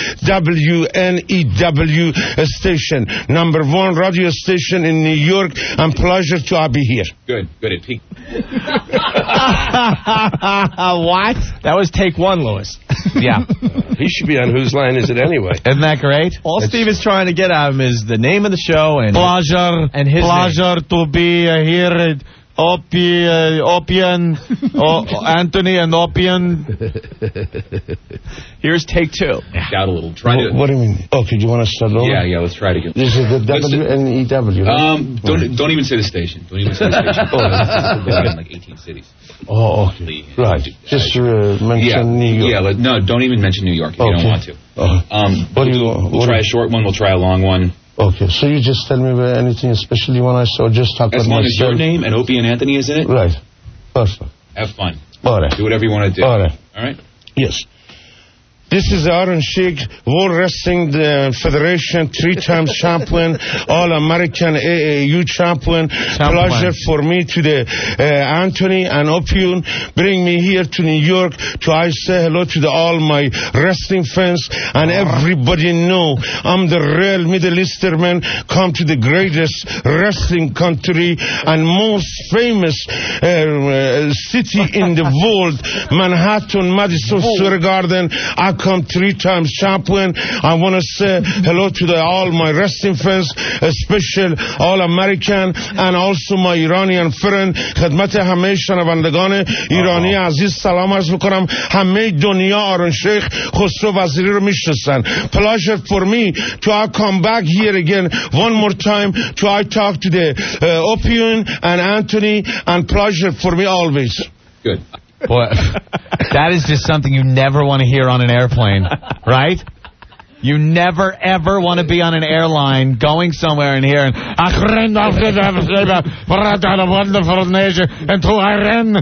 WNEW station, #1 radio station in New York, and pleasure to be here. Good. It peaked. What? That was take one, Louis. Yeah. He should be on Whose Line Is It Anyway? Isn't that great? All Steve is trying to get out of him is the name of the show and pleasure and his pleasure name. to be here. Opian, Anthony and Opian. Here's take two. Out a little. Try to. What do you mean? Okay, do you want to start over? Yeah, let's try it again. This is the WNEW. Right? Don't even say the station. Don't even say the station. They're in like 18 cities. Oh, okay. Right. Just mention New York. Yeah, no, don't even mention New York if you don't want to. We'll try a short one. We'll try a long one. Okay, so you just tell me anything special you want to say, or just talk about myself? As long as your name and Opie and Anthony is in it? Right. Perfect. Have fun. All right. Do whatever you want to do. All right. All right? Yes. This is Iron Sheik, World Wrestling Federation, 3-time champion, All-American AAU champion. Pleasure for me to the Anthony and Opium. Bring me here to New York to I say hello to all my wrestling fans and everybody know I'm the real Middle Eastern. Come to the greatest wrestling country and most famous city in the world, Manhattan, Madison Square Garden. I come 3 times champion. I want to say hello to all my wrestling fans, special all American and also my Iranian friend. خدمت همه شنوندگان ایرانی عزیز سلام عرض میکنم. همه دنیا آرون شیخ خسرو وزیری رو میشناسن. Pleasure for me to I come back here again one more time to I talk to the Opium and Anthony, and pleasure for me always. Good. Boy, that is just something you never want to hear on an airplane, right? You never, ever want to be on an airline going somewhere and hearing, what a wonderful nation, and to Iran,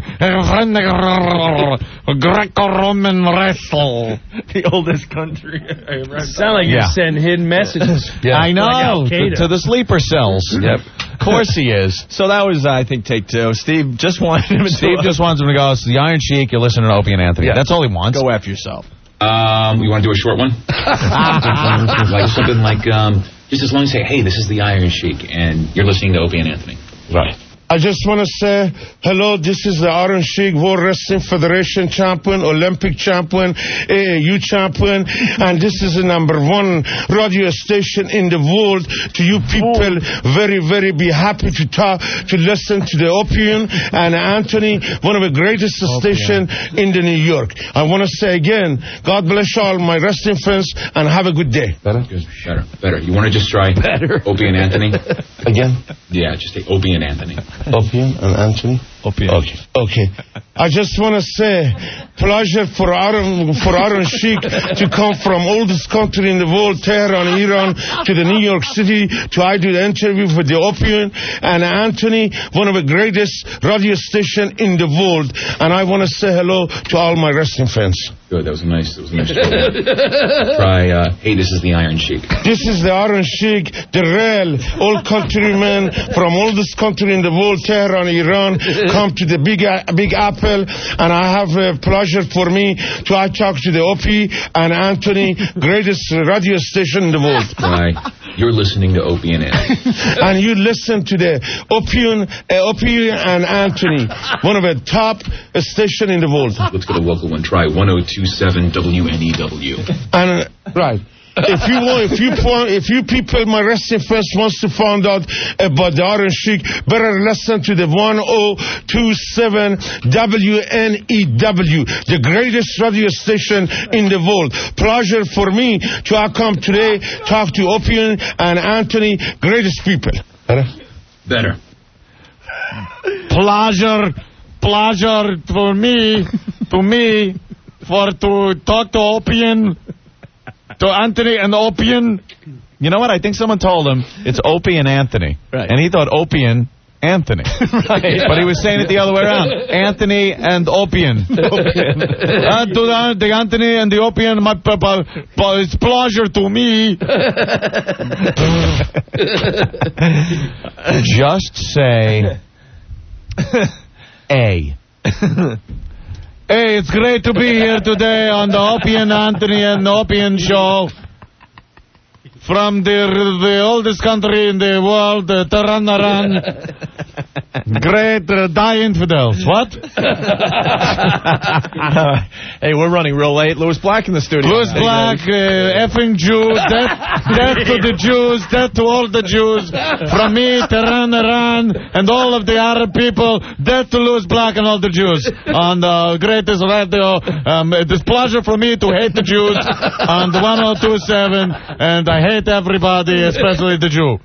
Greco-Roman wrestle. The oldest country. Sound like you're sending hidden messages. Yeah. I know, like to the sleeper cells. Yep. Of course he is. So that was, I think, take two. Steve just wanted him to just wants him to go, it's the Iron Sheik, you're listening to Opie and Anthony. Yeah. That's all he wants. Go after yourself. You want to do a short one? Like something like, just as long as you say, hey, this is the Iron Sheik, and you're listening to Opie and Anthony. Right. I just want to say hello. This is the Iron Sheik, World Wrestling Federation champion, Olympic champion, AAU champion, and this is the #1 radio station in the world. To you people, very, very be happy to talk, to listen to the Opium and Anthony, one of the greatest stations in the New York. I want to say again, God bless all my wrestling fans, and have a good day. Better. You want to just try Opie and Anthony? Again? Yeah, just say Opie and Anthony. Opium and Anthony? Opie. Okay. I just want to say, pleasure for Aaron Sheik to come from oldest country in the world, Tehran, Iran, to the New York City to I do the interview for the Opium, and Anthony, one of the greatest radio station in the world. And I want to say hello to all my wrestling fans. Good, that was a nice call. Try, hey, this is the Iron Sheik. This is the Iron Sheik, the real old countryman from oldest country in the world, Tehran, Iran, come to the Big Apple, and I have a pleasure for me to I talk to the Opie and Anthony, greatest radio station in the world. Right. You're listening to Opie and Anthony. And you listen to the Opie and Anthony, one of the top station in the world. Let's go to local one. Try 1027 WNEW. And right. If you people, my wrestling fans, wants to find out about the Iron Sheik, better listen to the 1027 WNEW, the greatest radio station in the world. Pleasure for me to come today, talk to Opium and Anthony, greatest people. Better. Pleasure for me, to talk to Opium. To Anthony and Opium. You know what? I think someone told him it's Opie and Anthony. Right. And he thought Opie and Anthony. Right. But he was saying it the other way around. Anthony and Opium. To the Anthony and the Opium, it's pleasure to me. Just say A. Hey, it's great to be here today on the Opie and Anthony and Opium show from the oldest country in the world, Tehran. Great, die infidels. What? Hey, we're running real late. Louis Black in the studio. Louis Black, effing Jew, death to the Jews, death to all the Jews. From me, Tehran, Iran, and all of the Arab people, death to Louis Black and all the Jews. On the greatest radio, it is pleasure for me to hate the Jews on the 1027, and I hate everybody, especially the Jew.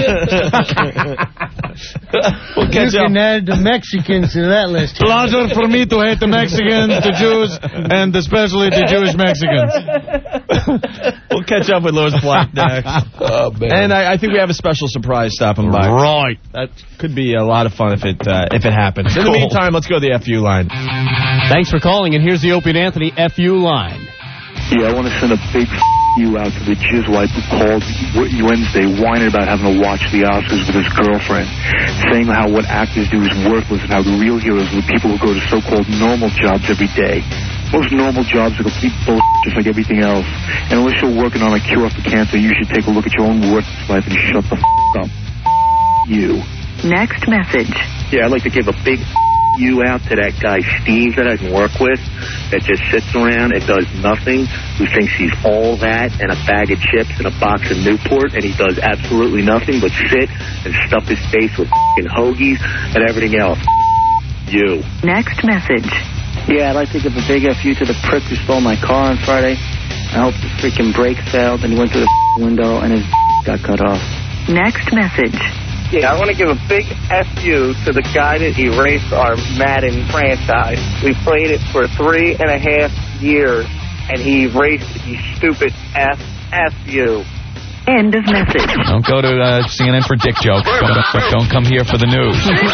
You can add the Mexicans to that list. Pleasure for me to hate the Mexicans, the Jews, and especially the Jewish Mexicans. We'll catch up with Louis Black next. Oh, and I think we have a special surprise stopping by. Right. That could be a lot of fun if it happens. In the meantime, let's go to the FU line. Thanks for calling, and here's the Opie and Anthony FU line. Yeah, I want to send a big you out to the jizwipe who called Wednesday whining about having to watch the Oscars with his girlfriend, saying how what actors do is worthless and how the real heroes are the people who go to so-called normal jobs every day. Most normal jobs are complete bullshit, just like everything else. And unless you're working on a cure for cancer, you should take a look at your own worthless life and shut the up. You. Next message. Yeah, I'd like to give a big you out to that guy Steve that I can work with, that just sits around and does nothing, who thinks he's all that and a bag of chips and a box of Newport, and he does absolutely nothing but sit and stuff his face with f***ing hoagies and everything else. You. Next message. Yeah, I'd like to give a big F you to the prick who stole my car on Friday. I hope the freaking brakes failed and he went through the window and his got cut off. Next message. Yeah, I want to give a big F-U to the guy that erased our Madden franchise. We played it for 3.5 years, and he erased it, you stupid F-U. End of message. Don't go to CNN for dick jokes. Don't come here for the news.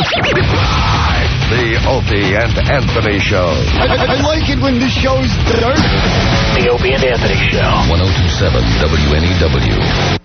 The Opie and Anthony Show. I like it when the show's dirt. The Opie and Anthony Show. 1027 WNEW.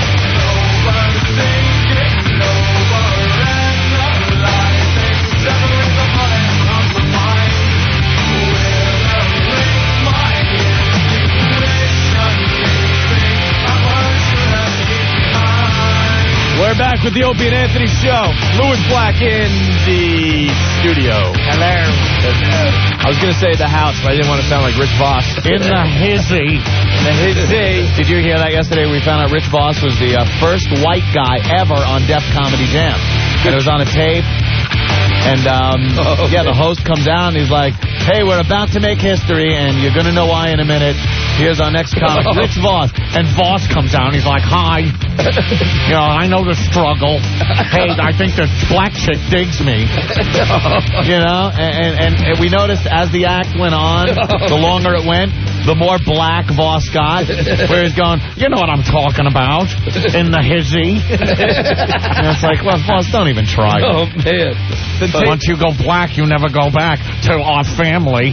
We're back with the Opie and Anthony Show. Louis Black in the studio. Hello. I was going to say the house, but I didn't want to sound like Rich Voss. In the hizzy. In the hizzy. Did you hear that yesterday? We found out Rich Voss was the first white guy ever on Def Comedy Jam. And it was on a tape. And, yeah, the host comes out and he's like, hey, we're about to make history, and you're going to know why in a minute. Here's our next comic, Rich Voss. And Voss comes out and he's like, hi. You know, I know the struggle. Hey, I think this black chick digs me. You know, and we noticed as the act went on, the longer it went, the more black Voss got, where he's going, you know what I'm talking about, in the hizzy. And it's like, well, Voss, don't even try. Oh, man. Once you go black, you never go back to our family.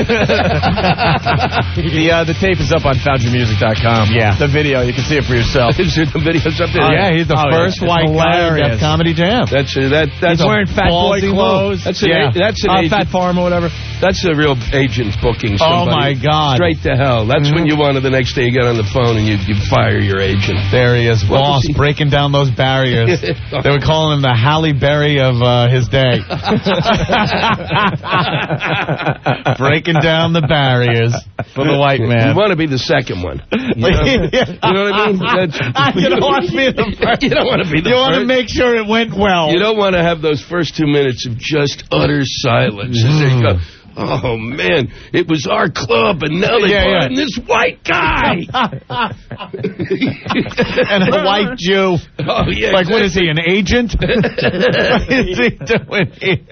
The tape is up on FoundYourMusic.com. Yeah. The video, you can see it for yourself. Is it the video's up there? Yeah, he's the first white guy at Def Comedy Jam. That's He's wearing Fat Boy clothes. That's an agent. Fat Farm or whatever. That's a real agent's booking somebody. Oh, my God. Straight to hell. That's when you want to, the next day you get on the phone and you fire your agent. There he is, Voss, breaking down those barriers. They were calling him the Halle Berry of his day. Breaking down the barriers for the white man. You want to be the second one. You know what I mean? You don't want to be the first. You don't want to be the You first. want to make sure it went well. You don't want to have those first 2 minutes of just utter silence. And then you go, oh, man, it was our club, and now they brought in this white guy. And a white Jew. Oh, yeah. Like, what is he, an agent? What is he doing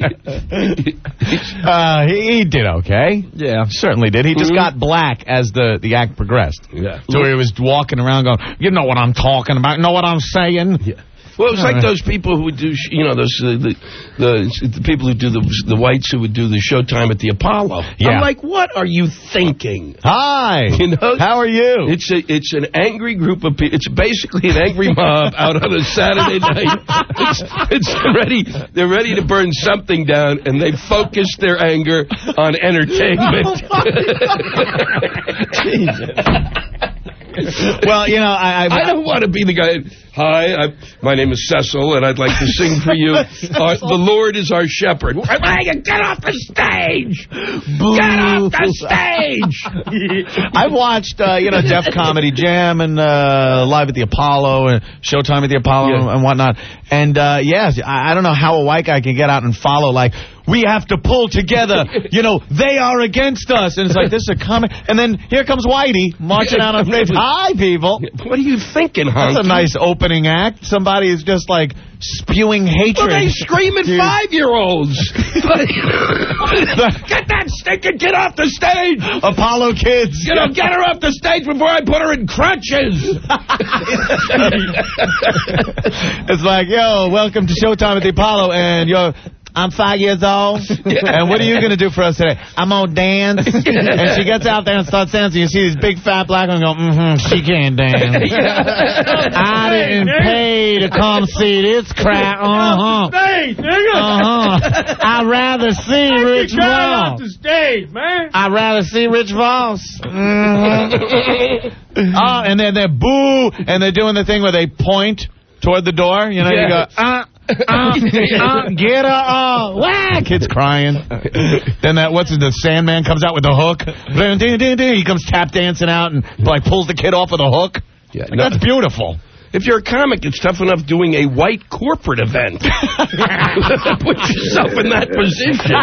here? He did okay. Yeah. Certainly did. He just got black as the act progressed. Yeah. So he was walking around going, you know what I'm talking about, know what I'm saying? Yeah. Well, it was like those people who would do, those the people who do the whites who would do the Showtime at the Apollo. Yeah. I'm like, what are you thinking? Hi. How are you? It's an angry group of people. It's basically an angry mob out on a Saturday night. They're ready to burn something down, and they focus their anger on entertainment. Well, I don't want to be the guy. Hi, my name is Cecil, and I'd like to sing for you. The Lord is our shepherd. Get off the stage! Get off the stage! I've watched, Def Comedy Jam and Live at the Apollo and Showtime at the Apollo and whatnot. And, yes, I don't know how a white guy can get out and follow, like, we have to pull together. They are against us. And it's like, this is a comic. And then here comes Whitey marching out on stage. Hi, people. What are you thinking, Hunk? That's a nice opening act. Somebody is just, like, spewing hatred. Well, they scream at 5-year-olds. Get that stinking kid off the stage. Apollo kids. Get her off the stage before I put her in crutches. It's like, yo, welcome to Showtime at the Apollo, and I'm 5 years old, and what are you going to do for us today? I'm going to dance. And she gets out there and starts dancing. You see these big fat black ones go, she can't dance. I didn't pay to come see this crap. I'd rather see Rich Voss. The stage, man. I'd rather see Rich Voss. And then they're boo, and they're doing the thing where they point toward the door. You go, get her whack. Kid's crying. Then the Sandman comes out with the hook. He comes tap dancing out and pulls the kid off with a hook. Yeah, that's beautiful. If you're a comic, it's tough enough doing a white corporate event. Put yourself in that position.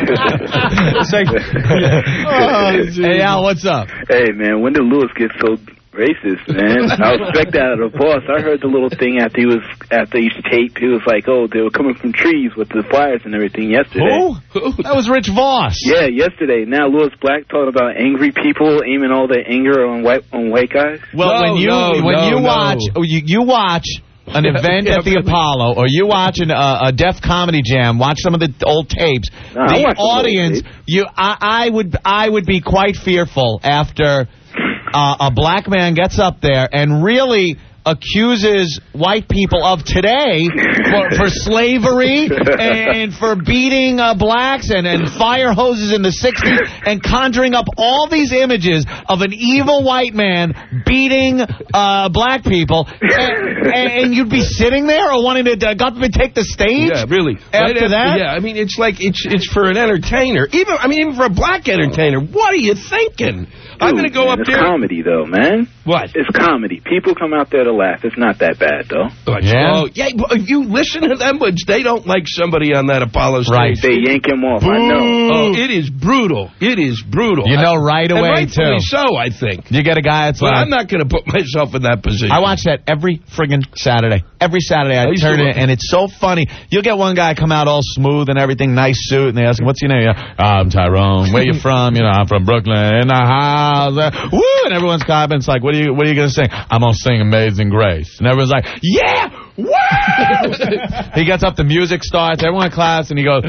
Hey, Al, what's up? Hey, man, when did Lewis get so racist, man? I was expecting that out of the boss. I heard the little thing after each tape. He was like, oh, they were coming from trees with the flyers and everything yesterday. Who? That was Rich Voss. Yeah, yesterday. Now Lewis Black talking about angry people aiming all their anger on white guys. Well, you watch an event at the Apollo, or you watch a Def Comedy Jam, watch some of the old tapes. The audience, I would be quite fearful after a black man gets up there and really accuses white people of today for slavery and for beating blacks and fire hoses in the 60s and conjuring up all these images of an evil white man beating black people. And you'd be sitting there or wanting to take the stage? Yeah, really. After that? Yeah, I mean, it's like, it's for an entertainer. Even for a black entertainer, what are you thinking? I'm going to go up It's there. comedy, though, man. What? It's comedy. People come out there to laugh. It's not that bad, though. Oh, yeah, but if you listen to them, but they don't like somebody on that Apollo stage. Right. They yank him off. I know. Oh, it is brutal. It is brutal. You know right And away, rightfully too. so, I think. You get a guy that's But like... I'm not going to put myself in that position. I watch that every friggin' Saturday. Every Saturday I used to turn love it, and it's so funny. You'll get one guy come out all smooth and everything, nice suit, and they ask him, what's your name? I'm Tyrone. Where you from? I'm from Brooklyn. In the house. Woo! And everyone's clapping. It's like, what are you going to sing? I'm going to sing Amazing Grace. And everyone's like, yeah! Woo! He gets up, the music starts, everyone claps, and he goes,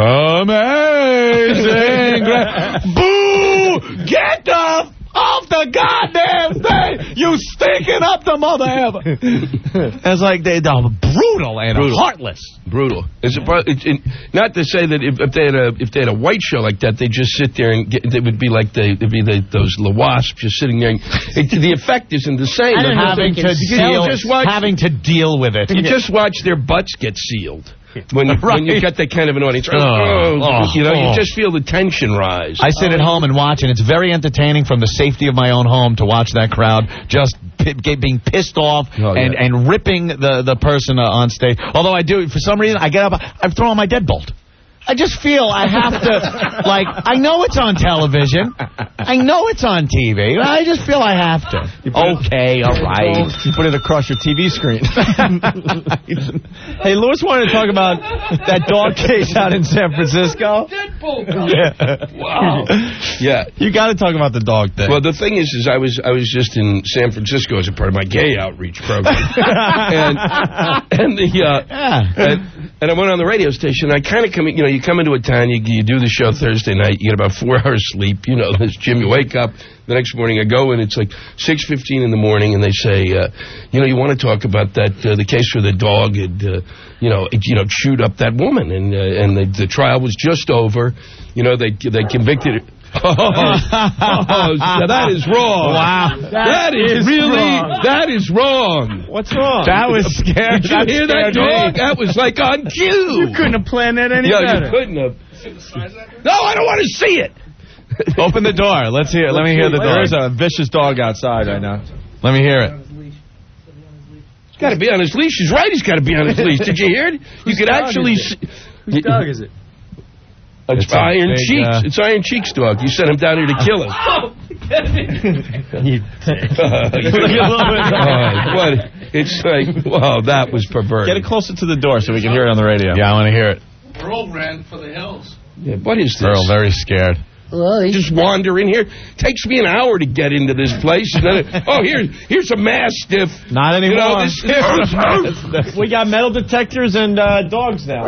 Amazing Grace. Boo! Get the off the goddamn thing! You stinking up the mother ever! It's like they're brutal and heartless. Brutal. Not to say that if they had a white show like that, they'd just sit there and they would be like those wasps just sitting there. The effect isn't the same. Having to deal with it. You just watch their butts get sealed. When you get that kind of an audience, you just feel the tension rise. I sit at home and watch, and it's very entertaining from the safety of my own home to watch that crowd just being pissed off and ripping the person on stage. Although I do, for some reason, I get up, I throw on my deadbolt. I just feel I have to, I know it's on television. I know it's on TV. I just feel I have to. Okay, all right. You put it across your TV screen. Hey, Lewis wanted to talk about that dog case out in San Francisco. Wow. Yeah. You got to talk about the dog thing. Well, the thing is I was just in San Francisco as a part of my gay outreach program, and I went on the radio station. I kind of come, you come into a town, you do the show Thursday night, you get about 4 hours sleep. This Jim, you wake up the next morning. I go in, it's like 6:15 in the morning, and they say, you want to talk about that the case where the dog had, chewed up that woman, and the trial was just over. They convicted her. That is wrong. Wow. That is wrong. What's wrong? That was scary. Did you hear that dog? That was like on cue. You couldn't have planned that any better. You couldn't have. No, I don't want to see it. Open the door. Let's hear it. Let me hear the door. There's a vicious dog outside right now. Let me hear it. He's got to be on his leash. He's right. He's got to be on his leash. Did you hear it? You could actually see. Whose dog is it? It's Iron Cheeks. It's Iron Cheeks' dog. You sent him down here to kill him. It's like, wow, that was perverted. Get it closer to the door so we can hear it on the radio. Yeah, I want to hear it. Earl ran for the hills. Yeah, what is this? Earl, very scared. Just wander in here. Takes me an hour to get into this place. And then, here's a mastiff. Not anymore. We got metal detectors and dogs now.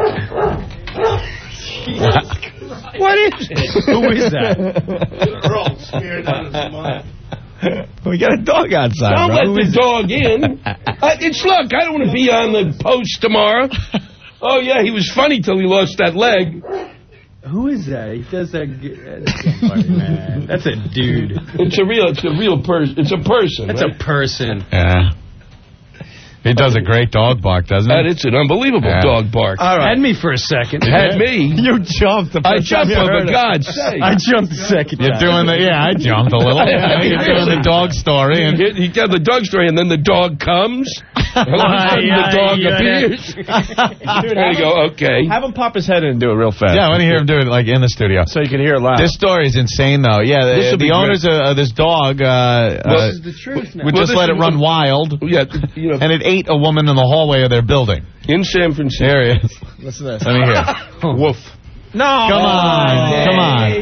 What is it? Who is that? Earl scared out of his mind. We got a dog outside. Don't let the dog in. Look, I don't want to be on the Post tomorrow. Oh, yeah, he was funny till he lost that leg. Who is that? He does that. That's so funny, man. That's a dude. It's a real person. It's a person. That's a person. Yeah. He does a great dog bark, doesn't he? It's an unbelievable dog bark. All right. Had me for a second. Had me. You jumped. I jumped, for God's sake. I jumped the second You're doing the, I jumped a little. You're doing the dog story. And you get the dog story, and then the dog comes. And all of a sudden the dog appears. There you go, okay. Have him pop his head in and do it real fast. Yeah, I want to hear him do it in the studio. So you can hear it loud. This story is insane, though. Yeah, the owners of this dog this is the truth now. would just let it run wild. Yeah, and it ate a woman in the hallway of their building. In San Francisco. There he is. Listen to this. Let me hear. Woof. No. Come on.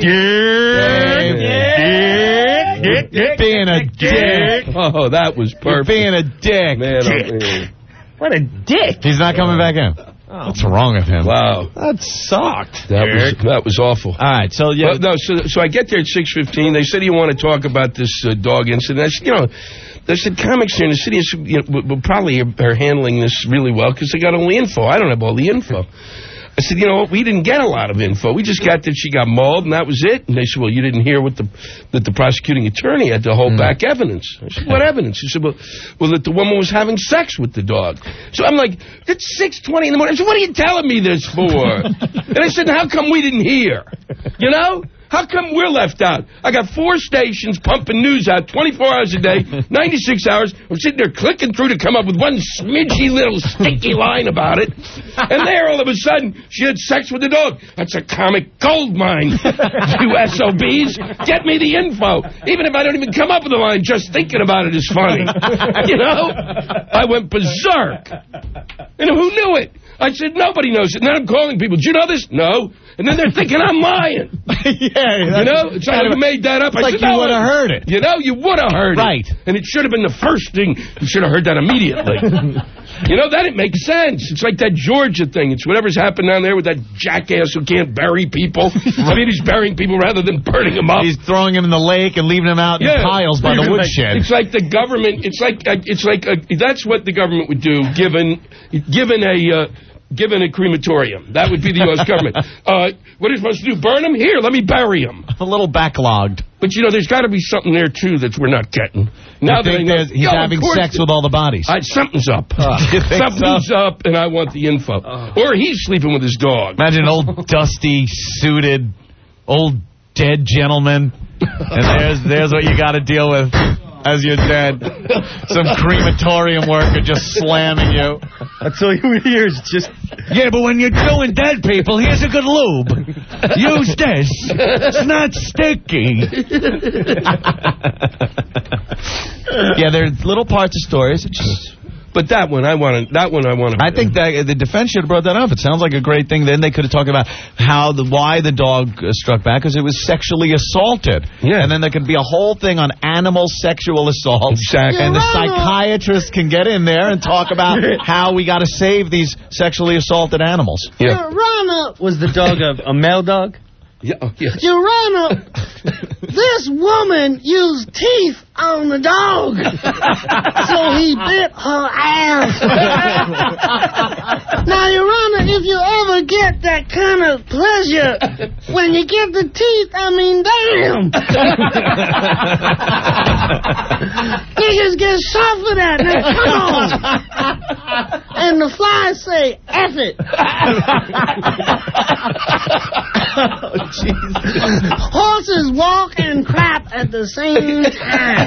Being a dick. Oh, that was perfect. Being a dick. Man, what a dick. He's not coming back in. What's wrong with him? Wow. That sucked. That was awful. All right, so yeah. Well, so I get there at 6:15. They said, "Do you want to talk about this dog incident?" I said, they said comics here in the city probably are handling this really well because they got all the info. I don't have all the info. I said, we didn't get a lot of info. We just got that she got mauled, and that was it. And they said, well, you didn't hear that the prosecuting attorney had to hold back evidence. I said, what evidence? He said, well, that the woman was having sex with the dog. So I'm like, it's 6:20 in the morning. I said, what are you telling me this for? And I said, how come we didn't hear? How come we're left out? I got 4 stations pumping news out 24 hours a day, 96 hours. I'm sitting there clicking through to come up with one smidgy little stinky line about it. And there, all of a sudden, she had sex with the dog. That's a comic gold mine, you SOBs. Get me the info. Even if I don't even come up with a line, just thinking about it is funny. You know? I went berserk. And who knew it? I said, nobody knows it. And then I'm calling people. Do you know this? No. And then they're thinking I'm lying. Yeah. You know? It's like you made that up. It's like you would have heard it. You know? You would have heard it. Right. And it should have been the first thing. You should have heard that immediately. You know, that it makes sense. It's like that Georgia thing. It's whatever's happened down there with that jackass who can't bury people. I mean, he's burying people rather than burning them up. He's throwing them in the lake and leaving them out in piles by the woodshed. It's like the government. It's like that's what the government would do given a crematorium. That would be the U.S. government. What are you supposed to do? Burn them? Here, let me bury them. A little backlogged. But, you know, there's got to be something there, too, that we're not getting. Now that I know, he's having sex with all the bodies. Something's up. Something's up, and I want the info. Or he's sleeping with his dog. Imagine an old, dusty, suited, old dead gentleman. And there's what you got to deal with as you're dead. Some crematorium worker just slamming you. That's all you hear is just... Yeah, but when you're doing dead people, here's a good lube. Use this. It's not sticky. Yeah, there are little parts of stories. It's just... But that one I want to. I think that the defense should have brought that up. It sounds like a great thing. Then they could have talked about why the dog struck back, because it was sexually assaulted. Yeah. And then there could be a whole thing on animal sexual assault. Exactly. And the psychiatrist can get in there and talk about how we got to save these sexually assaulted animals. Yeah. Your Honor, was the dog a male dog? Yeah. Your Honor, this woman used teeth on the dog, so he bit her ass. Now, Your Honor, if you ever get that kind of pleasure when you get the teeth, I mean, damn. Niggas get shot for that. Now, come on. And the flies say, F it. Horses walk and crap at the same time.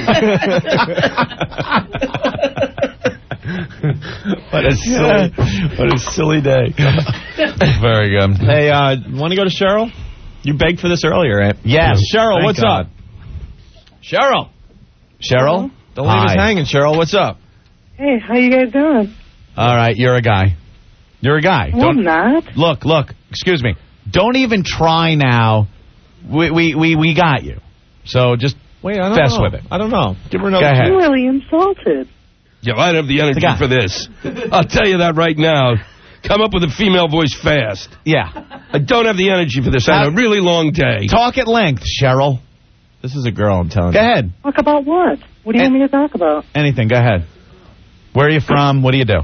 What a silly day. Very good. Hey, want to go to Cheryl? You begged for this earlier, right? Yes. Cheryl, Thank what's God. up? Cheryl? Don't leave us hanging, Cheryl. What's up? Hey, how you guys doing? All right, you're a guy. You're a guy. No, I'm not. Look, excuse me. Don't even try now. We got you. So just fess with it. I don't know. Give her another. Go ahead. I'm really insulted. Yeah, I don't have the energy for this. I'll tell you that right now. Come up with a female voice fast. Yeah. I don't have the energy for this. I had a really long day. Talk at length, Cheryl. This is a girl, I'm telling you. Go ahead. Talk about what? What do you want me to talk about? Anything. Go ahead. Where are you from? What do you do?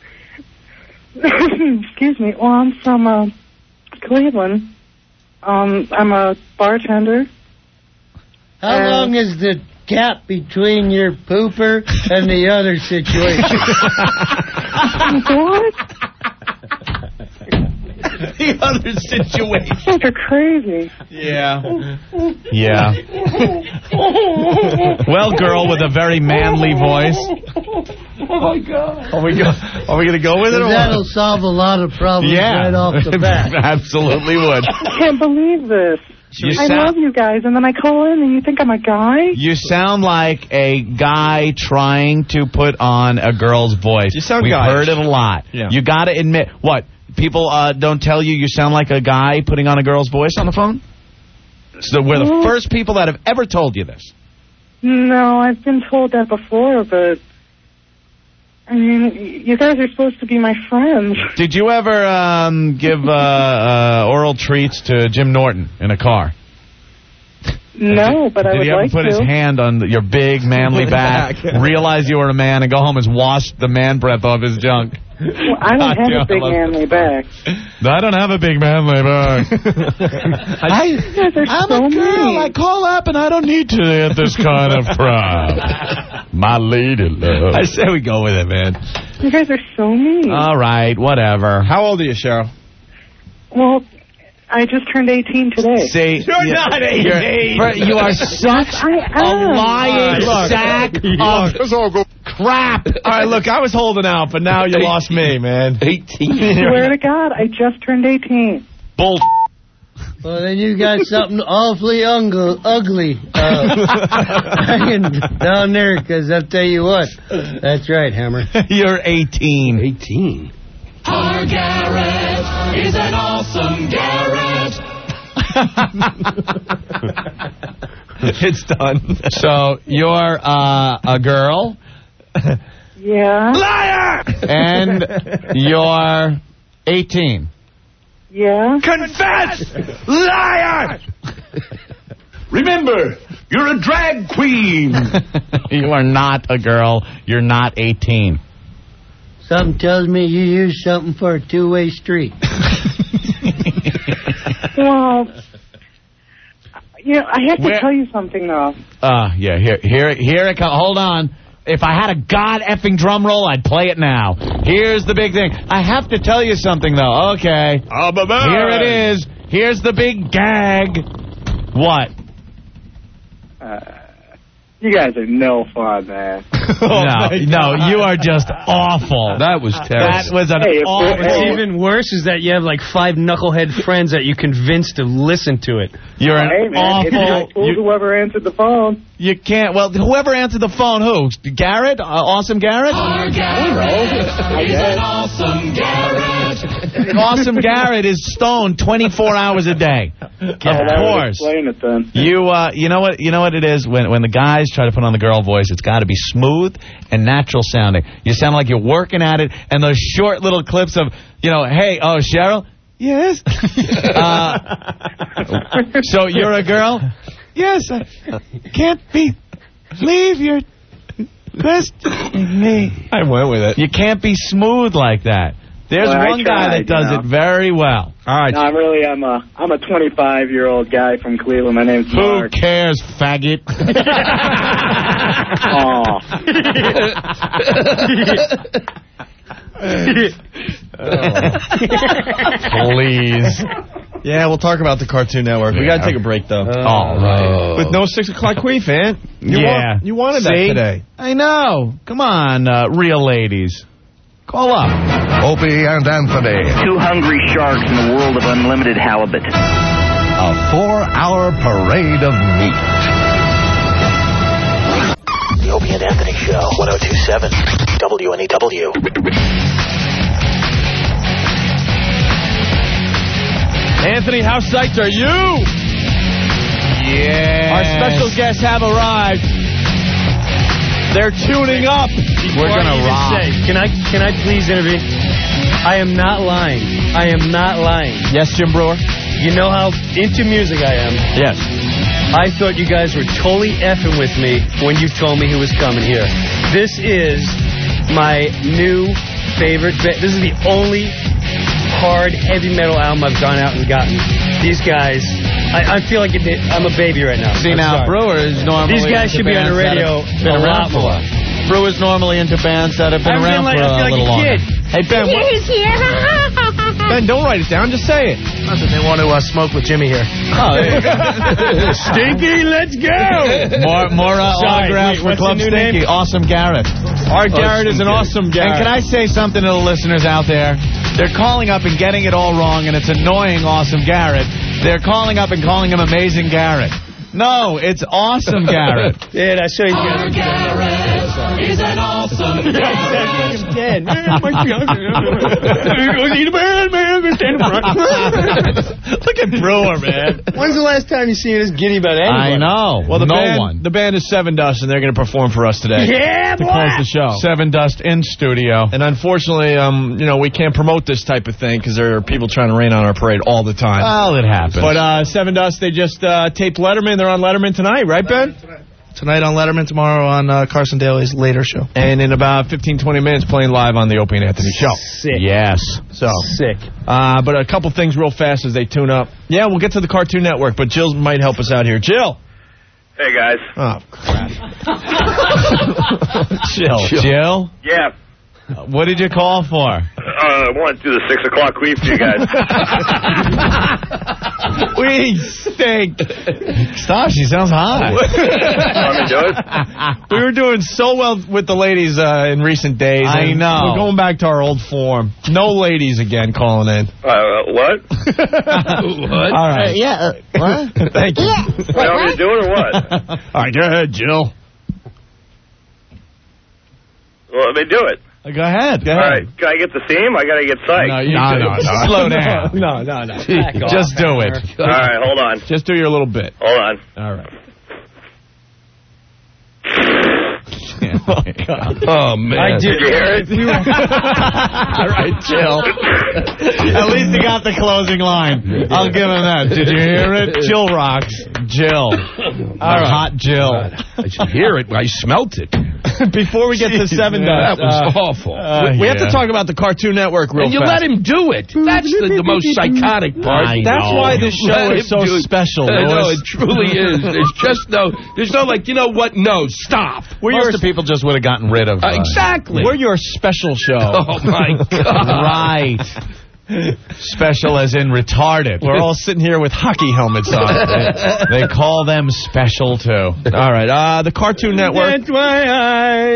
Excuse me. Well, I'm from Cleveland. I'm a bartender. How long is the gap between your pooper and the other situation? What? The other situation. You guys are crazy. Yeah. Well, girl with a very manly voice. Oh, my God. Are we going to go with it? That'll solve a lot of problems right off the bat. Absolutely would. I can't believe this. I love you guys, and then I call in, and you think I'm a guy? You sound like a guy trying to put on a girl's voice. You sound We've guyish. heard it a lot. Yeah. You got to admit, what? People don't tell you sound like a guy putting on a girl's voice on the phone? So we're the first people that have ever told you this. No, I've been told that before, but... I mean, you guys are supposed to be my friends. Did you ever give oral treats to Jim Norton in a car? No, but I would like to. Did he ever put his hand on your big, manly back, realize you were a man, and go home and wash the man breath off his junk? Well, I don't have a big manly back. I don't have a big manly back. You guys are I'm so a girl. mean. I call up and I don't need to get this kind of crowd. My lady love. I say we go with it, man. You guys are so mean. All right, whatever. How old are you, Cheryl? Well, I just turned 18 today. See, You're not 18. You are such a lying sack of crap. All right, look, I was holding out, but now you lost me, man. 18. Swear to God, I just turned 18. Bull. Well, then you got something awfully ugly hanging down there, because I'll tell you what. That's right, Hammer. You're 18. 18. Our Garrett is an awesome Garrett. It's done. So you're a girl. Yeah. Liar! And you're 18. Yeah. Confess! Liar! Remember, you're a drag queen. You are not a girl. You're not 18. Something tells me you used something for a two-way street. Well, I have to tell you something, though. Yeah, here it comes. Hold on. If I had a god-effing drum roll, I'd play it now. Here's the big thing. I have to tell you something, though. Okay. Here it is. Here's the big gag. What? You guys are no fun, man. No, you are just awful. That was terrible. That was an awful. What's even worse is that you have like 5 knucklehead friends that you convinced to listen to it. You're an Hey, man, awful. whoever answered the phone. You can't. Well, whoever answered the phone, who? Garrett? Awesome Garrett? Our Garrett is an awesome Garrett. Awesome Garrett is stoned 24 hours a day. Of course. Explain it then. You know what it is when the guys try to put on the girl voice, it's got to be smooth and natural sounding. You sound like you're working at it, and those short little clips of, hey, oh, Cheryl? Yes. So you're a girl? Yes. I can't believe you're questioning me. I went with it. You can't be smooth like that. There's one guy that does it very well. All right. No, I'm a 25-year-old guy from Cleveland. My name's Mark. Who cares, faggot? Please. Yeah, we'll talk about the Cartoon Network. We got to take a break, though. All right. With no 6 o'clock queef, man. You wanted that See? today. I know. Come on, real ladies. Call up. Opie and Anthony. 2 hungry sharks in the world of unlimited halibut. A 4-hour parade of meat. The Opie and Anthony Show, 102.7 WNEW. Anthony, how psyched are you? Yeah. Our special guests have arrived. They're tuning up. We're going to rock. Can I please intervene? I am not lying. I am not lying. Yes, Jim Brewer? You know how into music I am. Yes. I thought you guys were totally effing with me when you told me he was coming here. This is my new favorite. This is the only hard heavy metal album I've gone out and gotten. These guys, I feel like I'm a baby right now. See, now, Brewer is normally... These guys should be on the radio a lot more. Brewer's normally into bands that have been around for a little longer. Hey, Ben, He's here. Ben, don't write it down. Just say it. Nothing. They want to smoke with Jimmy here. Oh, there you go. Stinky, let's go. More autographs for Club Stinky. Awesome Garrett. Our Garrett is an awesome Garrett. And can I say something to the listeners out there? They're calling up and getting it all wrong, and it's annoying Awesome Garrett. They're calling up and calling him Amazing Garrett. No, it's Awesome Garrett. Yeah, I saw you. Our Garrett is an awesome Garrett. Dead. Look at Brewer, man. When's the last time you seen us giddy about anybody? I know. Well, one. The band is Seven Dust, and they're going to perform for us today. Yeah, to boy. close the show. Seven Dust in studio. And unfortunately, we can't promote this type of thing because there are people trying to rain on our parade all the time. Well, it happens. But Seven Dust, they just taped Letterman. They're on Letterman tonight, right, Ben? Tonight on Letterman, tomorrow on Carson Daly's later show. And in about 15-20 minutes, playing live on the Opie and Anthony show. Sick. Yes. So Sick. But a couple things real fast as they tune up. Yeah, we'll get to the Cartoon Network, but Jill might help us out here. Jill. Hey, guys. Oh, crap. Jill. Jill? Yeah. What did you call for? I want to do the 6 o'clock queen for you guys. We stink. Stop, she sounds hot. Want me to do it? We were doing so well with the ladies in recent days. I know. We're going back to our old form. No ladies again calling in. What? What? All right. What? Thank you. You want me to do it or what? All right, go ahead, Jill. Well, let me do it. Go ahead. All right. Can I get the theme? I got to get psyched. No. Slow down. No. Just do it. All right, hold on. Just do your little bit. Hold on. All right. Oh, man. Did you hear it? All right, Jill. At least he got the closing line. I'll give him that. Did you hear it? Jill rocks. Jill. All right. Hot Jill. I should hear it. I smelt it. Before we get to 7 That was awful. we have to talk about the Cartoon Network real And you fast. let him do it. That's the most psychotic part. That's why this show is so special, I know, Louis. it truly is. There's no like, you know what? No, stop. Most of the people just would have gotten rid of Exactly. We're your special show. Oh, my God. Right. Special as in retarded. We're all sitting here with hockey helmets on. They call them special, too. All right. The Cartoon Network. That's why I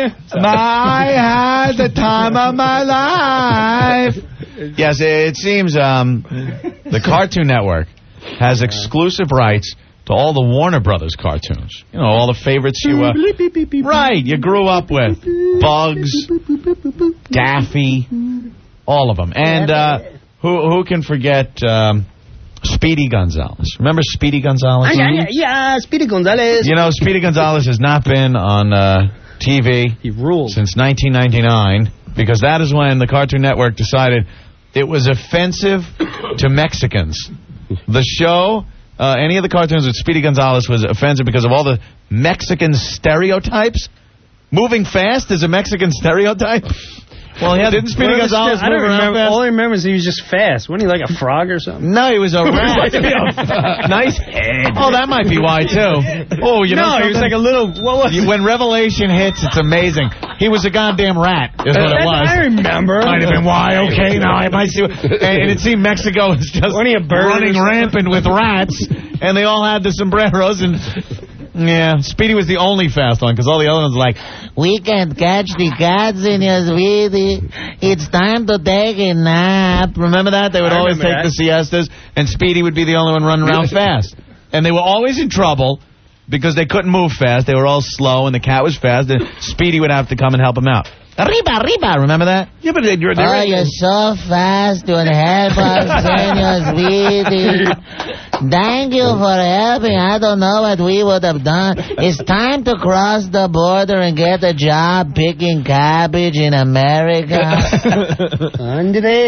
had the time of my life. Yes, it seems the Cartoon Network has exclusive rights to all the Warner Brothers cartoons. You know, all the favorites you you grew up with. Bugs, Daffy, all of them. And who can forget Speedy Gonzales? Remember Speedy Gonzales? Yeah, Speedy Gonzales. You know, Speedy Gonzales has not been on TV since 1999 because that is when the Cartoon Network decided it was offensive to Mexicans. The show, any of the cartoons with Speedy Gonzales was offensive because of all the Mexican stereotypes. Moving fast is a Mexican stereotype. Well, yeah, didn't Speedy Gonzales I don't move around remember. fast? All I remember is he was just fast. Wasn't he like a frog or something? No, he was a rat. Nice head. Oh, that might be why, too. Oh, you know he was like a little... What was When Revelation hits, it's amazing. He was a goddamn rat, is what it was. I remember. Might have been why. Okay, now I might see. And it seemed Mexico was just running rampant with rats, and they all had the sombreros, and... Yeah, Speedy was the only fast one, because all the other ones were like, we can't catch the cats in your Speedy. It's time to take a nap. Remember that? They would always take the siestas, and Speedy would be the only one running around fast. And they were always in trouble, because they couldn't move fast. They were all slow, and the cat was fast, and Speedy would have to come and help him out. Arriba, arriba, remember that? Yeah, but you're so fast to help us, Senor Speedy. Thank you for helping. I don't know what we would have done. It's time to cross the border and get a job picking cabbage in America. Andre.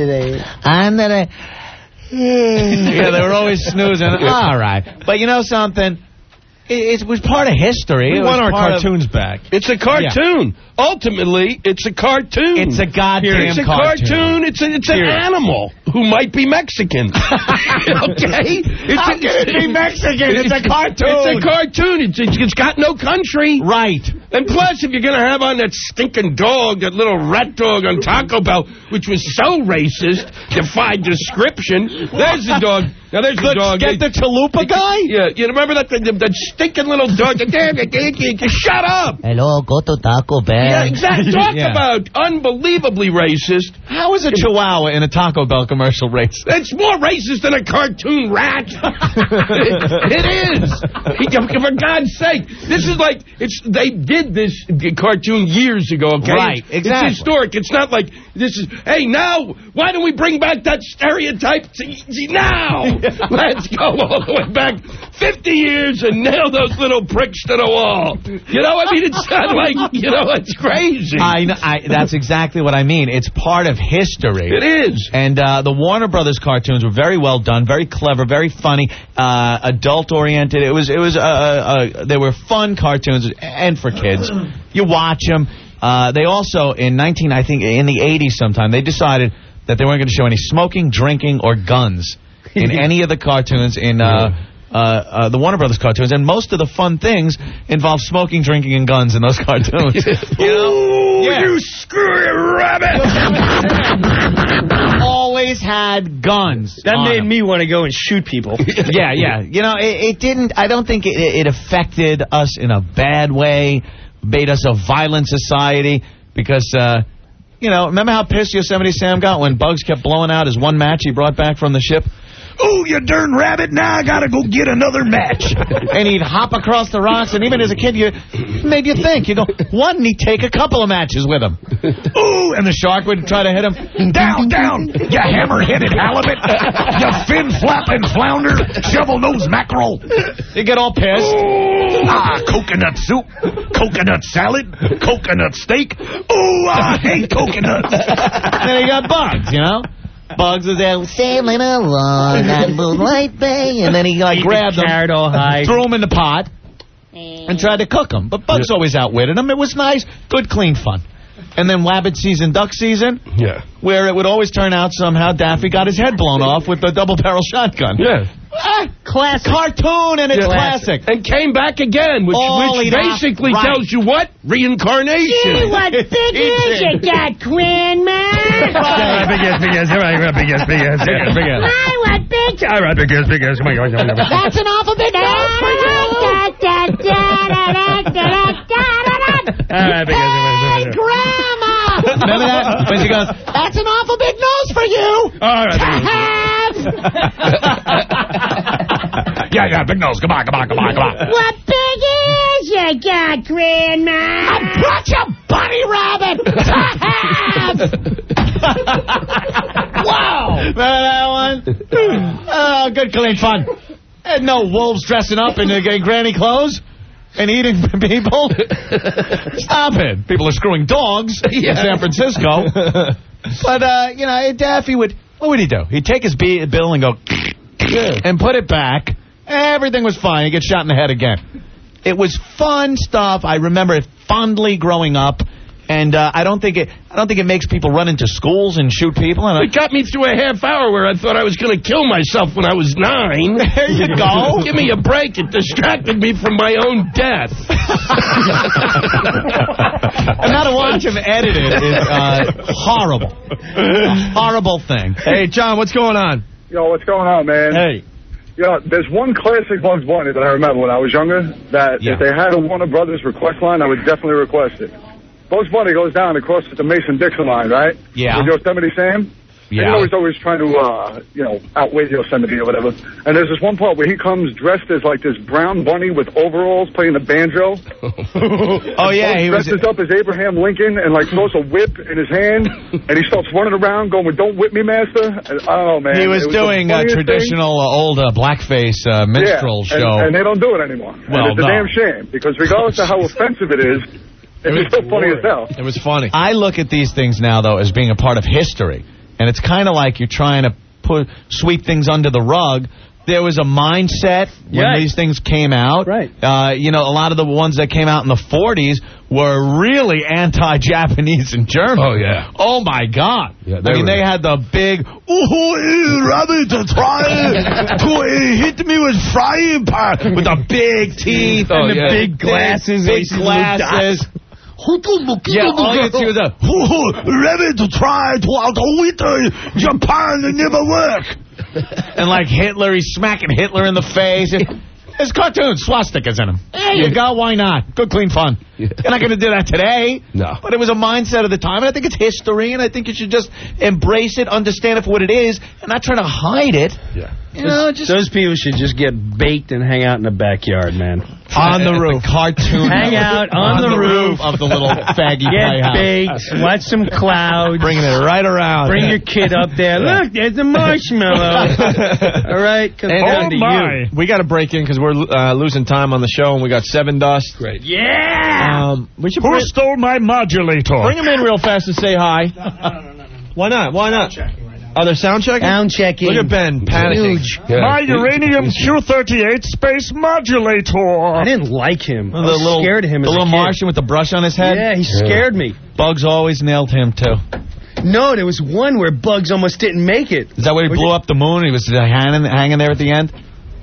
Yeah, they were always snoozing. All right. But you know something? It was part of history. We want our cartoons back. It's a cartoon. Yeah. Ultimately, it's a cartoon. It's a goddamn It's a cartoon. It's an animal who might be Mexican. Okay? How can it be Mexican? It's a cartoon. It's a cartoon. It's got no country. Right. And plus, if you're going to have on that stinking dog, that little rat dog on Taco Bell, which was so racist, defied description, there's the dog. Now, there's the dog. Get the chalupa guy? Yeah, you remember that stinking little dog? Shut up! Hello, go to Taco Bell. Yeah, exactly. Talk about unbelievably racist. How is a chihuahua in a Taco Bell commercial racist? It's more racist than a cartoon rat. It is. For God's sake. This is like, they did this cartoon years ago, okay? Right, exactly. It's historic. It's not like, this is, hey, now, why don't we bring back that stereotype now? Let's go all the way back 50 years and nail those little pricks to the wall. You know, I mean, it's not like, you know, it's crazy. That's exactly what I mean. It's part of history. It is. And the Warner Brothers cartoons were very well done, very clever, very funny, adult-oriented. They were fun cartoons, and for kids. You watch them. They also, in the 80s sometime, they decided that they weren't going to show any smoking, drinking, or guns in any of the cartoons in the Warner Brothers cartoons, and most of the fun things involve smoking, drinking, and guns in those cartoons. You know? Yeah. You screwy rabbit! Always had guns. That made them. me want to go and shoot people. Yeah. You know, it didn't. I don't think it affected us in a bad way. Made us a violent society because. You know, remember how pissed Yosemite Sam got when Bugs kept blowing out his one match he brought back from the ship? Oh, you darn rabbit, now I gotta go get another match. And he'd hop across the rocks, and even as a kid, it made you think. You go, why didn't he take a couple of matches with him? Ooh, and the shark would try to hit him. Down, you hammer-headed halibut, you fin-flapping flounder, shovel-nosed mackerel. You get all pissed. Coconut soup, coconut salad, coconut steak. Ooh, I hate coconuts. Then he got Bugs, you know? Bugs was there sailing along on Moonlight Bay, and then he grabbed them, threw them in the pot, and tried to cook them. But Bugs always outwitted him. It was nice, good, clean fun. And then Wabbit season, duck season, where it would always turn out somehow Daffy got his head blown off with the double-barrel shotgun. Yeah. Classic. Cartoon, and it's classic. And came back again, which basically tells you what? Reincarnation. Gee, what big ears you got, Quinn, man? Big ass. Hi, what big... All right, big ass. That's an awful big... All right, big ass. Hey, Grandma! Remember that? When she goes, that's an awful big nose for you. All right, Yeah, big nose. Come on. What big ears you got, Grandma? I brought you bunny rabbit to have. Wow. Remember that one? Oh, good, clean fun. Had no wolves dressing up in granny clothes and eating people. Stop it. People are screwing dogs in San Francisco. But, you know, Daffy what would he do? He'd take his bill and go and put it back. Everything was fine. He'd get shot in the head again. It was fun stuff. I remember it fondly growing up. And I don't think it makes people run into schools and shoot people. And it got me through a half hour where I thought I was going to kill myself when I was 9. There you go. Give me a break. It distracted me from my own death. And now to watch him edit it is horrible. A horrible thing. Hey, John, what's going on? Yo, what's going on, man? Hey. Yo, there's one classic Bugs Bunny that I remember when I was younger that if they had a Warner Brothers request line, I would definitely request it. Bugs Bunny goes down and crosses the Mason-Dixon line, right? Yeah. With Yosemite Sam. Yeah. And he's always trying to, outweigh Yosemite or whatever. And there's this one part where he comes dressed as like this brown bunny with overalls playing the banjo. Oh, yeah. He dresses up as Abraham Lincoln and like throws a whip in his hand. And he starts running around going, "Don't whip me, master." And, I don't know, man. He was doing a traditional old blackface minstrel show. And they don't do it anymore. Well, and it's a damn shame. Because regardless of how offensive it is, it's still funny as hell. It was funny. I look at these things now, though, as being a part of history. And it's kind of like you're trying to sweep things under the rug. There was a mindset when these things came out. Right. You know, a lot of the ones that came out in the 40s were really anti-Japanese and German. Oh, yeah. Oh, my God. Yeah, they had the big, rabbit to try to hit me with frying pan with the big teeth and the big glasses. Big glasses. Yeah, all you see was rabbit to try to outwit Japan and never work. And like Hitler, he's smacking Hitler in the face. There's cartoons, swastikas in them. There you go, why not? Good, clean fun. You're not going to do that today. No. But it was a mindset of the time, and I think it's history, and I think you should just embrace it, understand it for what it is, and not try to hide it. Yeah. You know, just those people should just get baked and hang out in the backyard, man. On the roof. Cartoon. Hang out on the roof of the little faggy playhouse. Get baked, watch some clouds. Bringing it right around. Bring your kid up there. Look, there's a marshmallow. All right, come down to you. We got to break in because we're losing time on the show, and we got 7 Dust. Great. Yeah! We should Who stole my modulator? Bring him in real fast to say hi. No. Why not? Why not? Oh, they're sound checking? Sound checking. Look at Ben panicking. Yeah. My uranium Q-38 space modulator. I didn't like him. I was scared of him as a The little kid. Martian with the brush on his head? Yeah, he scared me. Bugs always nailed him, too. No, there was one where Bugs almost didn't make it. Is that where he blew up the moon? He was hanging there at the end?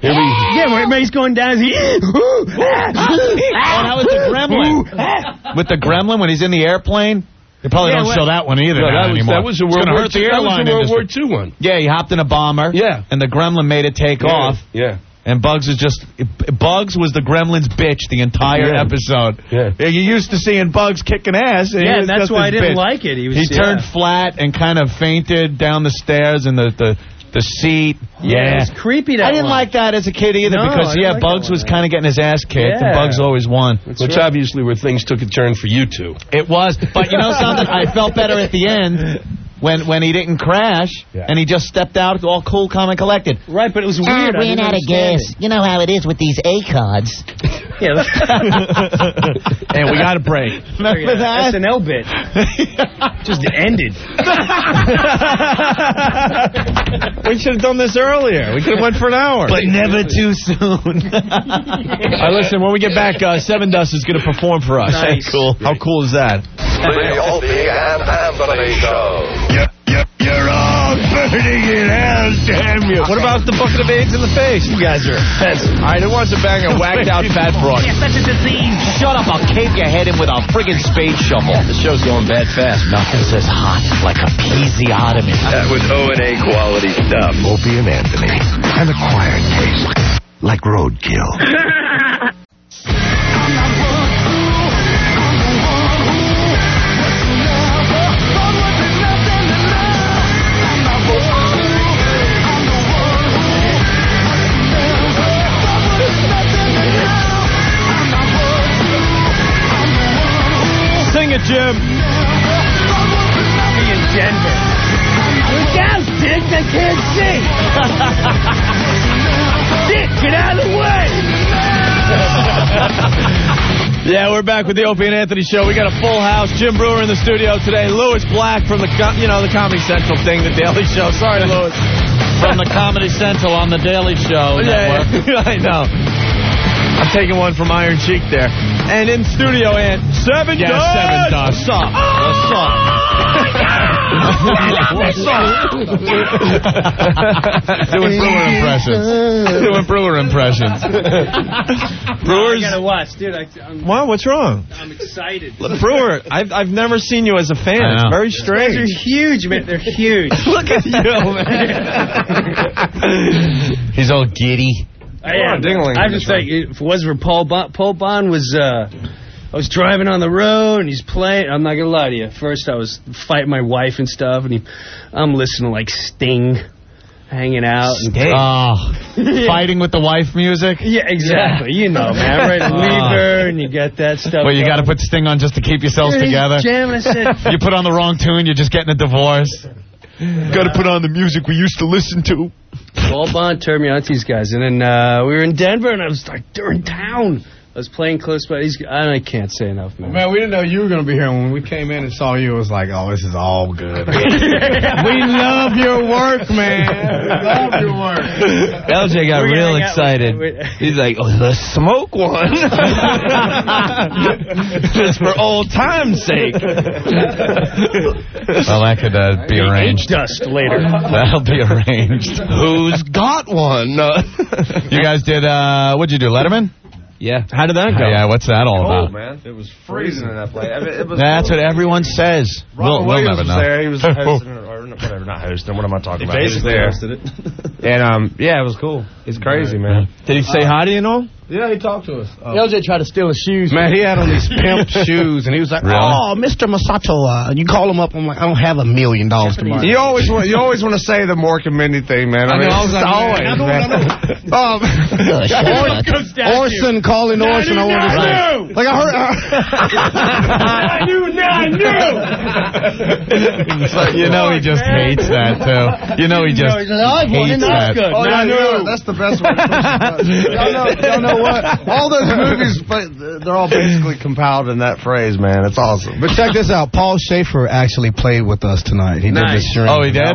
Yeah, where he's going down. Oh, that was the Gremlin. With the Gremlin when he's in the airplane. They probably don't show that one either anymore. That was a World War II one. Yeah, he hopped in a bomber. Yeah. And the Gremlin made it take off. Yeah. And Bugs was the Gremlin's bitch the entire episode. Yeah. You used to seeing Bugs kicking ass. And and that's why I didn't like it. He turned flat and kind of fainted down the stairs in the seat. Yeah. It was creepy. I didn't like that as a kid either because Bugs was kind of getting his ass kicked and Bugs always won. Which obviously where things took a turn for you two. It was. But you know something? I felt better at the end. When he didn't crash, and he just stepped out all cool, calm, and collected. Right, but it was weird. I ran out of gas. You know how it is with these A-cards. Yeah. And we got a break. Remember that? SNL bit. Just ended. We should have done this earlier. We could have went for an hour. But never too soon. All right, listen, when we get back, Seven Dust is going to perform for us. Nice. Cool. How cool is that? The Opie and Anthony Show. You're all burning in hell, damn you. What about the bucket of AIDS in the face? You guys are offensive. All right, who wants to bang a whacked out fat broad? It's such a disease. Shut up, I'll cave your head in with a friggin' spade shovel. The show's going bad fast. Nothing says hot like a episiotomy. That was O&A quality stuff. Opie and Anthony. An acquired taste. Like roadkill. Sing it, Jim. Be in Denver. Look out, Dick, I can't see. Dick, get out of the way. Yeah, we're back with the Opie and Anthony Show. We got a full house. Jim Brewer in the studio today. Louis Black from the Comedy Central thing, the Daily Show. Sorry, Louis. From the Comedy Central on the Daily Show network. Yeah, I know. I'm taking one from Iron Cheek there. And in studio, Seven Dust. Yeah, Seven Dust. What's up? What's up? What's up? Doing Brewer impressions. Brewers. I gotta watch, dude. What? What's wrong? I'm excited. Look, Brewer, I've never seen you as a fan. It's very strange. They're huge, man. They're huge. Look at you, man. He's all giddy. I'm just like, if it wasn't for Paul Bond was, I was driving on the road and he's playing. I'm not gonna lie to you. First, I was fighting my wife and stuff, and I'm listening to like Sting, hanging out. Fighting with the wife music? Yeah, exactly. Yeah. You know, man. I'm ready to leave her, and you got that stuff. Well, you got to put Sting on just to keep yourselves together. Jamming, I said, you put on the wrong tune, you're just getting a divorce. Got to put on the music we used to listen to. Paul Bond turned me on to these guys, and then we were in Denver, and I was like, they're in town. I was playing close by these guys. I can't say enough, man. Man, we didn't know you were going to be here. When we came in and saw you, it was like, oh, this is all good. We love your work, man. We love your work. LJ got real excited. He's like, oh, let's smoke one. Just for old time's sake. Well, that could be arranged. Dust later. That'll be arranged. Who's got one? You guys did, what'd you do, Letterman? Yeah. How did that go? Yeah, what's that all about? Man. It was freezing in that place. I mean, it was That's what everyone says. Robin We'll Williams never was know. there. He was hosting, or whatever, not hosting. What am I talking about? Basically hosted it. And, yeah, it was cool. It's crazy, man. Did he say hi to you and all? Yeah, he talked to us. LJ tried to steal his shoes. Man, he had on these pimp shoes, and he was like, Really? "Oh, Mr. Masato, you call him up." I'm like, "I don't have $1 million to buy." You always want to say the Mork and Mindy thing, man. I mean, it's always, man. Orson calling Orson. I want to say, like I heard. I knew. You know he just hates that, too. You know he just hates that. Oh, I knew. That's the best one. Y'all know what? All those movies, they're all basically compiled in that phrase, man. It's awesome. But check this out. Paul Schaefer actually played with us tonight. He did this stream. Oh, he did?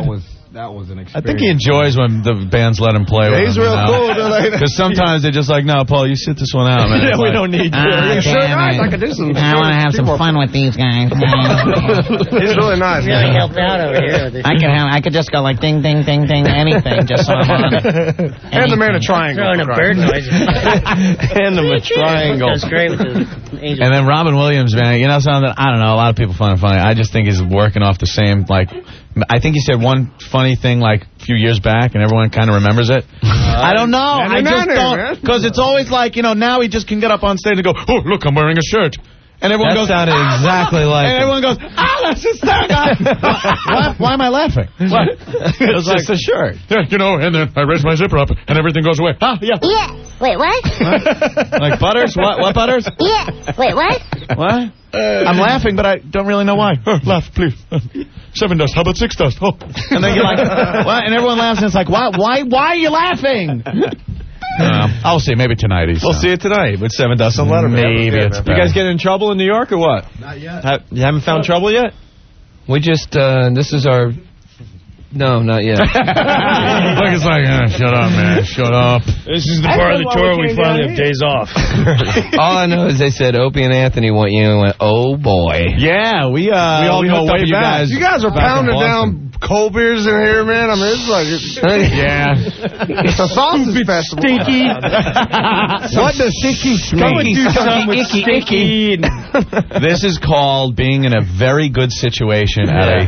That was an I experience. think he enjoys when the bands let him play with He's him, real cool, don't they? Because sometimes they're just like, no, Paul, you sit this one out, man. Yeah, we don't need you. Sure, guys, I could do some. I want to have some fun with these guys. He's really nice. Really help out over here. I could just go like ding, ding, ding, ding, anything, just so I'm on it. And the man a triangle. Throwing a bird noise. And the triangle. That's great with the angel. And then Robin Williams, man, you know something? I don't know. A lot of people find it funny. I just think he's working off the same, like, I think he said one funny thing like a few years back, and everyone kind of remembers it. I don't know. I just don't, because it's always like, you know, now he just can get up on stage and go, oh, look, I'm wearing a shirt. And everyone goes, sounded exactly like and everyone goes, that's hysterical. Why am I laughing? What? It's like a shirt. Yeah, you know, and then I raise my zipper up, and everything goes away. Ah, yeah. Yeah. Wait, what? Like Butters? What Butters? Yeah. Wait, what? What? I'm laughing, but I don't really know why. Laugh, please. 7 dust. How about 6 dust? Oh. And then you're like, what? And everyone laughs, and it's like, why are you laughing? I'll see. Maybe tonight. We'll see it tonight with 7 Dust on Letterman. Maybe it's You guys get in trouble in New York or what? Not yet. You haven't found trouble yet? We just, this is our... No, not yet. Look, it's like, shut up, man. Shut up. This is the part of the tour we finally have days off. All I know is they said Opie and Anthony want you, and I went, oh boy. Yeah, we all know way You back. guys are pounding down cold beers in here, man. I mean, it's like... Yeah. It's a sausage festival. Stinky. What does stinky Come and do something with Stinky. This is called being in a very good situation at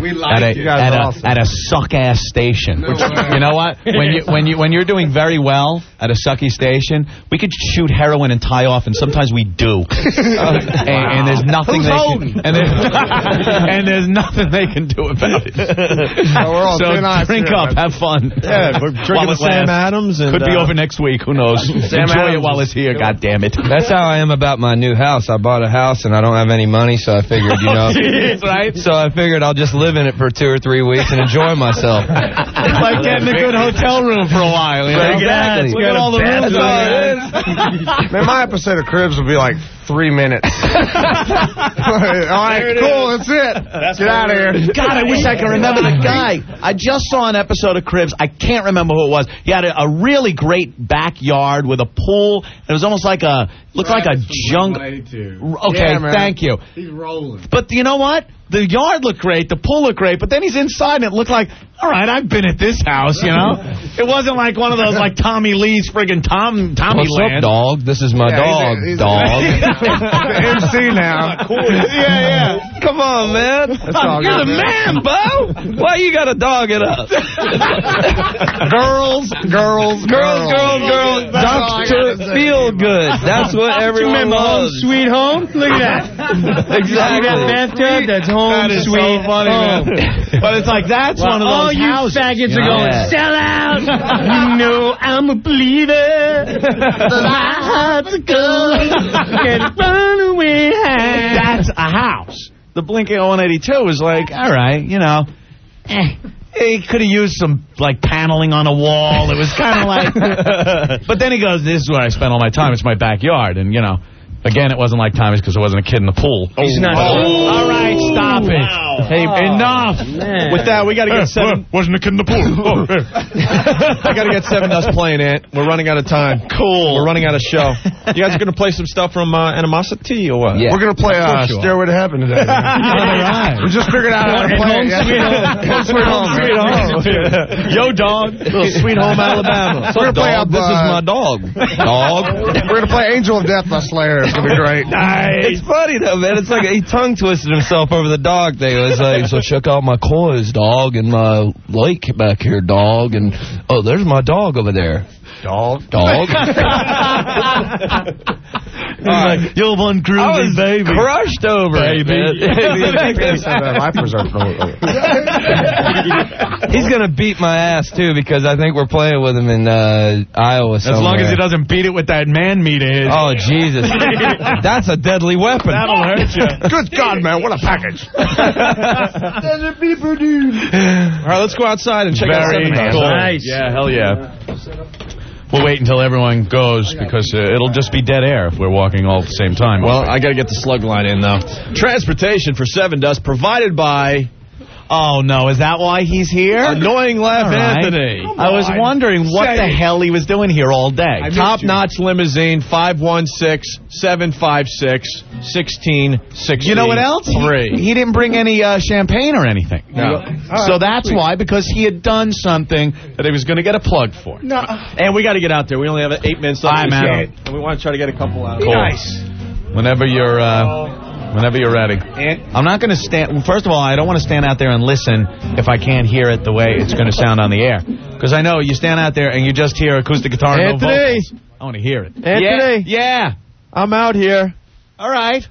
a suck ass station. You know what? When you're doing very well at a sucky station, we could shoot heroin and tie off, and sometimes we do. And there's nothing there's nothing they can do about it. So drink up, have fun. Yeah, we're drinking with Sam Adams. And, could be over next week. Who knows? Enjoy it while it's here. God damn it. That's how I am about my new house. I bought a house and I don't have any money, so I figured, you know. Right? So I figured I'll just live in it for 2 or 3 weeks and enjoy myself. It's like getting a good hotel room for a while. You know? Exactly. Look at all the rooms. Man, my episode of Cribs will be like 3 minutes. All right, cool, that's it. Get out of here. God, I wish I could remember the guy. I just saw an episode of Cribs. I can't remember who it was. He had a really great backyard with a pool. It was almost like looked like a jungle. Okay, yeah, thank you. He's rolling. But you know what? The yard looked great, the pool looked great, but then he's inside and it looked like, all right, I've been at this house, you know? It wasn't like one of those like Tommy Lee's friggin' Tommy What's Land. up, dog? This is my dog. He's dog. MC now. Cool. Yeah. Come on, man. You're the man, Bo. Why you got to dog it up? Girls. Ducks to feel good. That's what everyone Remember Home loves. Sweet Home? Look at that. Exactly. That bathtub, that's Home That is Sweet so funny, Home. man. But it's like, that's one of those all you houses. faggots are going, sell out. You know I'm a believer. My heart's a gold. Can run away high. That's a house. The Blink-182 was like, all right, you know, he could have used some, like, paneling on a wall. It was kind of like... But then he goes, this is where I spend all my time. It's my backyard. And, you know, again, it wasn't like Tommy's because there wasn't a kid in the pool. He's not. All right, stop it. Wow. Hey, enough. Man. With that, we got to get 7... Wasn't a kid in the pool. I got to get 7 Dust playing it. We're running out of time. Cool. We're running out of show. You guys are going to play some stuff from Animosity or what? Yeah. We're going to play Stairway to Heaven today. All right. We just figured out how to play it. Sweet Home. Sweet Home. Yo, dog. Little Sweet Home Alabama. We're going to play This is my dog. Dog. We're going to play Angel of Death by Slayer. It's going to be great. It's funny though, man. It's like he tongue twisted himself over the dog thing. It was like, so check out my coys, dog, and my lake back here, dog, and oh, there's my dog over there. Dog. Like, you're one groovy baby. Crushed over it, man. He's gonna beat my ass too because I think we're playing with him in Iowa somewhere. As long as he doesn't beat it with that man meat of his. Oh Jesus, that's a deadly weapon. That'll hurt you. Good God, man, what a package. All right, let's go outside and check out 7 Dust. Cool. Nice. Yeah, hell yeah. We'll wait until everyone goes because it'll just be dead air if we're walking all at the same time. Well, I got to get the slug line in, though. Transportation for 7 Dust provided by Oh, no. Is that why he's here? Annoying Laugh All right. Anthony. I was wondering what the hell he was doing here all day. Top-notch limousine, 516-756-1663. You know what else? He didn't bring any champagne or anything. No. So that's why, because he had done something that he was going to get a plug for. No. And we got to get out there. We only have 8 minutes left. All right, man. And we want to try to get a couple out. Cool. Whenever you're ready. I'm not going to stand. First of all, I don't want to stand out there and listen if I can't hear it the way it's going to sound on the air. Because I know you stand out there and you just hear acoustic guitar and no vocals. I want to hear it. Anthony. Yeah. I'm out here. All right.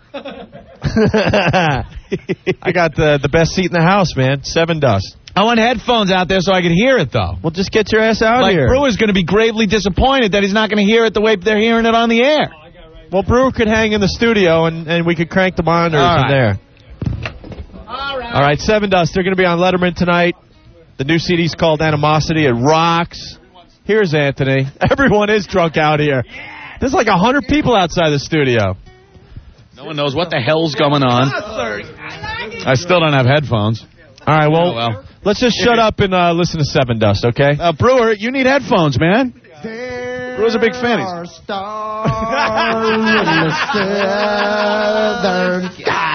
I got the best seat in the house, man. 7 Dust. I want headphones out there so I can hear it, though. Well, just get your ass out here. Brewer's going to be gravely disappointed that he's not going to hear it the way they're hearing it on the air. Well, Brewer could hang in the studio, and we could crank the monitors in there. All right, 7 Dust. They're going to be on Letterman tonight. The new CD's called Animosity. It rocks. Here's Anthony. Everyone is drunk out here. There's like 100 people outside the studio. No one knows what the hell's going on. I still don't have headphones. All right, well, let's just shut up and listen to 7 Dust, okay? Brewer, you need headphones, man. Brewer's a big fan. Stars in the southern sky.